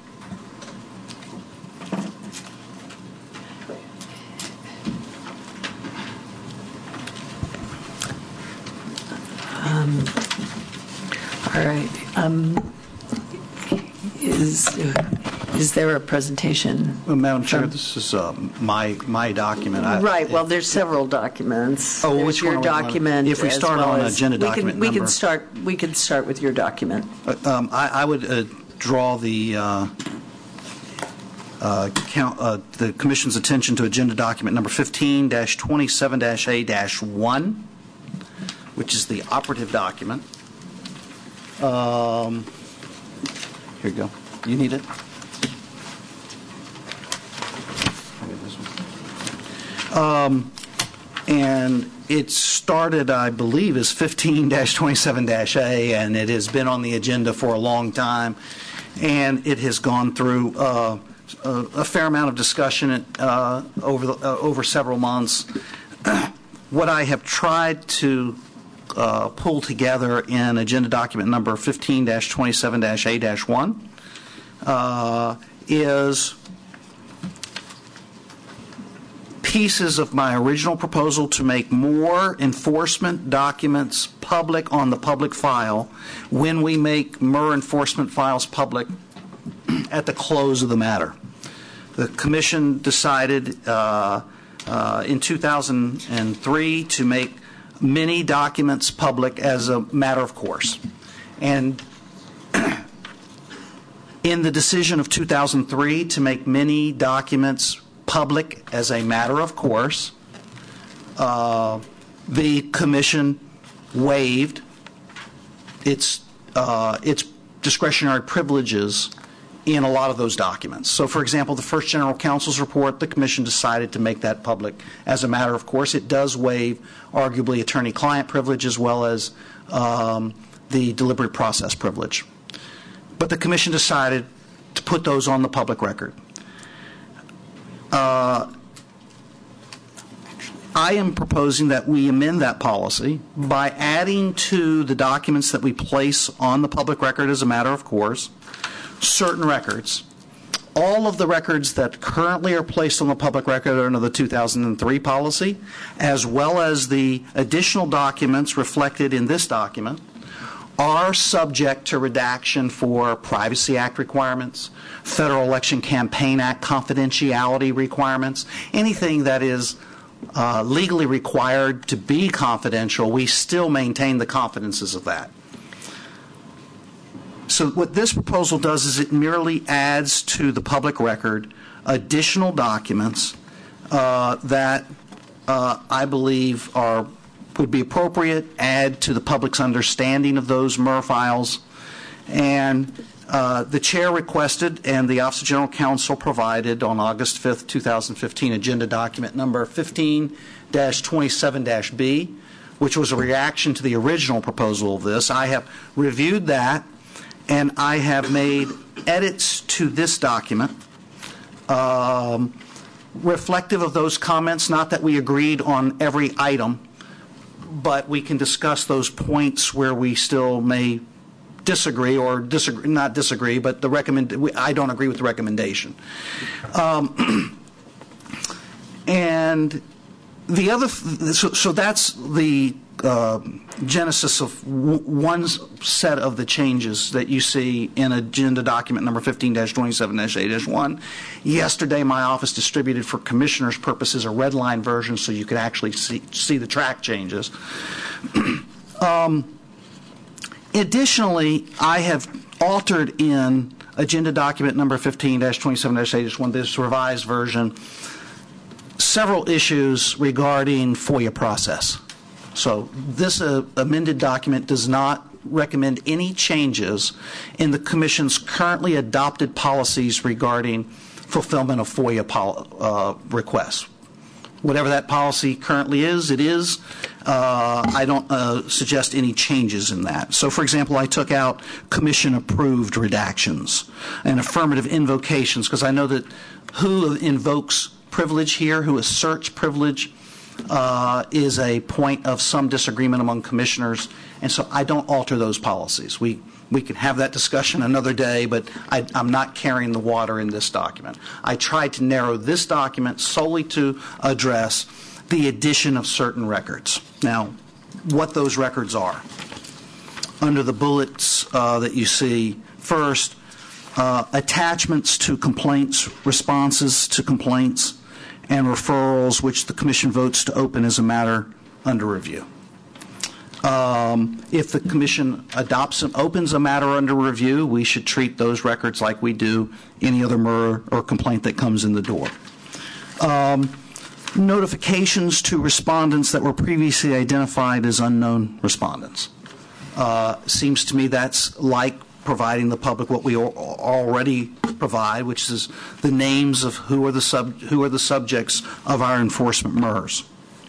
[SPEAKER 2] All right. Is there a presentation?
[SPEAKER 4] Well, Madam Chair, this is my document.
[SPEAKER 2] Right. Well, there's several documents.
[SPEAKER 4] Oh,
[SPEAKER 2] there's
[SPEAKER 4] which
[SPEAKER 2] your
[SPEAKER 4] one?
[SPEAKER 2] Document.
[SPEAKER 4] If we start on agenda document
[SPEAKER 2] we
[SPEAKER 4] number,
[SPEAKER 2] can start with your document.
[SPEAKER 4] I would draw the Commission's attention to agenda document number 15-27-A-1, which is the operative document. Here you go. You need it? And it started, I believe, as 15-27-A, and it has been on the agenda for a long time, and it has gone through a fair amount of discussion over several months. What I have tried to pull together in agenda document number 15-27-A-1 is pieces of my original proposal to make more enforcement documents public on the public file when we make MER enforcement files public at the close of the matter. The Commission decided in 2003 to make many documents public as a matter of course. And in the decision of 2003 to make many documents public as a matter of course, the Commission waived its discretionary privileges in a lot of those documents. So, for example, the first General Counsel's report, the Commission decided to make that public as a matter of course. It does waive, arguably, attorney-client privilege as well as the deliberative process privilege. But the Commission decided to put those on the public record. I am proposing that we amend that policy by adding to the documents that we place on the public record as a matter of course certain records. All of the records that currently are placed on the public record under the 2003 policy, as well as the additional documents reflected in this document, are subject to redaction for Privacy Act requirements, Federal Election Campaign Act confidentiality requirements, anything that is legally required to be confidential, we still maintain the confidences of that. So what this proposal does is it merely adds to the public record additional documents that I believe would be appropriate, add to the public's understanding of those MER files. And the chair requested, and the Office of General Counsel provided on August 5th, 2015, agenda document number 15-27-B, which was a reaction to the original proposal of this. I have reviewed that, and I have made edits to this document reflective of those comments, not that we agreed on every item, but we can discuss those points where we still may disagree, or not disagree, but I don't agree with the recommendation. And the other, so that's the genesis of one set of the changes that you see in agenda document number 15-27-A-1. Yesterday, my office distributed for commissioners' purposes a red line version so you could actually see the track changes. Additionally, I have altered in agenda document number 15-27-A-1, this revised version, several issues regarding FOIA process. So this amended document does not recommend any changes in the Commission's currently adopted policies regarding fulfillment of FOIA requests. Whatever that policy currently is, it is. I don't suggest any changes in that. So, for example, I took out Commission-approved redactions and affirmative invocations, because I know that who invokes privilege here, who asserts privilege, is a point of some disagreement among commissioners, and so I don't alter those policies. We can have that discussion another day, but I'm not carrying the water in this document. I tried to narrow this document solely to address the addition of certain records. Now, what those records are. Under the bullets that you see, first, attachments to complaints, responses to complaints, and referrals which the Commission votes to open as a matter under review. If the Commission adopts and opens a matter under review, we should treat those records like we do any other MER or complaint that comes in the door. Notifications to respondents that were previously identified as unknown respondents. Seems to me that's like providing the public what we already provide, which is the names of who are the subjects of our enforcement MERS.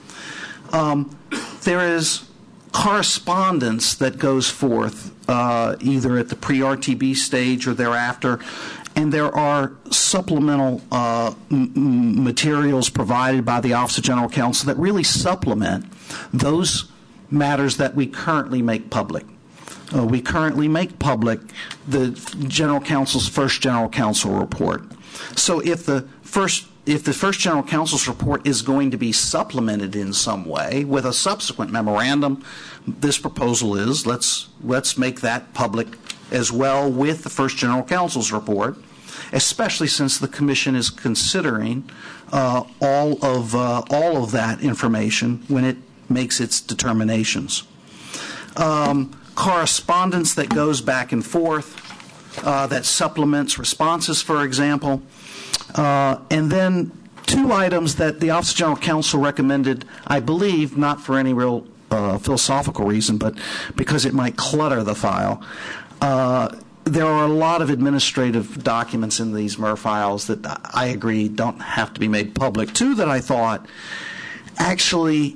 [SPEAKER 4] There is correspondence that goes forth either at the pre-RTB stage or thereafter, and there are supplemental materials provided by the Office of General Counsel that really supplement those matters that we currently make public. We currently make public the General Counsel's first General Counsel report. So if the first General Counsel's report is going to be supplemented in some way with a subsequent memorandum, this proposal is let's make that public as well with the first General Counsel's report, especially since the Commission is considering all of that information when it makes its determinations. Correspondence that goes back and forth that supplements responses, for example. And then two items that the Office of General Counsel recommended, I believe, not for any real philosophical reason, but because it might clutter the file. There are a lot of administrative documents in these MER files that I agree don't have to be made public. Two that I thought actually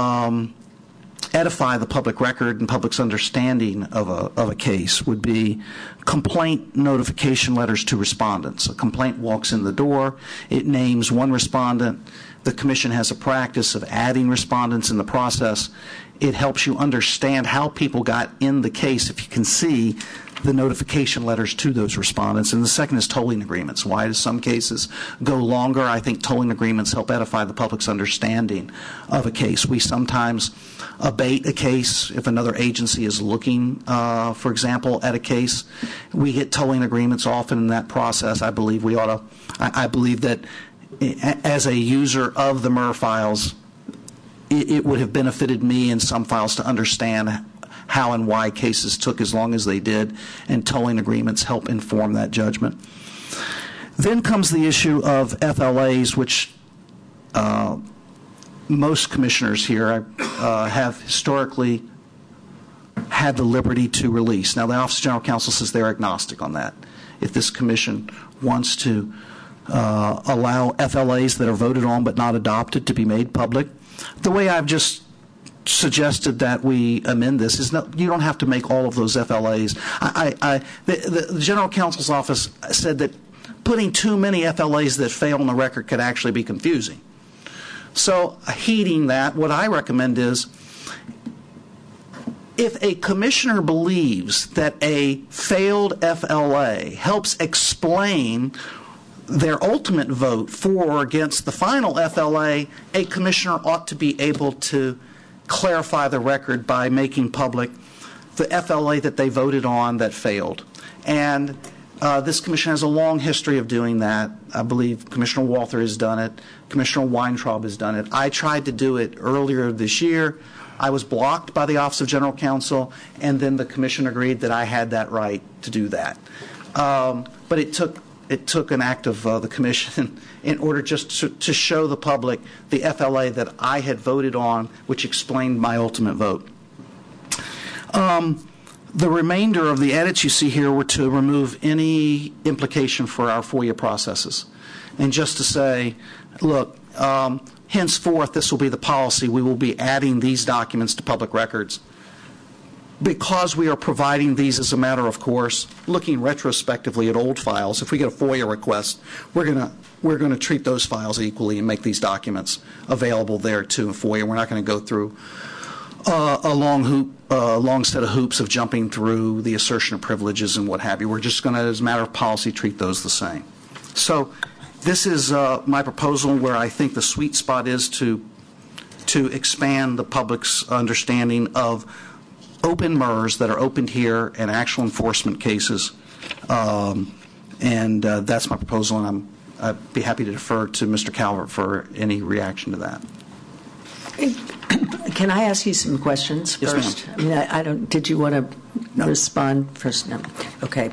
[SPEAKER 4] edify the public record and public's understanding of a case would be complaint notification letters to respondents. A complaint walks in the door, it names one respondent. The Commission has a practice of adding respondents in the process. It helps you understand how people got in the case if you can see the notification letters to those respondents. And the second is tolling agreements. Why do some cases go longer? I think tolling agreements help edify the public's understanding of a case. We sometimes abate a case if another agency is looking, for example, at a case. We get tolling agreements often in that process. I believe I believe that as a user of the MER files, it would have benefited me in some files to understand how and why cases took as long as they did, and tolling agreements help inform that judgment. Then comes the issue of FLAs, which most commissioners here have historically had the liberty to release. Now, the Office of General Counsel says they're agnostic on that. If this commission wants to allow FLAs that are voted on but not adopted to be made public, the way I've just suggested that we amend this is you don't have to make all of those FLAs. The General Counsel's office said that putting too many FLAs that fail on the record could actually be confusing. So heeding that, what I recommend is if a commissioner believes that a failed FLA helps explain their ultimate vote for or against the final FLA, a commissioner ought to be able to clarify the record by making public the FLA that they voted on that failed. And this commission has a long history of doing that. I believe Commissioner Walther has done it. Commissioner Weintraub has done it. I tried to do it earlier this year. I was blocked by the Office of General Counsel, and then the commission agreed that I had that right to do that. But it took an act of the commission in order just to show the public the FLA that I had voted on, which explained my ultimate vote. The remainder of the edits you see here were to remove any implication for our FOIA processes. And just to say, look, henceforth this will be the policy. We will be adding these documents to public records. Because we are providing these as a matter of course, looking retrospectively at old files, if we get a FOIA request, we're going to treat those files equally and make these documents available there too in FOIA. We're not going to go through a long set of hoops of jumping through the assertion of privileges and what have you. We're just going to, as a matter of policy, treat those the same. So this is my proposal where I think the sweet spot is to expand the public's understanding of open MERS that are opened here and actual enforcement cases. And that's my proposal, and I'd be happy to defer to Mr. Calvert for any reaction to that.
[SPEAKER 2] Can I ask you some questions
[SPEAKER 4] yes,
[SPEAKER 2] first?
[SPEAKER 4] Ma'am.
[SPEAKER 2] I mean, I don't. Did you want to respond first? No. Okay.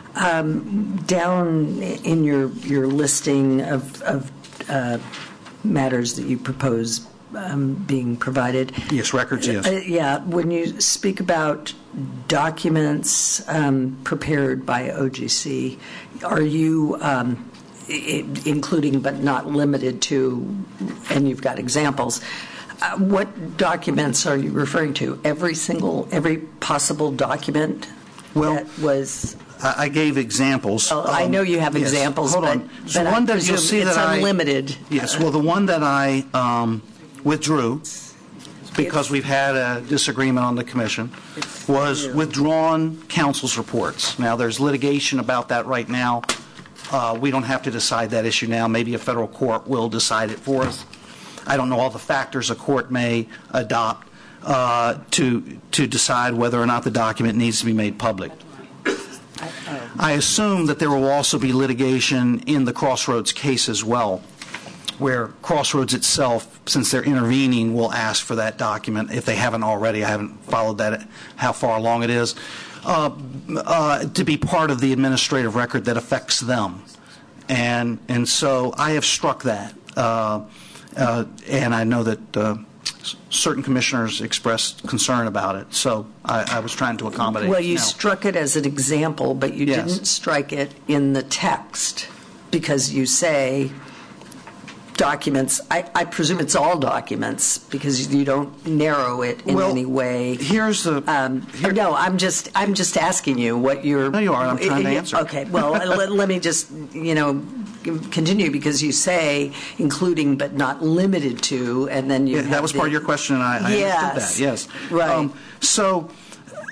[SPEAKER 2] Down in your listing of matters that you propose being provided.
[SPEAKER 4] Yes, records. Yes.
[SPEAKER 2] Yeah. When you speak about documents prepared by OGC, are you including but not limited to? And you've got examples. What documents are you referring to? Every possible document that was.
[SPEAKER 4] I gave examples.
[SPEAKER 2] I know you have examples.
[SPEAKER 4] Hold on.
[SPEAKER 2] But
[SPEAKER 4] one that you'll see
[SPEAKER 2] it's
[SPEAKER 4] that
[SPEAKER 2] unlimited.
[SPEAKER 4] Yes. Well, the one that I withdrew because we've had a disagreement on the commission was withdrawn counsel's reports. Now there's litigation about that right now. We don't have to decide that issue now. Maybe a federal court will decide it for us. I don't know all the factors a court may adopt to decide whether or not the document needs to be made public. I assume that there will also be litigation in the Crossroads case as well, where Crossroads itself, since they're intervening, will ask for that document if they haven't already. I haven't followed that, how far along it is, to be part of the administrative record that affects them. And so I have struck that. And I know that certain commissioners expressed concern about it, so I was trying to accommodate.
[SPEAKER 2] Well, you struck it as an example, but you didn't strike it in the text because you say documents. I presume it's all documents because you don't narrow it in any way.
[SPEAKER 4] Here's the.
[SPEAKER 2] No, I'm just asking you what you're.
[SPEAKER 4] No, you are. I'm trying to answer.
[SPEAKER 2] Okay. Well, let me just continue because you say including but not limited to, and then you.
[SPEAKER 4] That was part of your question, and I understood that. Yes.
[SPEAKER 2] Right.
[SPEAKER 4] So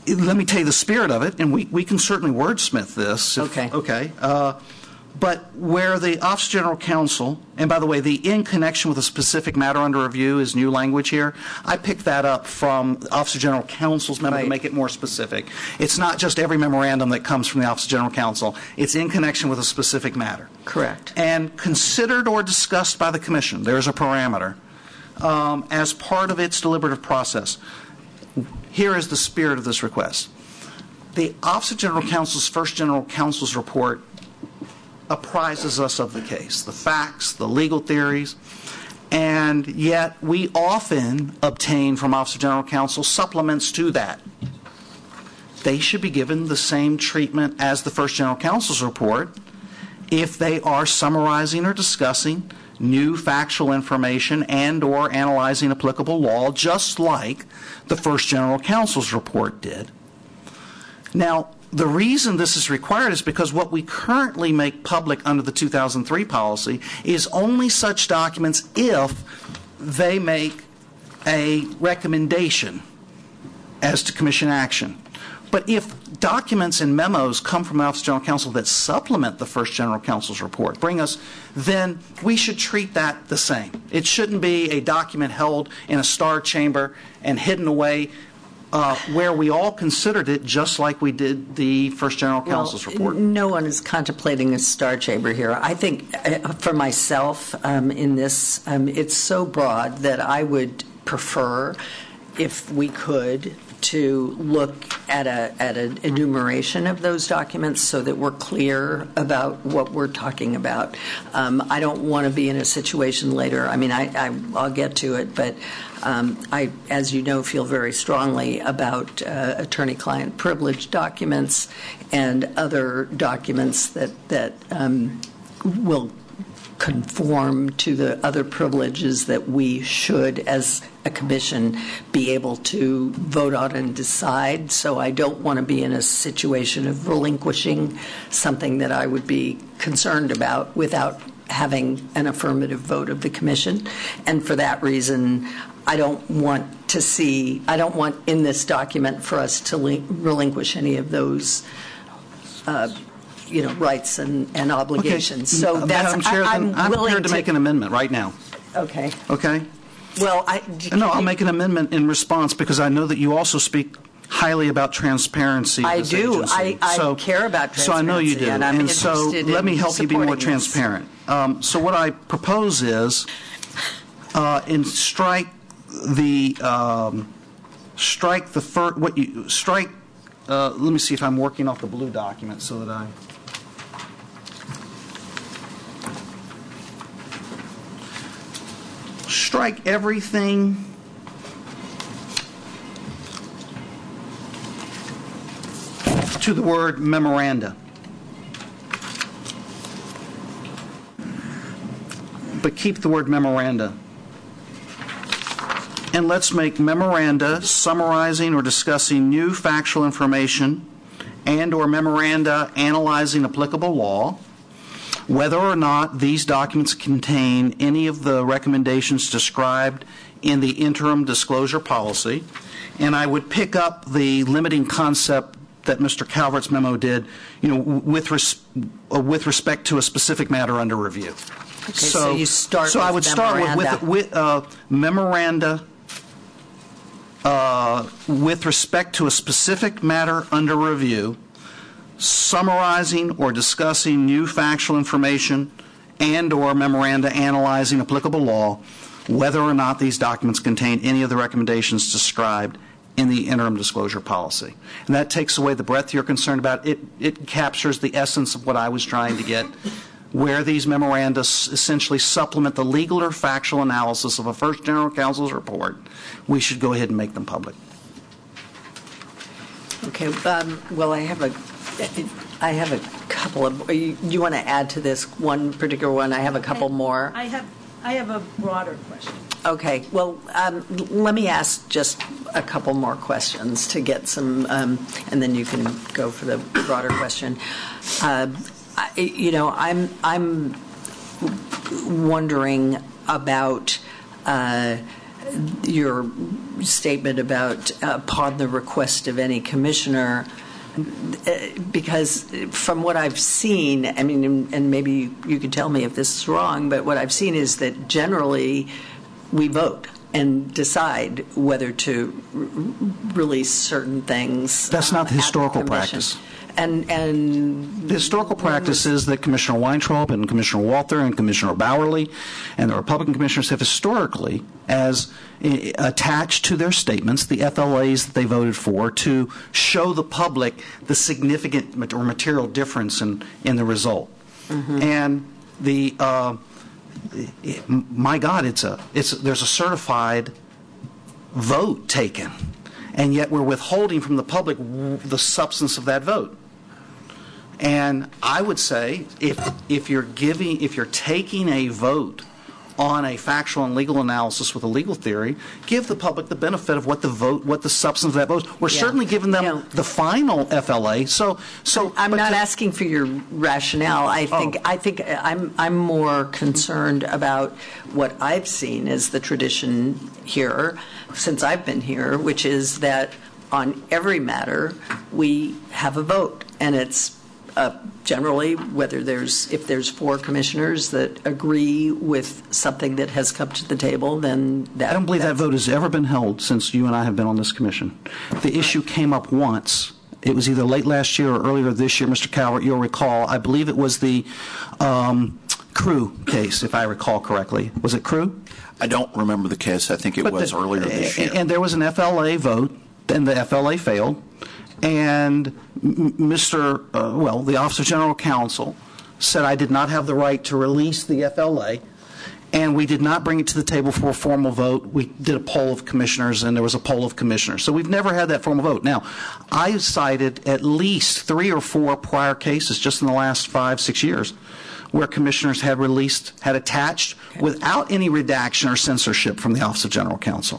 [SPEAKER 4] let me tell you the spirit of it, and we can certainly wordsmith this. Okay. But where the Office of General Counsel, and by the way, the in connection with a specific matter under review is new language here. I picked that up from the Office of General Counsel's memo to make it more specific. It's not just every memorandum that comes from the Office of General Counsel. It's in connection with a specific matter.
[SPEAKER 2] Correct.
[SPEAKER 4] And considered or discussed by the Commission. There's a parameter. As part of its deliberative process. Here is the spirit of this request. The Office of General Counsel's first General Counsel's report apprises us of the case, the facts, the legal theories, and yet we often obtain from Office of General Counsel supplements to that. They should be given the same treatment as the first General Counsel's report if they are summarizing or discussing new factual information and or analyzing applicable law, just like the first General Counsel's report did. Now, the reason this is required is because what we currently make public under the 2003 policy is only such documents if they make a recommendation as to Commission action. But if documents and memos come from the Office of General Counsel that supplement the first General Counsel's report, then we should treat that the same. It shouldn't be a document held in a star chamber and hidden away where we all considered it just like we did the first General Counsel's report.
[SPEAKER 2] No one is contemplating a star chamber here. I think for myself in this, it's so broad that I would prefer, if we could, to look at an enumeration of those documents so that we're clear about what we're talking about. I don't want to be in a situation later. I mean, I'll get to it, but I, as you know, feel very strongly about attorney-client privilege documents and other documents that will conform to the other privileges that we should, as a commission, be able to vote on and decide. So I don't want to be in a situation of relinquishing something that I would be concerned about without having an affirmative vote of the commission. And for that reason, I don't want in this document for us to relinquish any of those rights and obligations.
[SPEAKER 4] Okay.
[SPEAKER 2] So that's,
[SPEAKER 4] Madam Chair,
[SPEAKER 2] I'm
[SPEAKER 4] prepared to make an amendment right now.
[SPEAKER 2] Okay.
[SPEAKER 4] Okay?
[SPEAKER 2] Well,
[SPEAKER 4] I'll make an amendment in response because I know that you also speak highly about transparency.
[SPEAKER 2] I do. I care about transparency.
[SPEAKER 4] So I know you do.
[SPEAKER 2] And
[SPEAKER 4] so let me help you be more transparent. So what I propose is strike the first. Let me see if I'm working off the blue document so that I. Strike everything to the word memoranda. But keep the word memoranda. And let's make memoranda summarizing or discussing new factual information and or memoranda analyzing applicable law, whether or not these documents contain any of the recommendations described in the interim disclosure policy. And I would pick up the limiting concept that Mr. Calvert's memo did, with respect to a specific matter under review.
[SPEAKER 2] Okay, so you start. So
[SPEAKER 4] I would start with memoranda with respect to a specific matter under review, summarizing or discussing new factual information and or memoranda analyzing applicable law, whether or not these documents contain any of the recommendations described in the interim disclosure policy. And that takes away the breadth you're concerned about. It captures the essence of what I was trying to get, where these memoranda essentially supplement the legal or factual analysis of a first General Counsel's report. We should go ahead and make them public.
[SPEAKER 2] Okay. Well, I have a couple of. You want to add to this one particular one? I have a couple more.
[SPEAKER 7] I have a broader question.
[SPEAKER 2] Okay. Well, let me ask just a couple more questions to get some, and then you can go for the broader question. I'm wondering about your statement about upon the request of any commissioner, because from what I've seen, I mean, and maybe you could tell me if this is wrong, but what I've seen is that generally we vote and decide whether to release certain things.
[SPEAKER 4] That's not the historical practice.
[SPEAKER 2] And
[SPEAKER 4] the historical practice is that Commissioner Weintraub and Commissioner Walther and Commissioner Bowerly and the Republican commissioners have historically, as attached to their statements, the FLAs that they voted for, to show the public the significant or material difference in the result. Mm-hmm. And the my God, there's a certified vote taken, and yet we're withholding from the public the substance of that vote. And I would say if you're taking a vote on a factual and legal analysis with a legal theory, give the public the benefit of what the substance of that vote. We're certainly giving them the final FLA. So
[SPEAKER 2] I'm not asking for your rationale. I think I'm more concerned about what I've seen as the tradition here since I've been here, which is that on every matter we have a vote, and it's generally if there's 4 commissioners that agree with something that has come to the table, then
[SPEAKER 4] I don't believe that vote has ever been held since you and I have been on this commission. The issue came up once. It was either late last year or earlier this year, Mr. Calvert, you'll recall. I believe it was the Crew case, if I recall correctly. Was it Crew?
[SPEAKER 15] I don't remember the case. I think it was earlier this year.
[SPEAKER 4] And there was an FLA vote, and the FLA failed. And the Office of General Counsel said I did not have the right to release the FLA, and we did not bring it to the table for a formal vote. We did a poll of commissioners, and there was a poll of commissioners. So we've never had that formal vote. Now, I cited at least 3 or 4 prior cases just in the last 5-6 years where commissioners had attached without any redaction or censorship from the Office of General Counsel.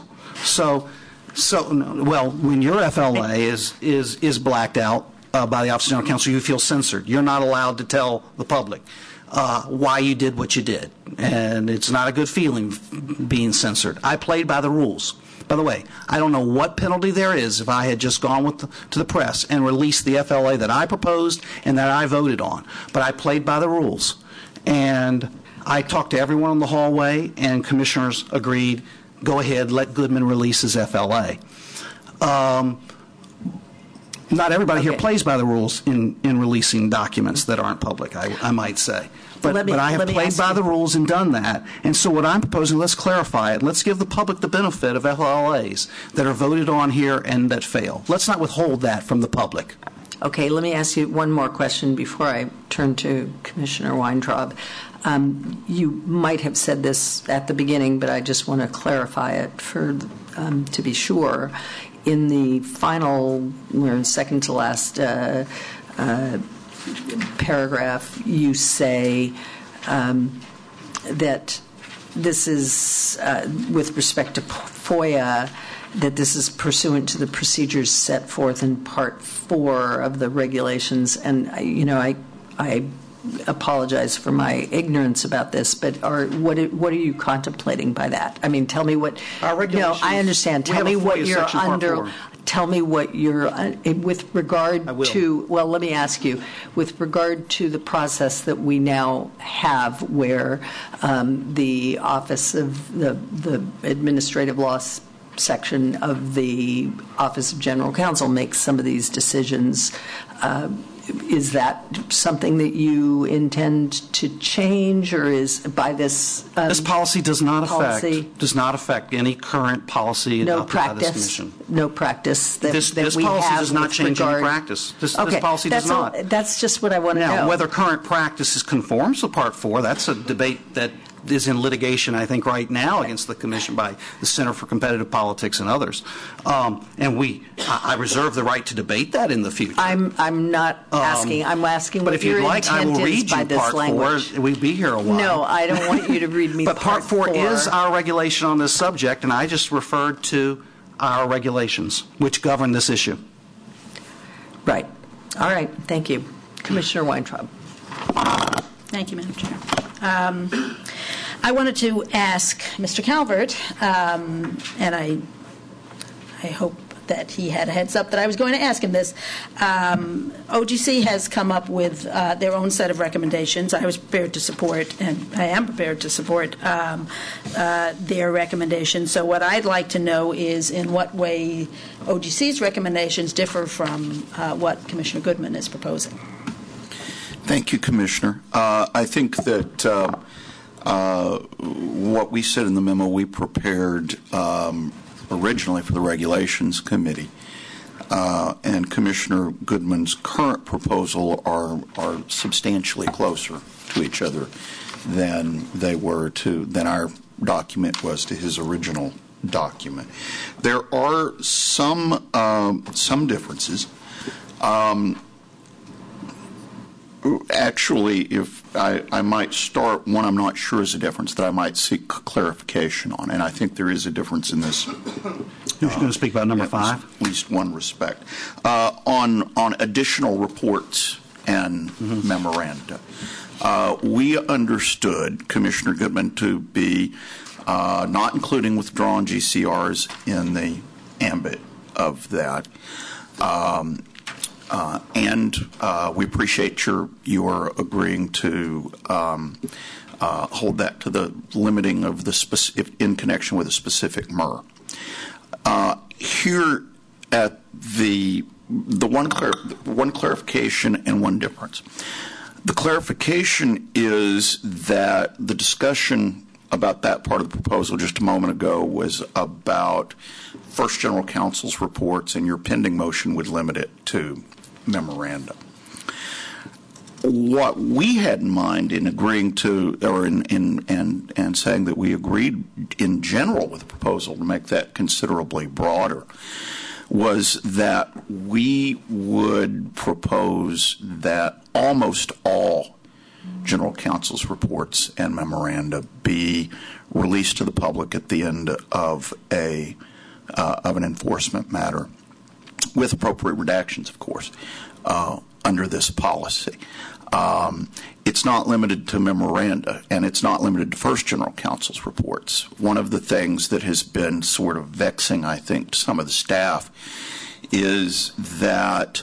[SPEAKER 4] When your FLA is blacked out by the Office of General Counsel, you feel censored. You're not allowed to tell the public why you did what you did, and it's not a good feeling being censored. I played by the rules. By the way, I don't know what penalty there is if I had just gone to the press and released the FLA that I proposed and that I voted on, but I played by the rules. And I talked to everyone in the hallway, and commissioners agreed, go ahead, let Goodman release his FLA. Not everybody here plays by the rules in releasing documents that aren't public, I might say. But I have played by the rules and done that. And so what I'm proposing, let's clarify it. Let's give the public the benefit of FLAs that are voted on here and that fail. Let's not withhold that from the public.
[SPEAKER 2] Okay, let me ask you one more question before I turn to Commissioner Weintraub. You might have said this at the beginning, but I just want to clarify it to be sure. In the final, second to last paragraph, you say that this is, with respect to FOIA, that this is pursuant to the procedures set forth in Part 4 of the regulations. And, I apologize for my ignorance about this, but what are you contemplating by that? I mean, tell me what.
[SPEAKER 4] Our regulations.
[SPEAKER 2] No, I understand. Tell me what you're under. Tell me what you're with regard to. Well, let me ask you, with regard to the process that we now have, where the Office of the Administrative Law section of the Office of General Counsel makes some of these decisions. Is that something that you intend to change, or is by this?
[SPEAKER 4] This policy does not affect any current policy adopted by this commission.
[SPEAKER 2] No practice.
[SPEAKER 4] This policy does not change any practice. This policy does not.
[SPEAKER 2] That's just what I want to know.
[SPEAKER 4] Now, whether current practice conforms to Part 4, that's a debate that is in litigation, I think, right now against the commission by the Center for Competitive Politics and others. I reserve the right to debate that in the future.
[SPEAKER 2] I'm not asking. I'm asking what your intent is by this language. But if you'd like, I will read you Part 4. We'd be here a while.
[SPEAKER 4] No,
[SPEAKER 2] I don't want you to read me
[SPEAKER 4] But Part 4 is our regulation on this subject, and I just referred to our regulations, which govern this issue.
[SPEAKER 2] Right. All right. Thank you. Commissioner Weintraub.
[SPEAKER 7] Thank you, Madam Chair. I wanted to ask Mr. Calvert, and I I hope that he had a heads up that I was going to ask him this. OGC has come up with their own set of recommendations. I was prepared to support, and I am prepared to support their recommendations. So what I'd like to know is in what way OGC's recommendations differ from what Commissioner Goodman is proposing.
[SPEAKER 15] Thank you, Commissioner. I think that what we said in the memo we prepared originally for the Regulations Committee and Commissioner Goodman's current proposal are substantially closer to each other than than our document was to his original document. There are some differences. Actually, if I might start, one I'm not sure is a difference that I might seek clarification on, and I think there is a difference in this.
[SPEAKER 4] Who's going to speak about number 5?
[SPEAKER 15] At least one respect. On additional reports and memoranda. We understood Commissioner Goodman to be not including withdrawn GCRs in the ambit of that. And we appreciate your agreeing to hold that to the limiting of the in connection with a specific MER. Here at the one clarification and one difference. The clarification is that the discussion about that part of the proposal just a moment ago was about First General Counsel's reports, and your pending motion would limit it to memoranda. What we had in mind in agreeing to, or and saying that we agreed in general with the proposal to make that considerably broader, was that we would propose that almost all General Counsel's reports and memoranda be released to the public at the end of an enforcement matter, with appropriate redactions, of course, under this policy. It's not limited to memoranda, and it's not limited to First General Counsel's reports. One of the things that has been sort of vexing, I think, to some of the staff is that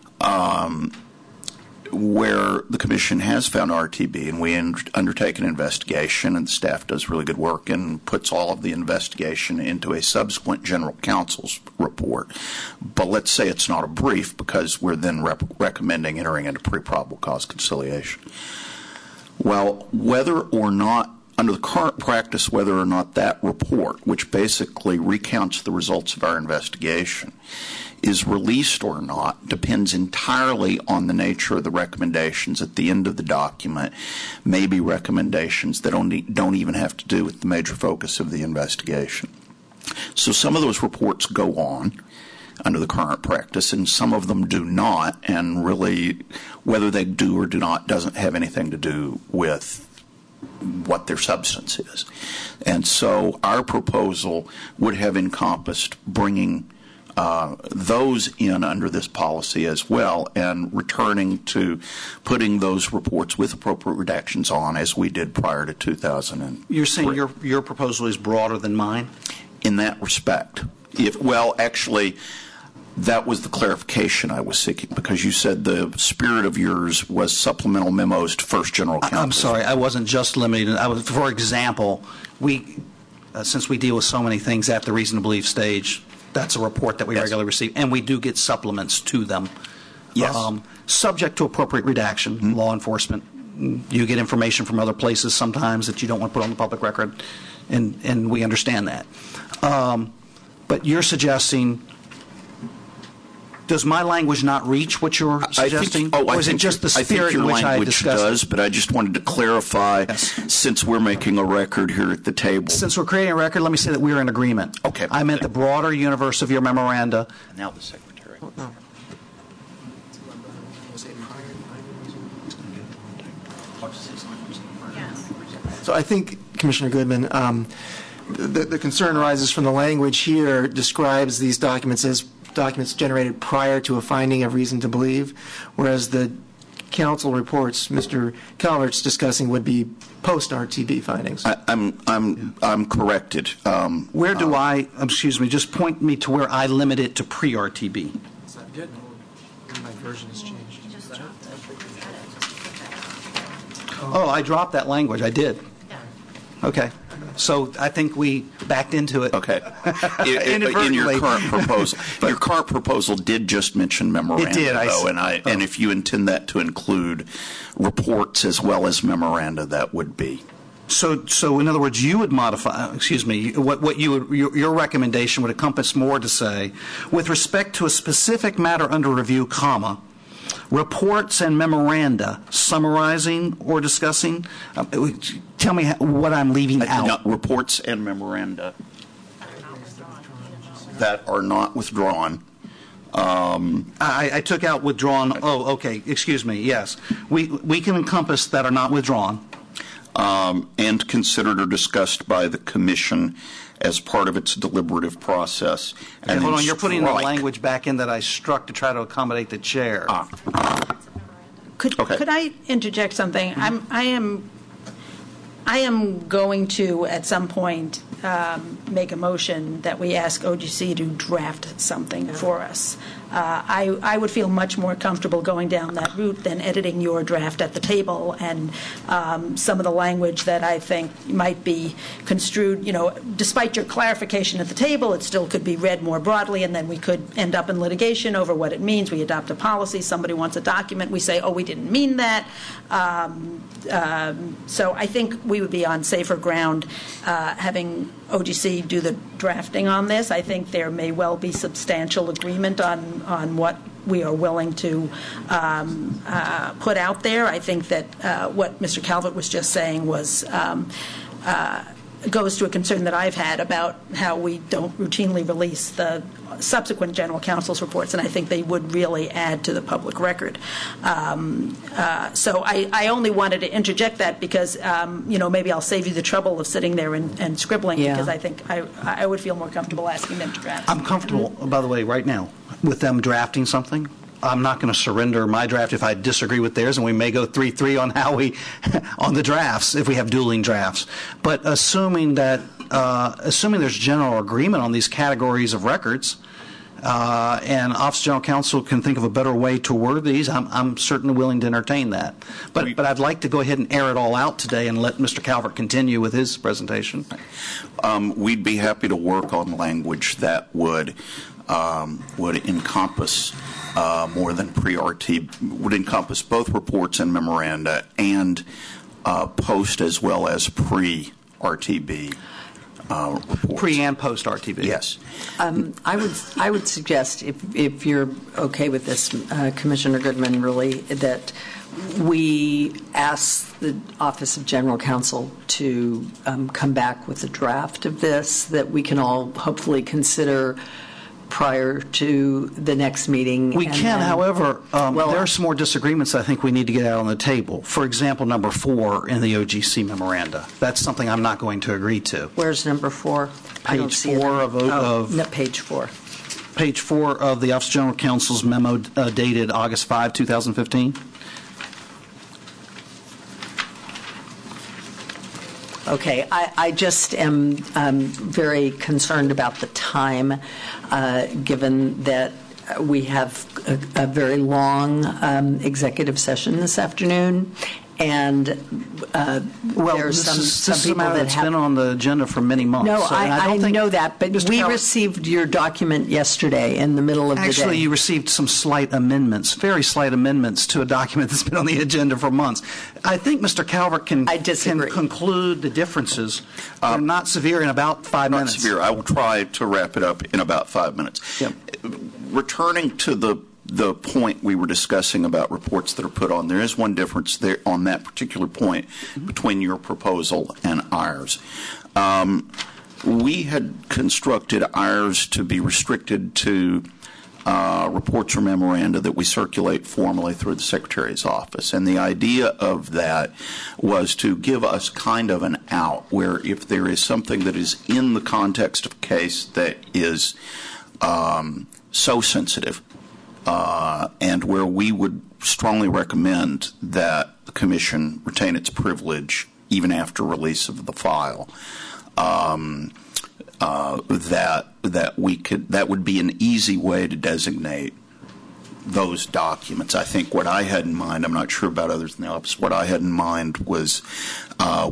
[SPEAKER 15] where the Commission has found RTB, and we undertake an investigation, and the staff does really good work and puts all of the investigation into a subsequent General Counsel's report. But let's say it's not a brief, because we're then recommending entering into pre-probable cause conciliation. Well, whether or not, under the current practice, whether or not that report, which basically recounts the results of our investigation, is released or not depends entirely on the nature of the recommendations at the end of the document, maybe recommendations that don't even have to do with the major focus of the investigation. So some of those reports go on under the current practice, and some of them do not, and really whether they do or do not doesn't have anything to do with what their substance is. And so our proposal would have encompassed bringing those in under this policy as well, and returning to putting those reports with appropriate redactions on as we did prior to 2003.
[SPEAKER 4] You're saying your proposal is broader than mine?
[SPEAKER 15] In that respect. Well, actually, that was the clarification I was seeking, because you said the spirit of yours was supplemental memos to First General Counsel.
[SPEAKER 4] I'm sorry, I wasn't just limited. For example, since we deal with so many things at the reason to believe stage, that's a report that we regularly receive, and we do get supplements to them.
[SPEAKER 15] Yes.
[SPEAKER 4] Subject to appropriate redaction, law enforcement. You get information from other places sometimes that you don't want to put on the public record, and we understand that. But you're suggesting, does my language not reach what you're suggesting? Or is it just the spirit in which I discussed it?
[SPEAKER 15] I think your language does, but I just wanted to clarify, since we're making a record here at the table.
[SPEAKER 4] Since we're creating a record, let me say that we're in agreement.
[SPEAKER 15] Okay.
[SPEAKER 4] I meant the broader universe of your memoranda.
[SPEAKER 15] Now the Secretary.
[SPEAKER 16] So I think, Commissioner Goodman, the concern arises from the language here describes these documents as documents generated prior to a finding of reason to believe, whereas the council reports Mr. Calvert's discussing would be post-RTB findings.
[SPEAKER 15] I'm corrected.
[SPEAKER 4] Where do I, excuse me, just point me to where I limit it to pre-RTB.
[SPEAKER 16] Good. My version has changed.
[SPEAKER 4] Oh, I dropped that language. I did. Okay. So I think we backed into it.
[SPEAKER 15] Okay. In your current proposal, your current proposal did just mention memoranda.
[SPEAKER 4] It did.
[SPEAKER 15] Though, and if you intend that to include reports as well as memoranda, that would be.
[SPEAKER 4] So in other words, you would modify. Excuse me. What you would, your recommendation would encompass more to say, with respect to a specific matter under review, comma. Reports and memoranda summarizing or discussing. Tell me what I'm leaving out.
[SPEAKER 15] Reports and memoranda that are not withdrawn.
[SPEAKER 4] I took out withdrawn. Oh, okay. Excuse me. Yes, we can encompass that are not withdrawn.
[SPEAKER 15] And considered or discussed by the Commission as part of its deliberative process.
[SPEAKER 4] Okay, and hold on, you're putting the language back in that I struck to try to accommodate the chair.
[SPEAKER 7] Could I interject something? I am going to, at some point, make a motion that we ask OGC to draft something for us. I would feel much more comfortable going down that route than editing your draft at the table, and some of the language that I think might be construed, despite your clarification at the table, it still could be read more broadly, and then we could end up in litigation over what it means. We adopt a policy, somebody wants a document, we say, oh, we didn't mean that. So I think we would be on safer ground having OGC do the drafting on this. I think there may well be substantial agreement on what we are willing to put out there. I think that what Mr. Calvert was just saying was goes to a concern that I've had about how we don't routinely release the subsequent general counsel's reports, and I think they would really add to the public record. So I only wanted to interject that because, maybe I'll save you the trouble of sitting there and scribbling, because I think I would feel more comfortable asking them to draft.
[SPEAKER 4] I'm comfortable, by the way, right now, with them drafting something. I'm not going to surrender my draft if I disagree with theirs, and we may go 3-3 on how on the drafts if we have dueling drafts. But assuming there's general agreement on these categories of records, and Office of General Counsel can think of a better way to word these, I'm certainly willing to entertain that. But I'd like to go ahead and air it all out today and let Mr. Calvert continue with his presentation.
[SPEAKER 15] We'd be happy to work on language that would encompass more than pre-RT, would encompass both reports and memoranda and post as well as pre-RTB reports.
[SPEAKER 4] Pre and post-RTB.
[SPEAKER 15] Yes.
[SPEAKER 2] I would suggest, if you're okay with this, Commissioner Goodman, really, that we ask the Office of General Counsel to come back with a draft of this that we can all hopefully consider prior to the next meeting.
[SPEAKER 4] We can, however, there are some more disagreements I think we need to get out on the table. For example, number 4 in the OGC memoranda. That's something I'm not going to agree to.
[SPEAKER 2] Where's number 4?
[SPEAKER 4] Page 4 of
[SPEAKER 2] page 4.
[SPEAKER 4] Page 4 of the Office of General Counsel's memo dated August 5, 2015.
[SPEAKER 2] Okay, I just am very concerned about the time, given that we have a very long executive session this afternoon, and there's some people
[SPEAKER 4] that's been on the agenda for many months.
[SPEAKER 2] No, I know that, but we received your document yesterday in the middle of the day.
[SPEAKER 4] Actually, you received some slight amendments, very slight amendments to a document that's been on the agenda for months. I think Mr. Calvert can conclude the differences. Not severe in about 5 minutes.
[SPEAKER 15] Not severe. I will try to wrap it up in about 5 minutes.
[SPEAKER 4] Yep.
[SPEAKER 15] Returning to the point we were discussing about reports that are put on, there is one difference there on that particular point between your proposal and ours. We had constructed ours to be restricted to reports or memoranda that we circulate formally through the Secretary's office. And the idea of that was to give us kind of an out where if there is something that is in the context of a case that is so sensitive and where we would strongly recommend that the Commission retain its privilege even after release of the file. That would be an easy way to designate those documents. I think what I had in mind, I'm not sure about others in the office, what I had in mind was a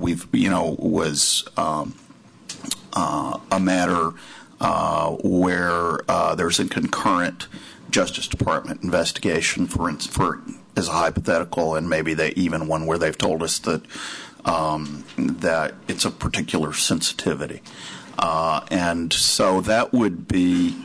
[SPEAKER 15] matter where there's a concurrent Justice Department investigation, for as a hypothetical, and maybe even one where they've told us that that it's a particular sensitivity, and so that would be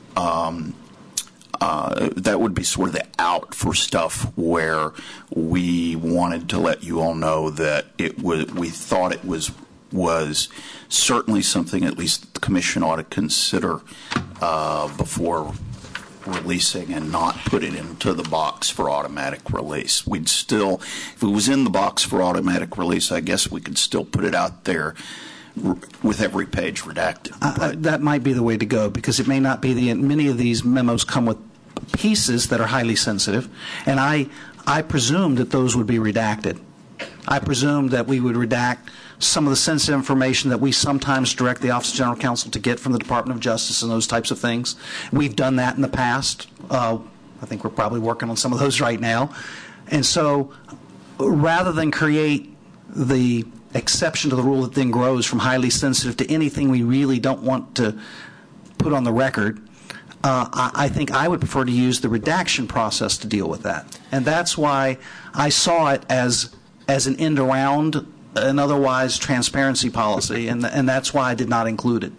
[SPEAKER 15] sort of the out for stuff where we wanted to let you all know that we thought it was certainly something at least the Commission ought to consider before releasing and not put it into the box for automatic release. We'd still, if it was in the box for automatic release, I guess we could still put it out there with every page redacted.
[SPEAKER 4] That might be the way to go, because it may not be many of these memos come with pieces that are highly sensitive, and I presumed that those would be redacted. I presumed that we would redact some of the sensitive information that we sometimes direct the Office of General Counsel to get from the Department of Justice and those types of things. We've done that in the past. I think we're probably working on some of those right now. And so rather than create the exception to the rule that then grows from highly sensitive to anything we really don't want to put on the record, I think I would prefer to use the redaction process to deal with that. And that's why I saw it as an end around an otherwise transparency policy, and that's why I did not include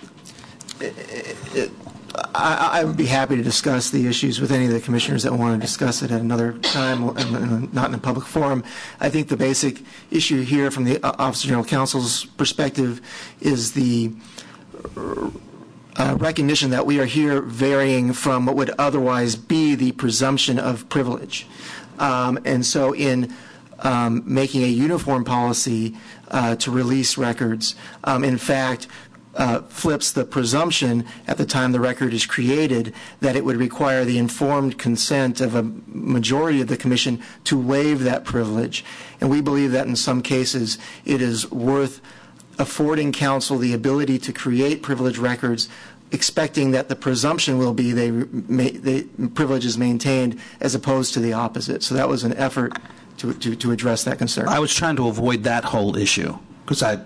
[SPEAKER 4] it.
[SPEAKER 16] I would be happy to discuss the issues with any of the commissioners that want to discuss it at another time, not in a public forum. I think the basic issue here from the Office of General Counsel's perspective is the recognition that we are here varying from what would otherwise be the presumption of privilege. And so in making a uniform policy to release records, in fact, flips the presumption at the time the record is created that it would require the informed consent of a majority of the Commission to waive that privilege. And we believe that in some cases it is worth affording counsel the ability to create privilege records, expecting that the presumption will be the privilege is maintained, as opposed to the opposite. So that was an effort to address that concern.
[SPEAKER 4] I was trying to avoid that whole issue, because I'd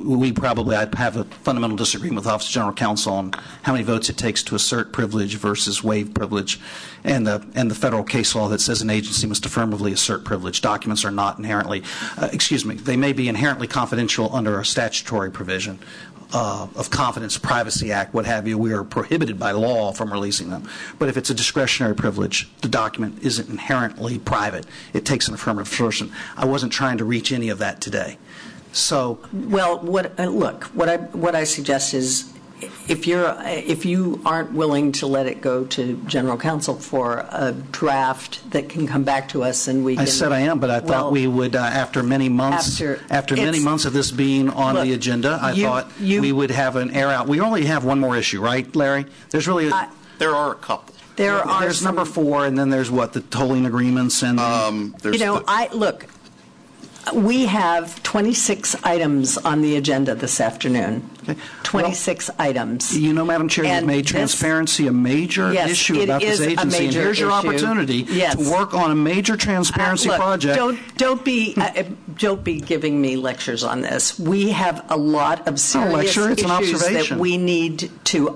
[SPEAKER 4] have a fundamental disagreement with the Office of General Counsel on how many votes it takes to assert privilege versus waive privilege, and the federal case law that says an agency must affirmatively assert privilege. Documents are not inherently, they may be inherently confidential under a statutory provision of Confidence Privacy Act, what have you. We are prohibited by law from releasing them. But if it's a discretionary privilege, the document isn't inherently private. It takes an affirmative assertion. I wasn't trying to reach any of that today. So,
[SPEAKER 2] well, what I suggest is, if you aren't willing to let it go to General Counsel for a draft that can come back to us, and we can.
[SPEAKER 4] I said I am, but I thought we would, after many months of this being on the agenda, I thought we would have an air out. We only have one more issue, right, Larry? There's really
[SPEAKER 15] there are a couple.
[SPEAKER 2] There's
[SPEAKER 4] number 4, and then there's the tolling agreements and.
[SPEAKER 2] Look. We have 26 items on the agenda this afternoon. Okay. 26 items.
[SPEAKER 4] You know, Madam Chair, you've made transparency a major issue about this agency, and here's your opportunity to work on a major transparency project.
[SPEAKER 2] Don't be giving me lectures on this. We have a lot of serious issues that we need to.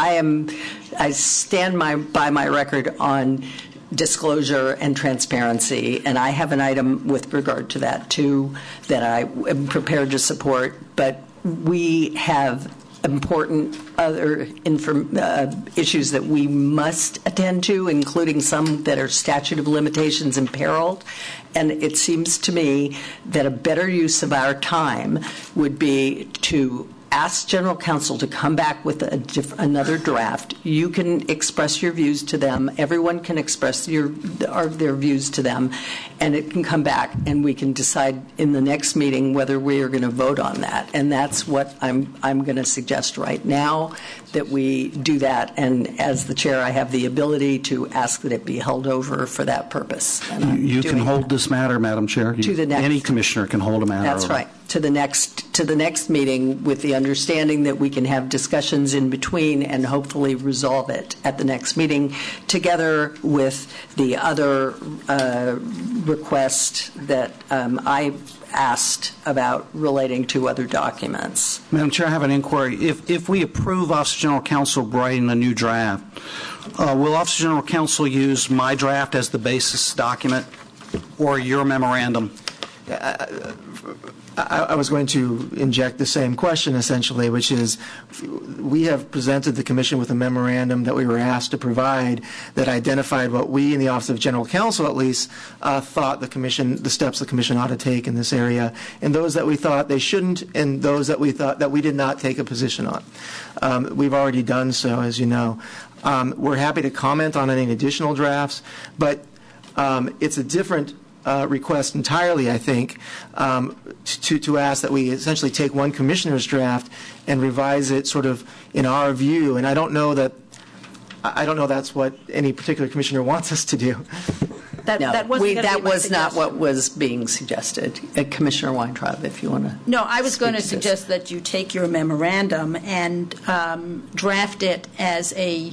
[SPEAKER 2] I stand by my record on disclosure and transparency, and I have an item with regard to that too that I am prepared to support, but we have important other issues that we must attend to, including some that are statute of limitations imperiled, and it seems to me that a better use of our time would be to ask General Counsel to come back with another draft. You can express your views to them. Everyone can express their views to them, and it can come back, and we can decide in the next meeting whether we are going to vote on that. And that's what I'm going to suggest right now, that we do that, and as the chair, I have the ability to ask that it be held over for that purpose.
[SPEAKER 17] You can hold this matter, Madam Chair.
[SPEAKER 2] To the next.
[SPEAKER 17] Any commissioner can hold a matter.
[SPEAKER 2] That's
[SPEAKER 17] over.
[SPEAKER 2] right. To the next meeting, with the understanding that we can have discussions in between and hopefully resolve it at the next meeting, together with the other request that I asked about relating to other documents.
[SPEAKER 17] Madam Chair, I have an inquiry. If we approve Office General Counsel writing a new draft, will Office General Counsel use my draft as the basis document or your memorandum?
[SPEAKER 16] I was going to inject the same question, essentially, which is we have presented the Commission with a memorandum that we were asked to provide that identified what we in the Office of General Counsel, at least, thought the steps the Commission ought to take in this area, and those that we thought they shouldn't, and those that we thought that we did not take a position on. We've already done so, as you know. We're happy to comment on any additional drafts, but it's a different request entirely, I think, to ask that we essentially take one commissioner's draft and revise it sort of in our view. And I don't know that's what any particular commissioner wants us to do.
[SPEAKER 2] That was not what was being suggested. Commissioner Weintraub, if you want to.
[SPEAKER 7] No, I was going to suggest that you take your memorandum and draft it as a.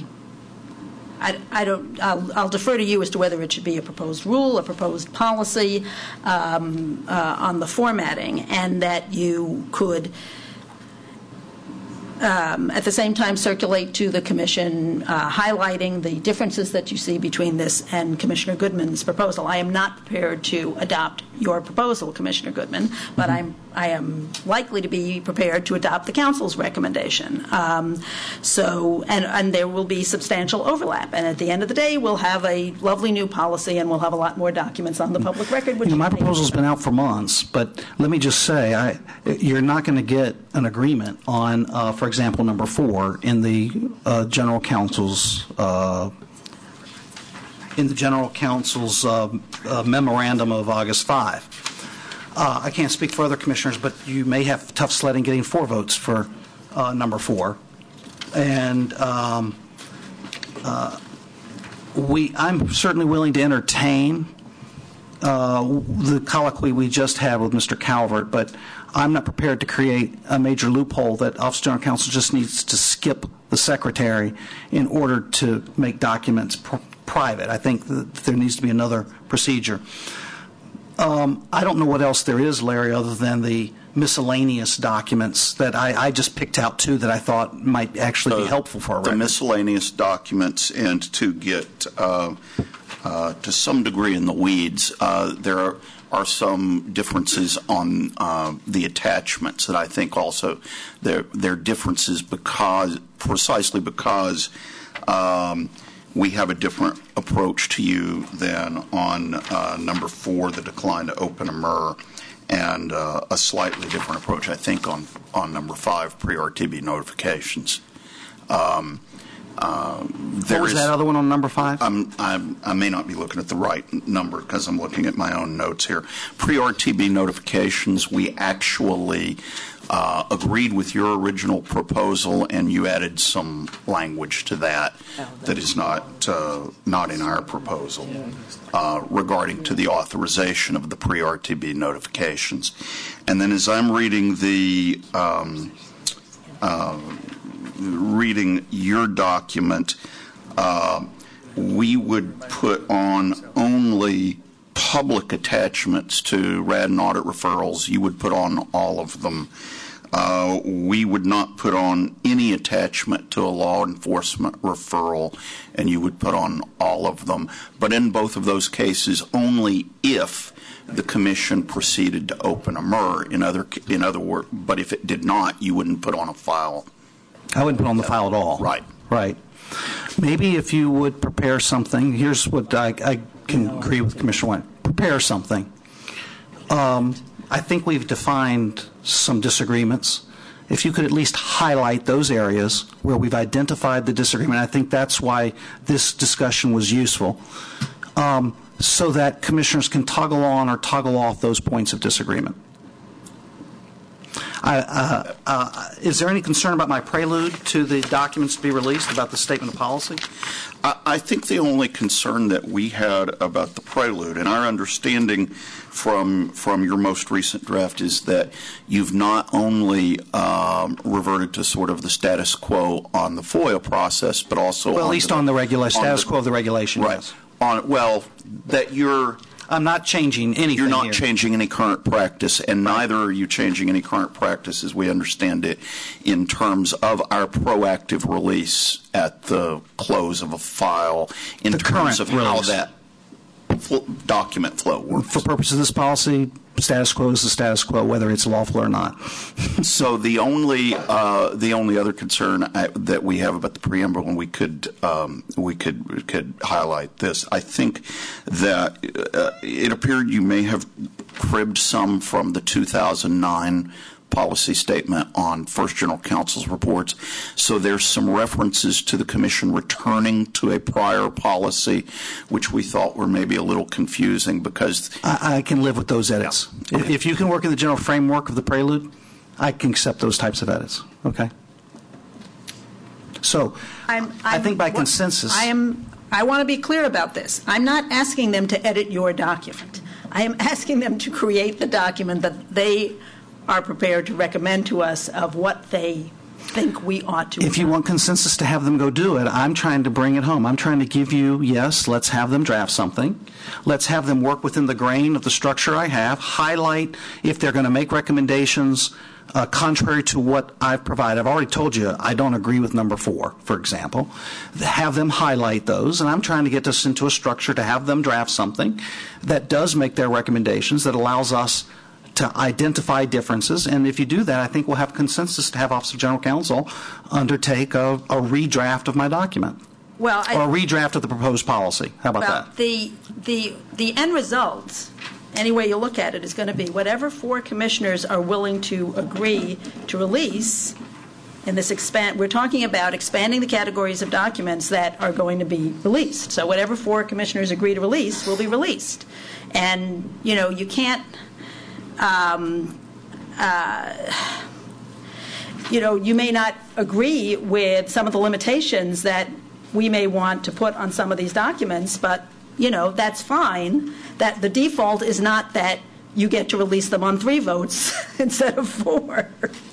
[SPEAKER 7] I'll defer to you as to whether it should be a proposed rule, a proposed policy on the formatting, and that you could, at the same time, circulate to the Commission, highlighting the differences that you see between this and Commissioner Goodman's proposal. I am not prepared to adopt your proposal, Commissioner Goodman, but I am likely to be prepared to adopt the Council's recommendation. And there will be substantial overlap. And at the end of the day, we'll have a lovely new policy, and we'll have a lot more documents on the public record.
[SPEAKER 17] My proposal's been out for months, but let me just say, you're not going to get an agreement on, for example, number 4 in the General Counsel's memorandum of August 5. I can't speak for other commissioners, but you may have tough sledding getting 4 votes for number 4. And I'm certainly willing to entertain the colloquy we just had with Mr. Calvert, but I'm not prepared to create a major loophole that Office of General Counsel just needs to skip the Secretary in order to make documents private. I think that there needs to be another procedure. I don't know what else there is, Larry, other than the miscellaneous documents that I just picked out, too, that I thought might actually be helpful for a record.
[SPEAKER 15] The miscellaneous documents, and to get to some degree in the weeds, there are some differences on the attachments that I think also they're differences precisely because we have a different approach to you than on number 4, the decline to open a MER, and a slightly different approach, I think, on number 5, pre-RTB notifications.
[SPEAKER 17] What was that other one on number 5?
[SPEAKER 15] I may not be looking at the right number because I'm looking at my own notes here. Pre-RTB notifications, we actually agreed with your original proposal, and you added some language to that that is not in our proposal regarding to the authorization of the pre-RTB notifications. And then as I'm reading reading your document, we would put on only public attachments to RAD and audit referrals. You would put on all of them. We would not put on any attachment to a law enforcement referral, and you would put on all of them. But in both of those cases, only if the Commission proceeded to open a MER. In other words, but if it did not, you wouldn't put on a file.
[SPEAKER 17] I wouldn't put on the file at all.
[SPEAKER 15] Right.
[SPEAKER 17] Right. Maybe if you would prepare something, here's what I can agree with Commissioner Wayne. Prepare something. I think we've defined some disagreements. If you could at least highlight those areas where we've identified the disagreement, I think that's why this discussion was useful, so that commissioners can toggle on or toggle off those points of disagreement. Is there any concern about my prelude to the documents to be released about the statement of policy?
[SPEAKER 15] I think the only concern that we had about the prelude, and our understanding from your most recent draft, is that you've not only reverted to sort of the status quo on the FOIA process, but also
[SPEAKER 17] at least on the status quo of the regulation.
[SPEAKER 15] Right.
[SPEAKER 17] Yes. I'm not changing anything.
[SPEAKER 15] You're not changing any current practice, and neither are you changing any current practice, as we understand it, in terms of our proactive release at the close of a file, in terms of how that document flow works.
[SPEAKER 17] For purposes of this policy, status quo is the status quo, whether it's lawful or not.
[SPEAKER 15] So the only other concern that we have about the preamble, and we could highlight this, I think that it appeared you may have cribbed some from the 2009 policy statement on First General Counsel's reports. So there's some references to the Commission returning to a prior policy, which we thought were maybe a little confusing because...
[SPEAKER 17] I can live with those edits. Yeah. Okay. If you can work in the general framework of the prelude, I can accept those types of edits. Okay? So, I think by consensus...
[SPEAKER 7] I want to be clear about this. I'm not asking them to edit your document. I am asking them to create the document that they are prepared to recommend to us of what they think we ought to.
[SPEAKER 17] If you want consensus to have them go do it, I'm trying to bring it home. I'm trying to give you, yes, let's have them draft something. Let's have them work within the grain of the structure I have, highlight if they're going to make recommendations contrary to what I've provided. I've already told you I don't agree with number 4, for example. Have them highlight those, and I'm trying to get us into a structure to have them draft something that does make their recommendations, that allows us to identify differences. And if you do that, I think we'll have consensus to have Office of General Counsel undertake a redraft of my document. Or a redraft of the proposed policy. How about that?
[SPEAKER 7] The end result, any way you look at it, is going to be whatever 4 commissioners are willing to agree to release in this we're talking about expanding the categories of documents that are going to be released. So whatever 4 commissioners agree to release will be released. And, you can't... you may not agree with some of the limitations that we may want to put on some of these documents, but, that's fine. That the default is not that you get to release them on 3 votes instead of 4.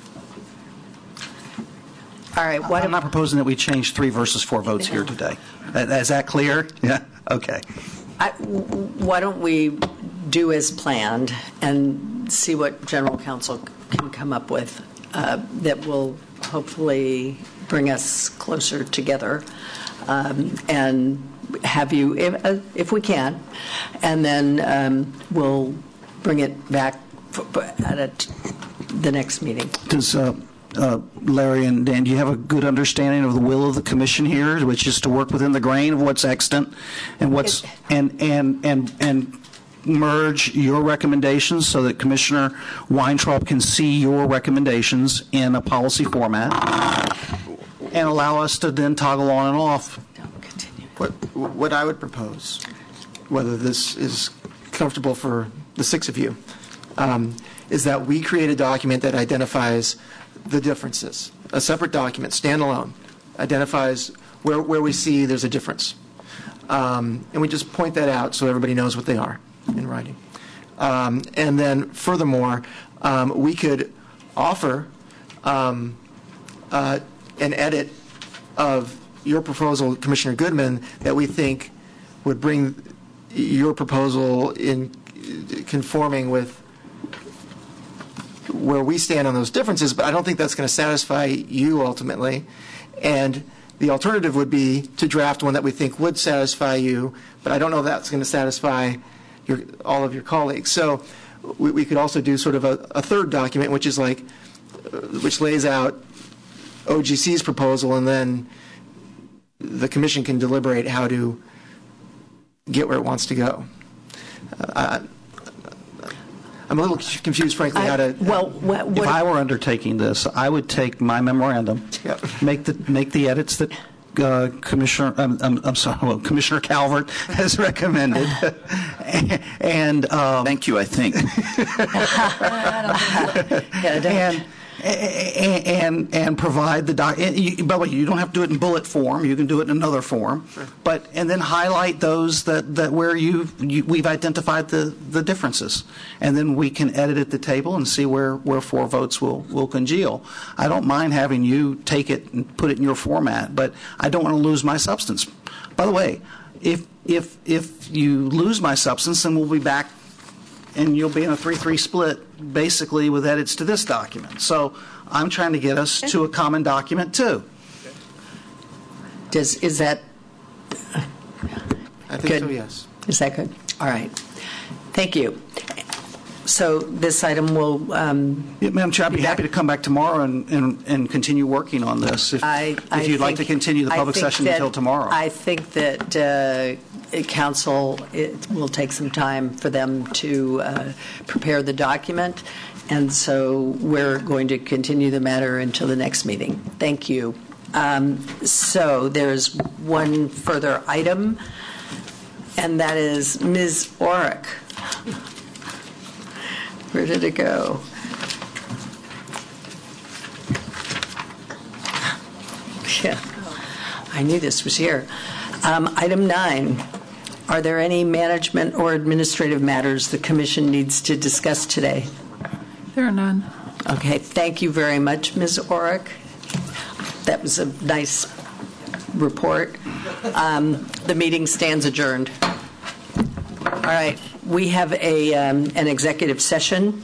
[SPEAKER 12] All right.
[SPEAKER 17] I'm not proposing that we change 3 versus 4 votes here today. Is that clear? Yeah? Okay.
[SPEAKER 2] Why don't we do as planned and see what General Counsel can come up with that will hopefully bring us closer together, and have you, if we can, and then we'll bring it back at the next meeting.
[SPEAKER 17] Does Larry and Dan, do you have a good understanding of the will of the Commission here, which is to work within the grain of what's extant and what's and merge your recommendations so that Commissioner Weintraub can see your recommendations in a policy format and allow us to then toggle on and off?
[SPEAKER 16] What I would propose, whether this is comfortable for the 6 of you, is that we create a document that identifies the differences. A separate document, standalone, identifies where we see there's a difference. And we just point that out so everybody knows what they are in writing. And then furthermore, we could offer an edit of your proposal, Commissioner Goodman, that we think would bring your proposal in conforming with where we stand on those differences, but I don't think that's going to satisfy you ultimately. And the alternative would be to draft one that we think would satisfy you, but I don't know if that's going to satisfy all of your colleagues. So we could also do sort of a third document, which is which lays out OGC's proposal, and then the Commission can deliberate how to get where it wants to go. I'm a little confused, frankly, how to...
[SPEAKER 17] If I were undertaking this, I would take my memorandum, make the edits that Commissioner Calvert has recommended, and
[SPEAKER 15] thank you. I think,
[SPEAKER 17] and provide the doc. By the way, you don't have to do it in bullet form. You can do it in another form. Sure. And then highlight those that where we've identified the differences, and then we can edit at the table and see where 4 votes will congeal. I don't mind having you take it and put it in your format, but I don't want to lose my substance. By the way, if you lose my substance, then we'll be back, and you'll be in a 3-3 split, basically with edits to this document. So I'm trying to get us to a common document too.
[SPEAKER 2] Is that?
[SPEAKER 17] I think
[SPEAKER 2] good?
[SPEAKER 17] So. Yes.
[SPEAKER 2] Is that good? All right. Thank you. So this item will.
[SPEAKER 17] Madam Chair, I'd be happy to come back tomorrow and continue working on this. If you'd like to continue the public session until tomorrow.
[SPEAKER 2] I think that Council, it will take some time for them to prepare the document, and so we're going to continue the matter until the next meeting. Thank you. So there's one further item, and that is Ms. Orrick. Where did it go? Yeah, I knew this was here. Item 9. Are there any management or administrative matters the Commission needs to discuss today?
[SPEAKER 18] There are none.
[SPEAKER 2] Okay, thank you very much, Ms. Orrick. That was a nice report. The meeting stands adjourned. All right, we have an executive session.